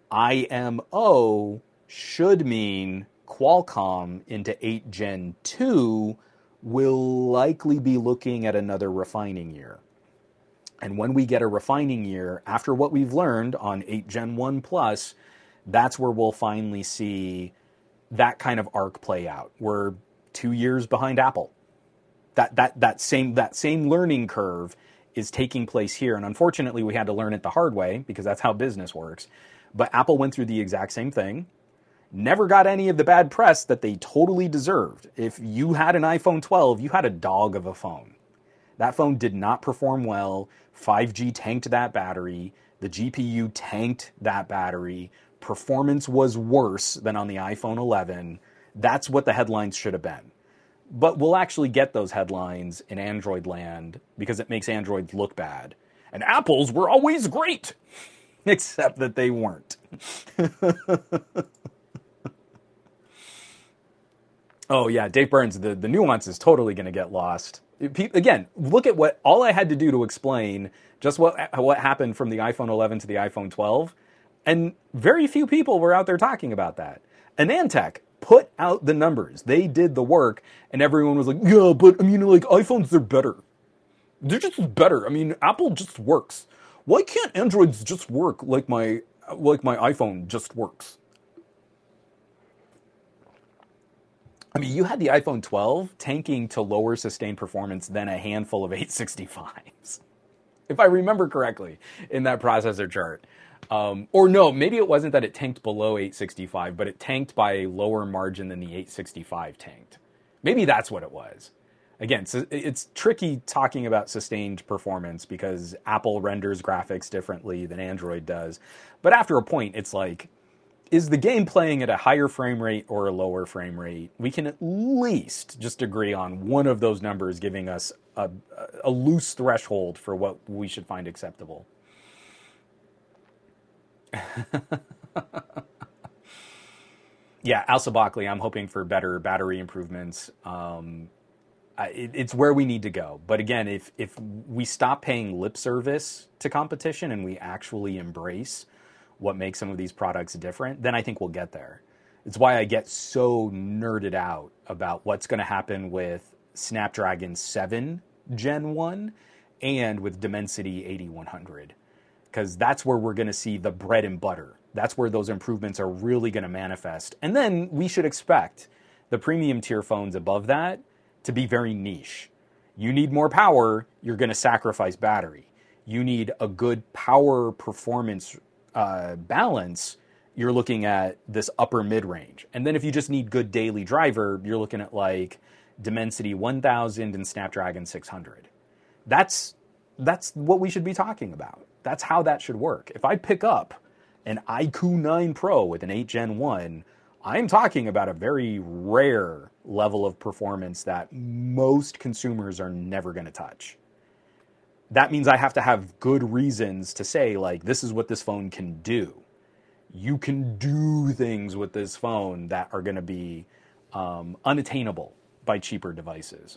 IMO should mean Qualcomm into 8 Gen 2 will likely be looking at another refining year. And when we get a refining year, after what we've learned on 8 Gen 1 Plus, that's where we'll finally see that kind of arc play out. We're 2 years behind Apple. That same learning curve is taking place here. And unfortunately, we had to learn it the hard way because that's how business works. But Apple went through the exact same thing. Never got any of the bad press that they totally deserved. If you had an iPhone 12, you had a dog of a phone. That phone did not perform well. 5G tanked that battery. The GPU tanked that battery. Performance was worse than on the iPhone 11. That's what the headlines should have been. But we'll actually get those headlines in Android land because it makes Androids look bad. And Apple's were always great, except that they weren't. Oh, yeah, Dave Burns, the nuance is totally going to get lost. Again, look at what all I had to do to explain just what happened from the iPhone 11 to the iPhone 12. And very few people were out there talking about that. AnandTech put out the numbers. They did the work, and everyone was like, yeah, but I mean, like, iPhones, they're better. They're just better. I mean, Apple just works. Why can't Androids just work like my iPhone just works? I mean, you had the iPhone 12 tanking to lower sustained performance than a handful of 865s, if I remember correctly, in that processor chart. Or no, maybe it wasn't that it tanked below 865, but it tanked by a lower margin than the 865 tanked. Maybe that's what it was. Again, so it's tricky talking about sustained performance because Apple renders graphics differently than Android does. But after a point, it's like, is the game playing at a higher frame rate or a lower frame rate? We can at least just agree on one of those numbers giving us a loose threshold for what we should find acceptable. Yeah, Al Sabakli, I'm hoping for better battery improvements. It's where we need to go. But again, if we stop paying lip service to competition and we actually embrace what makes some of these products different, then I think we'll get there. It's why I get so nerded out about what's going to happen with Snapdragon 7 Gen 1 and with Dimensity 8100. Because that's where we're going to see the bread and butter. That's where those improvements are really going to manifest. And then we should expect the premium tier phones above that to be very niche. You need more power, you're going to sacrifice battery. You need a good power performance balance, you're looking at this upper mid-range. And then if you just need good daily driver, you're looking at like Dimensity 1000 and Snapdragon 600. That's what we should be talking about. That's how that should work. If I pick up an iQOO 9 Pro with an 8 Gen 1, I'm talking about a very rare level of performance that most consumers are never going to touch. That means I have to have good reasons to say, like, this is what this phone can do. You can do things with this phone that are going to be unattainable by cheaper devices.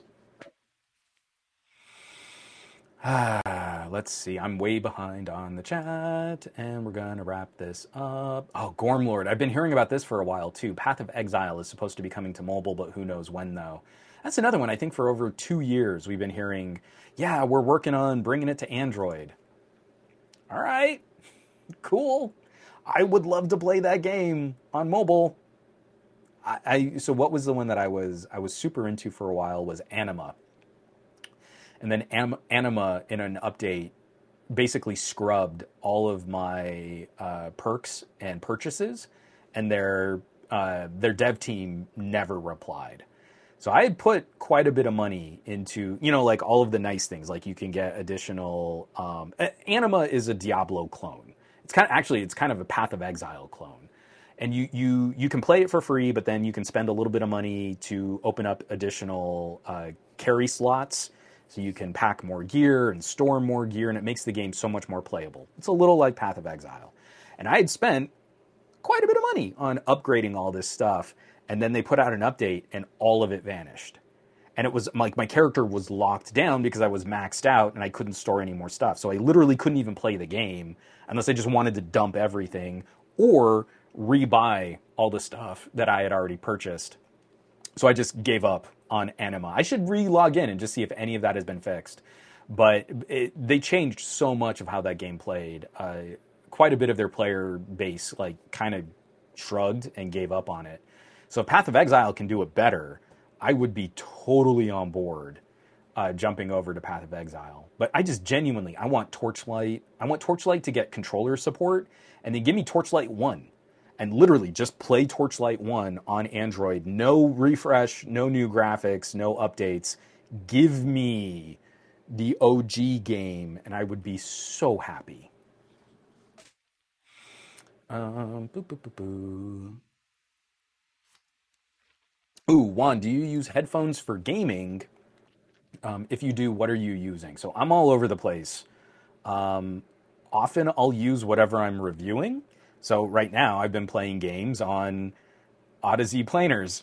Let's see. I'm way behind on the chat, and we're going to wrap this up. Oh, Gormlord. I've been hearing about this for a while, too. Path of Exile is supposed to be coming to mobile, but who knows when, though. That's another one. I think for over 2 years, we've been hearing, yeah, we're working on bringing it to Android. All right. Cool. I would love to play that game on mobile. So what was the one that I was super into for a while was Anima. And then Anima, in an update, basically scrubbed all of my perks and purchases, and their dev team never replied. So I had put quite a bit of money into, like all of the nice things, like you can get additional. Anima is a Diablo clone. It's kind of a Path of Exile clone, and you can play it for free, but then you can spend a little bit of money to open up additional carry slots. So you can pack more gear and store more gear, and it makes the game so much more playable. It's a little like Path of Exile. And I had spent quite a bit of money on upgrading all this stuff, and then they put out an update, and all of it vanished. And it was like my character was locked down because I was maxed out, and I couldn't store any more stuff. So I literally couldn't even play the game unless I just wanted to dump everything or rebuy all the stuff that I had already purchased. So I just gave up on Anima. I should re-log in and just see if any of that has been fixed. But they changed so much of how that game played. Quite a bit of their player base kind of shrugged and gave up on it. So if Path of Exile can do it better, I would be totally on board jumping over to Path of Exile. But I just genuinely, I want Torchlight. I want Torchlight to get controller support, and then give me Torchlight 1. And literally just play Torchlight 1 on Android. No refresh, no new graphics, no updates. Give me the OG game, and I would be so happy. Boo, boo, boo, boo. Ooh, Juan, do you use headphones for gaming? If you do, what are you using? So I'm all over the place. Often I'll use whatever I'm reviewing. So right now I've been playing games on Odyssey planers.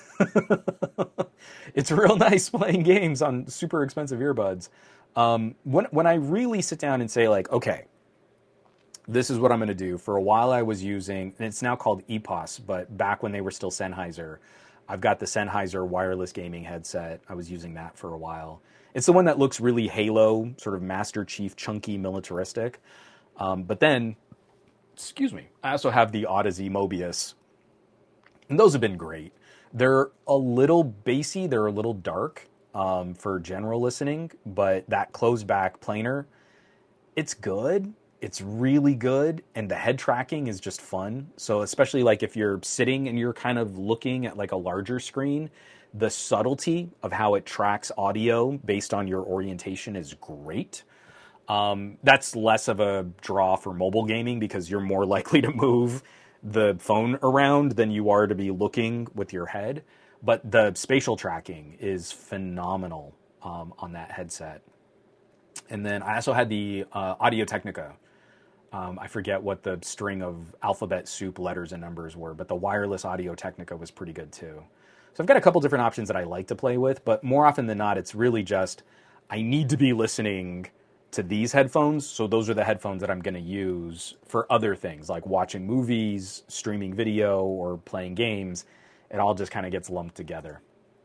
It's real nice playing games on super expensive earbuds. When I really sit down and say like, okay, this is what I'm going to do. For a while I was using, and it's now called EPOS, but back when they were still Sennheiser, I've got the Sennheiser wireless gaming headset. I was using that for a while. It's the one that looks really Halo, sort of Master Chief, chunky, militaristic. But then, excuse me, I also have the Odyssey Mobius. And those have been great. They're a little bassy, they're a little dark for general listening, but that closed back planar, it's good. It's really good, and the head tracking is just fun. So especially like if you're sitting and you're kind of looking at like a larger screen, the subtlety of how it tracks audio based on your orientation is great. That's less of a draw for mobile gaming because you're more likely to move the phone around than you are to be looking with your head. But the spatial tracking is phenomenal on that headset. And then I also had the Audio-Technica. I forget what the string of alphabet soup letters and numbers were, but the wireless Audio-Technica was pretty good too. So I've got a couple different options that I like to play with, but more often than not, it's really just, I need to be listening to these headphones, so those are the headphones that I'm going to use for other things, like watching movies, streaming video, or playing games. It all just kind of gets lumped together.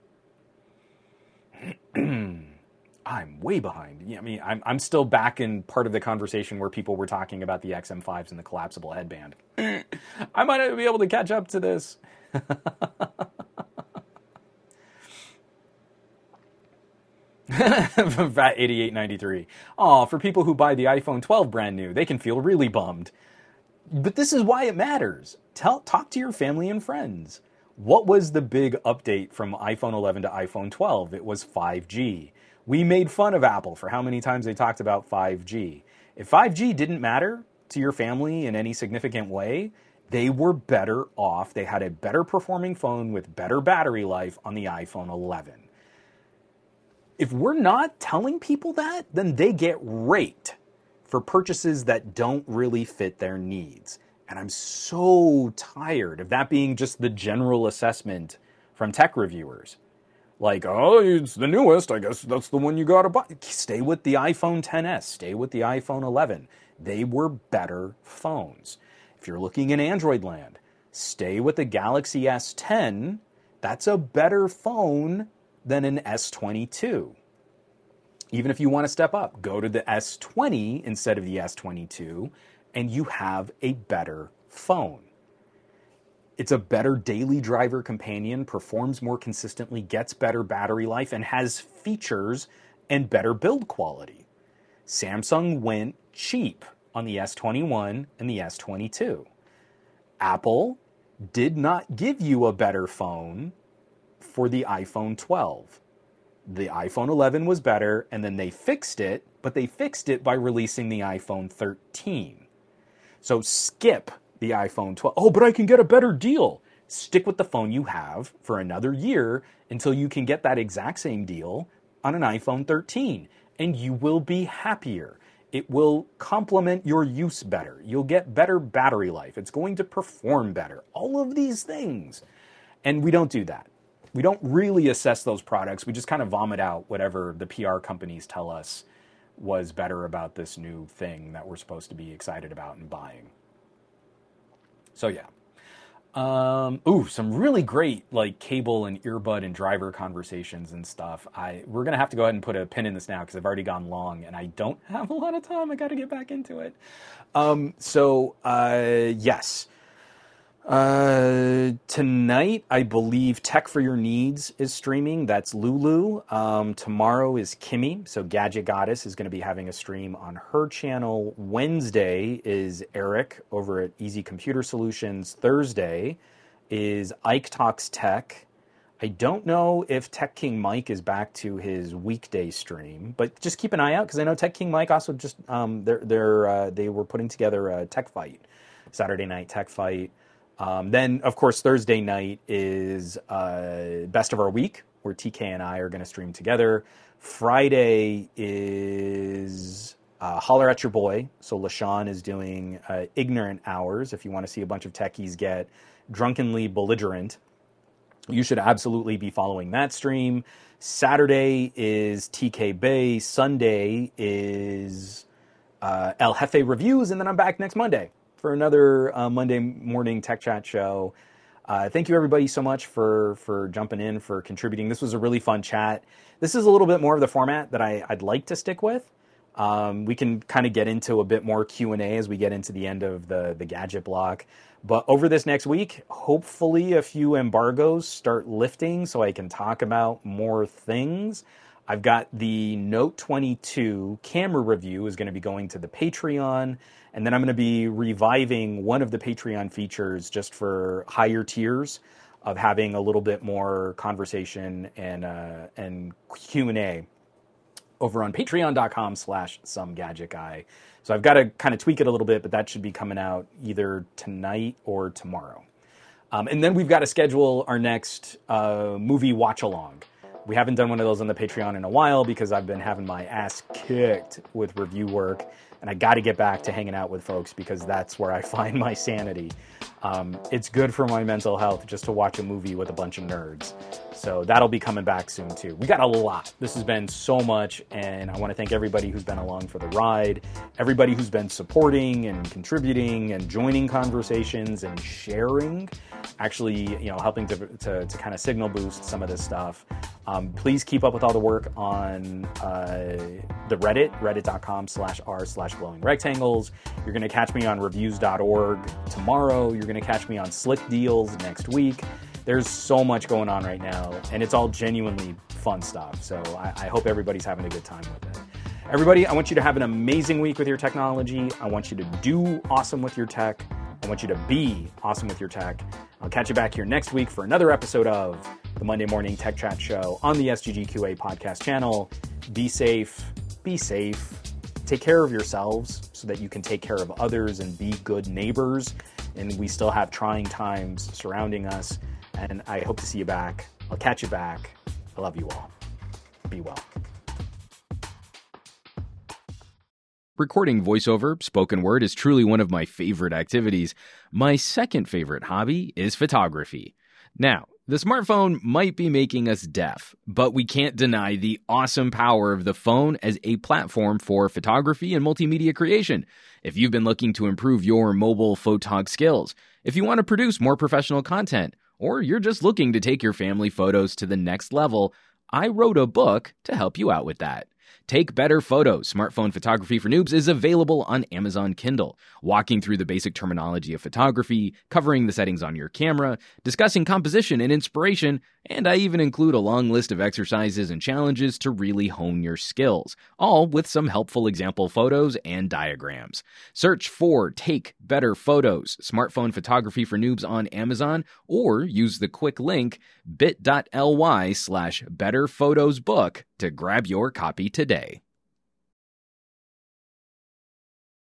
I'm way behind. Yeah, I mean, I'm still back in part of the conversation where people were talking about the XM5s and the collapsible headband. I might not be able to catch up to this. Fat 8893. Aw, for people who buy the iPhone 12 brand new, they can feel really bummed. But this is why it matters. Talk to your family and friends. What was the big update from iPhone 11 to iPhone 12? It was 5G. We made fun of Apple for how many times they talked about 5G. If 5G didn't matter to your family in any significant way, they were better off. They had a better performing phone with better battery life on the iPhone 11. If we're not telling people that, then they get raked for purchases that don't really fit their needs. And I'm so tired of that being just the general assessment from tech reviewers. Like, oh, it's the newest, I guess that's the one you gotta buy. Stay with the iPhone XS, stay with the iPhone 11. They were better phones. If you're looking in Android land, stay with the Galaxy S10. That's a better phone than an S22. Even if you want to step up, go to the S20 instead of the S22, and you have a better phone. It's a better daily driver companion, performs more consistently, gets better battery life, and has features and better build quality. Samsung went cheap on the S21 and the S22. Apple did not give you a better phone for the iPhone 12. The iPhone 11 was better, and then they fixed it, but they fixed it by releasing the iPhone 13. So skip the iPhone 12. Oh, but I can get a better deal. Stick with the phone you have for another year until you can get that exact same deal on an iPhone 13, and you will be happier. It will complement your use better. You'll get better battery life. It's going to perform better. All of these things. And we don't do that. We don't really assess those products. We just kind of vomit out whatever the PR companies tell us was better about this new thing that we're supposed to be excited about and buying. So yeah. Some really great like cable and earbud and driver conversations and stuff. We're going to have to go ahead and put a pin in this now because I've already gone long and I don't have a lot of time. I got to get back into it. Yes. Tonight, I believe Tech for Your Needs is streaming. That's Lulu. Tomorrow is Kimmy. So Gadget Goddess is going to be having a stream on her channel. Wednesday is Eric over at Easy Computer Solutions. Thursday is Ike Talks Tech. I don't know if Tech King Mike is back to his weekday stream, but just keep an eye out because I know Tech King Mike also just they were putting together a Tech Fight, Saturday night Tech Fight. Then, of course, Thursday night is Best of Our Week, where TK and I are going to stream together. Friday is Holler at Your Boy. So LaShawn is doing Ignorant Hours. If you want to see a bunch of techies get drunkenly belligerent, you should absolutely be following that stream. Saturday is TK Bay. Sunday is El Jefe Reviews. And then I'm back next Monday for another Monday morning Tech Chat show. Thank you, everybody, so much for jumping in, for contributing. This was a really fun chat. This is a little bit more of the format that I'd like to stick with. We can kind of get into a bit more Q&A as we get into the end of the gadget block. But over this next week, hopefully a few embargoes start lifting so I can talk about more things. I've got the Note 22 camera review is going to be going to the Patreon. And then I'm going to be reviving one of the Patreon features just for higher tiers of having a little bit more conversation and Q&A over on patreon.com/somegadgetguy. So I've got to kind of tweak it a little bit, but that should be coming out either tonight or tomorrow. And then we've got to schedule our next movie watch-along. We haven't done one of those on the Patreon in a while because I've been having my ass kicked with review work, and I got to get back to hanging out with folks because that's where I find my sanity. It's good for my mental health just to watch a movie with a bunch of nerds. So that'll be coming back soon too. We got a lot. This has been so much, and I want to thank everybody who's been along for the ride, everybody who's been supporting and contributing and joining conversations and sharing, actually, helping to kind of signal boost some of this stuff. Please keep up with all the work on the Reddit, reddit.com/r/glowing rectangles. You're going to catch me on reviews.org tomorrow. You're going to catch me on Slick Deals next week. There's so much going on right now, and it's all genuinely fun stuff. So I hope everybody's having a good time with it. Everybody, I want you to have an amazing week with your technology. I want you to do awesome with your tech. I want you to be awesome with your tech. I'll catch you back here next week for another episode of the Monday Morning Tech Chat Show on the SGGQA podcast channel. Be safe. Be safe. Take care of yourselves so that you can take care of others and be good neighbors. And we still have trying times surrounding us. And I hope to see you back. I'll catch you back. I love you all. Be well. Recording voiceover, spoken word, is truly one of my favorite activities. My second favorite hobby is photography. Now, the smartphone might be making us deaf, but we can't deny the awesome power of the phone as a platform for photography and multimedia creation. If you've been looking to improve your mobile photog skills, if you want to produce more professional content, or you're just looking to take your family photos to the next level, I wrote a book to help you out with that. Take Better Photos, Smartphone Photography for Noobs is available on Amazon Kindle, walking through the basic terminology of photography, covering the settings on your camera, discussing composition and inspiration, and I even include a long list of exercises and challenges to really hone your skills, all with some helpful example photos and diagrams. Search for Take Better Photos, Smartphone Photography for Noobs on Amazon, or use the quick link bit.ly/betterphotosbook to grab your copy today.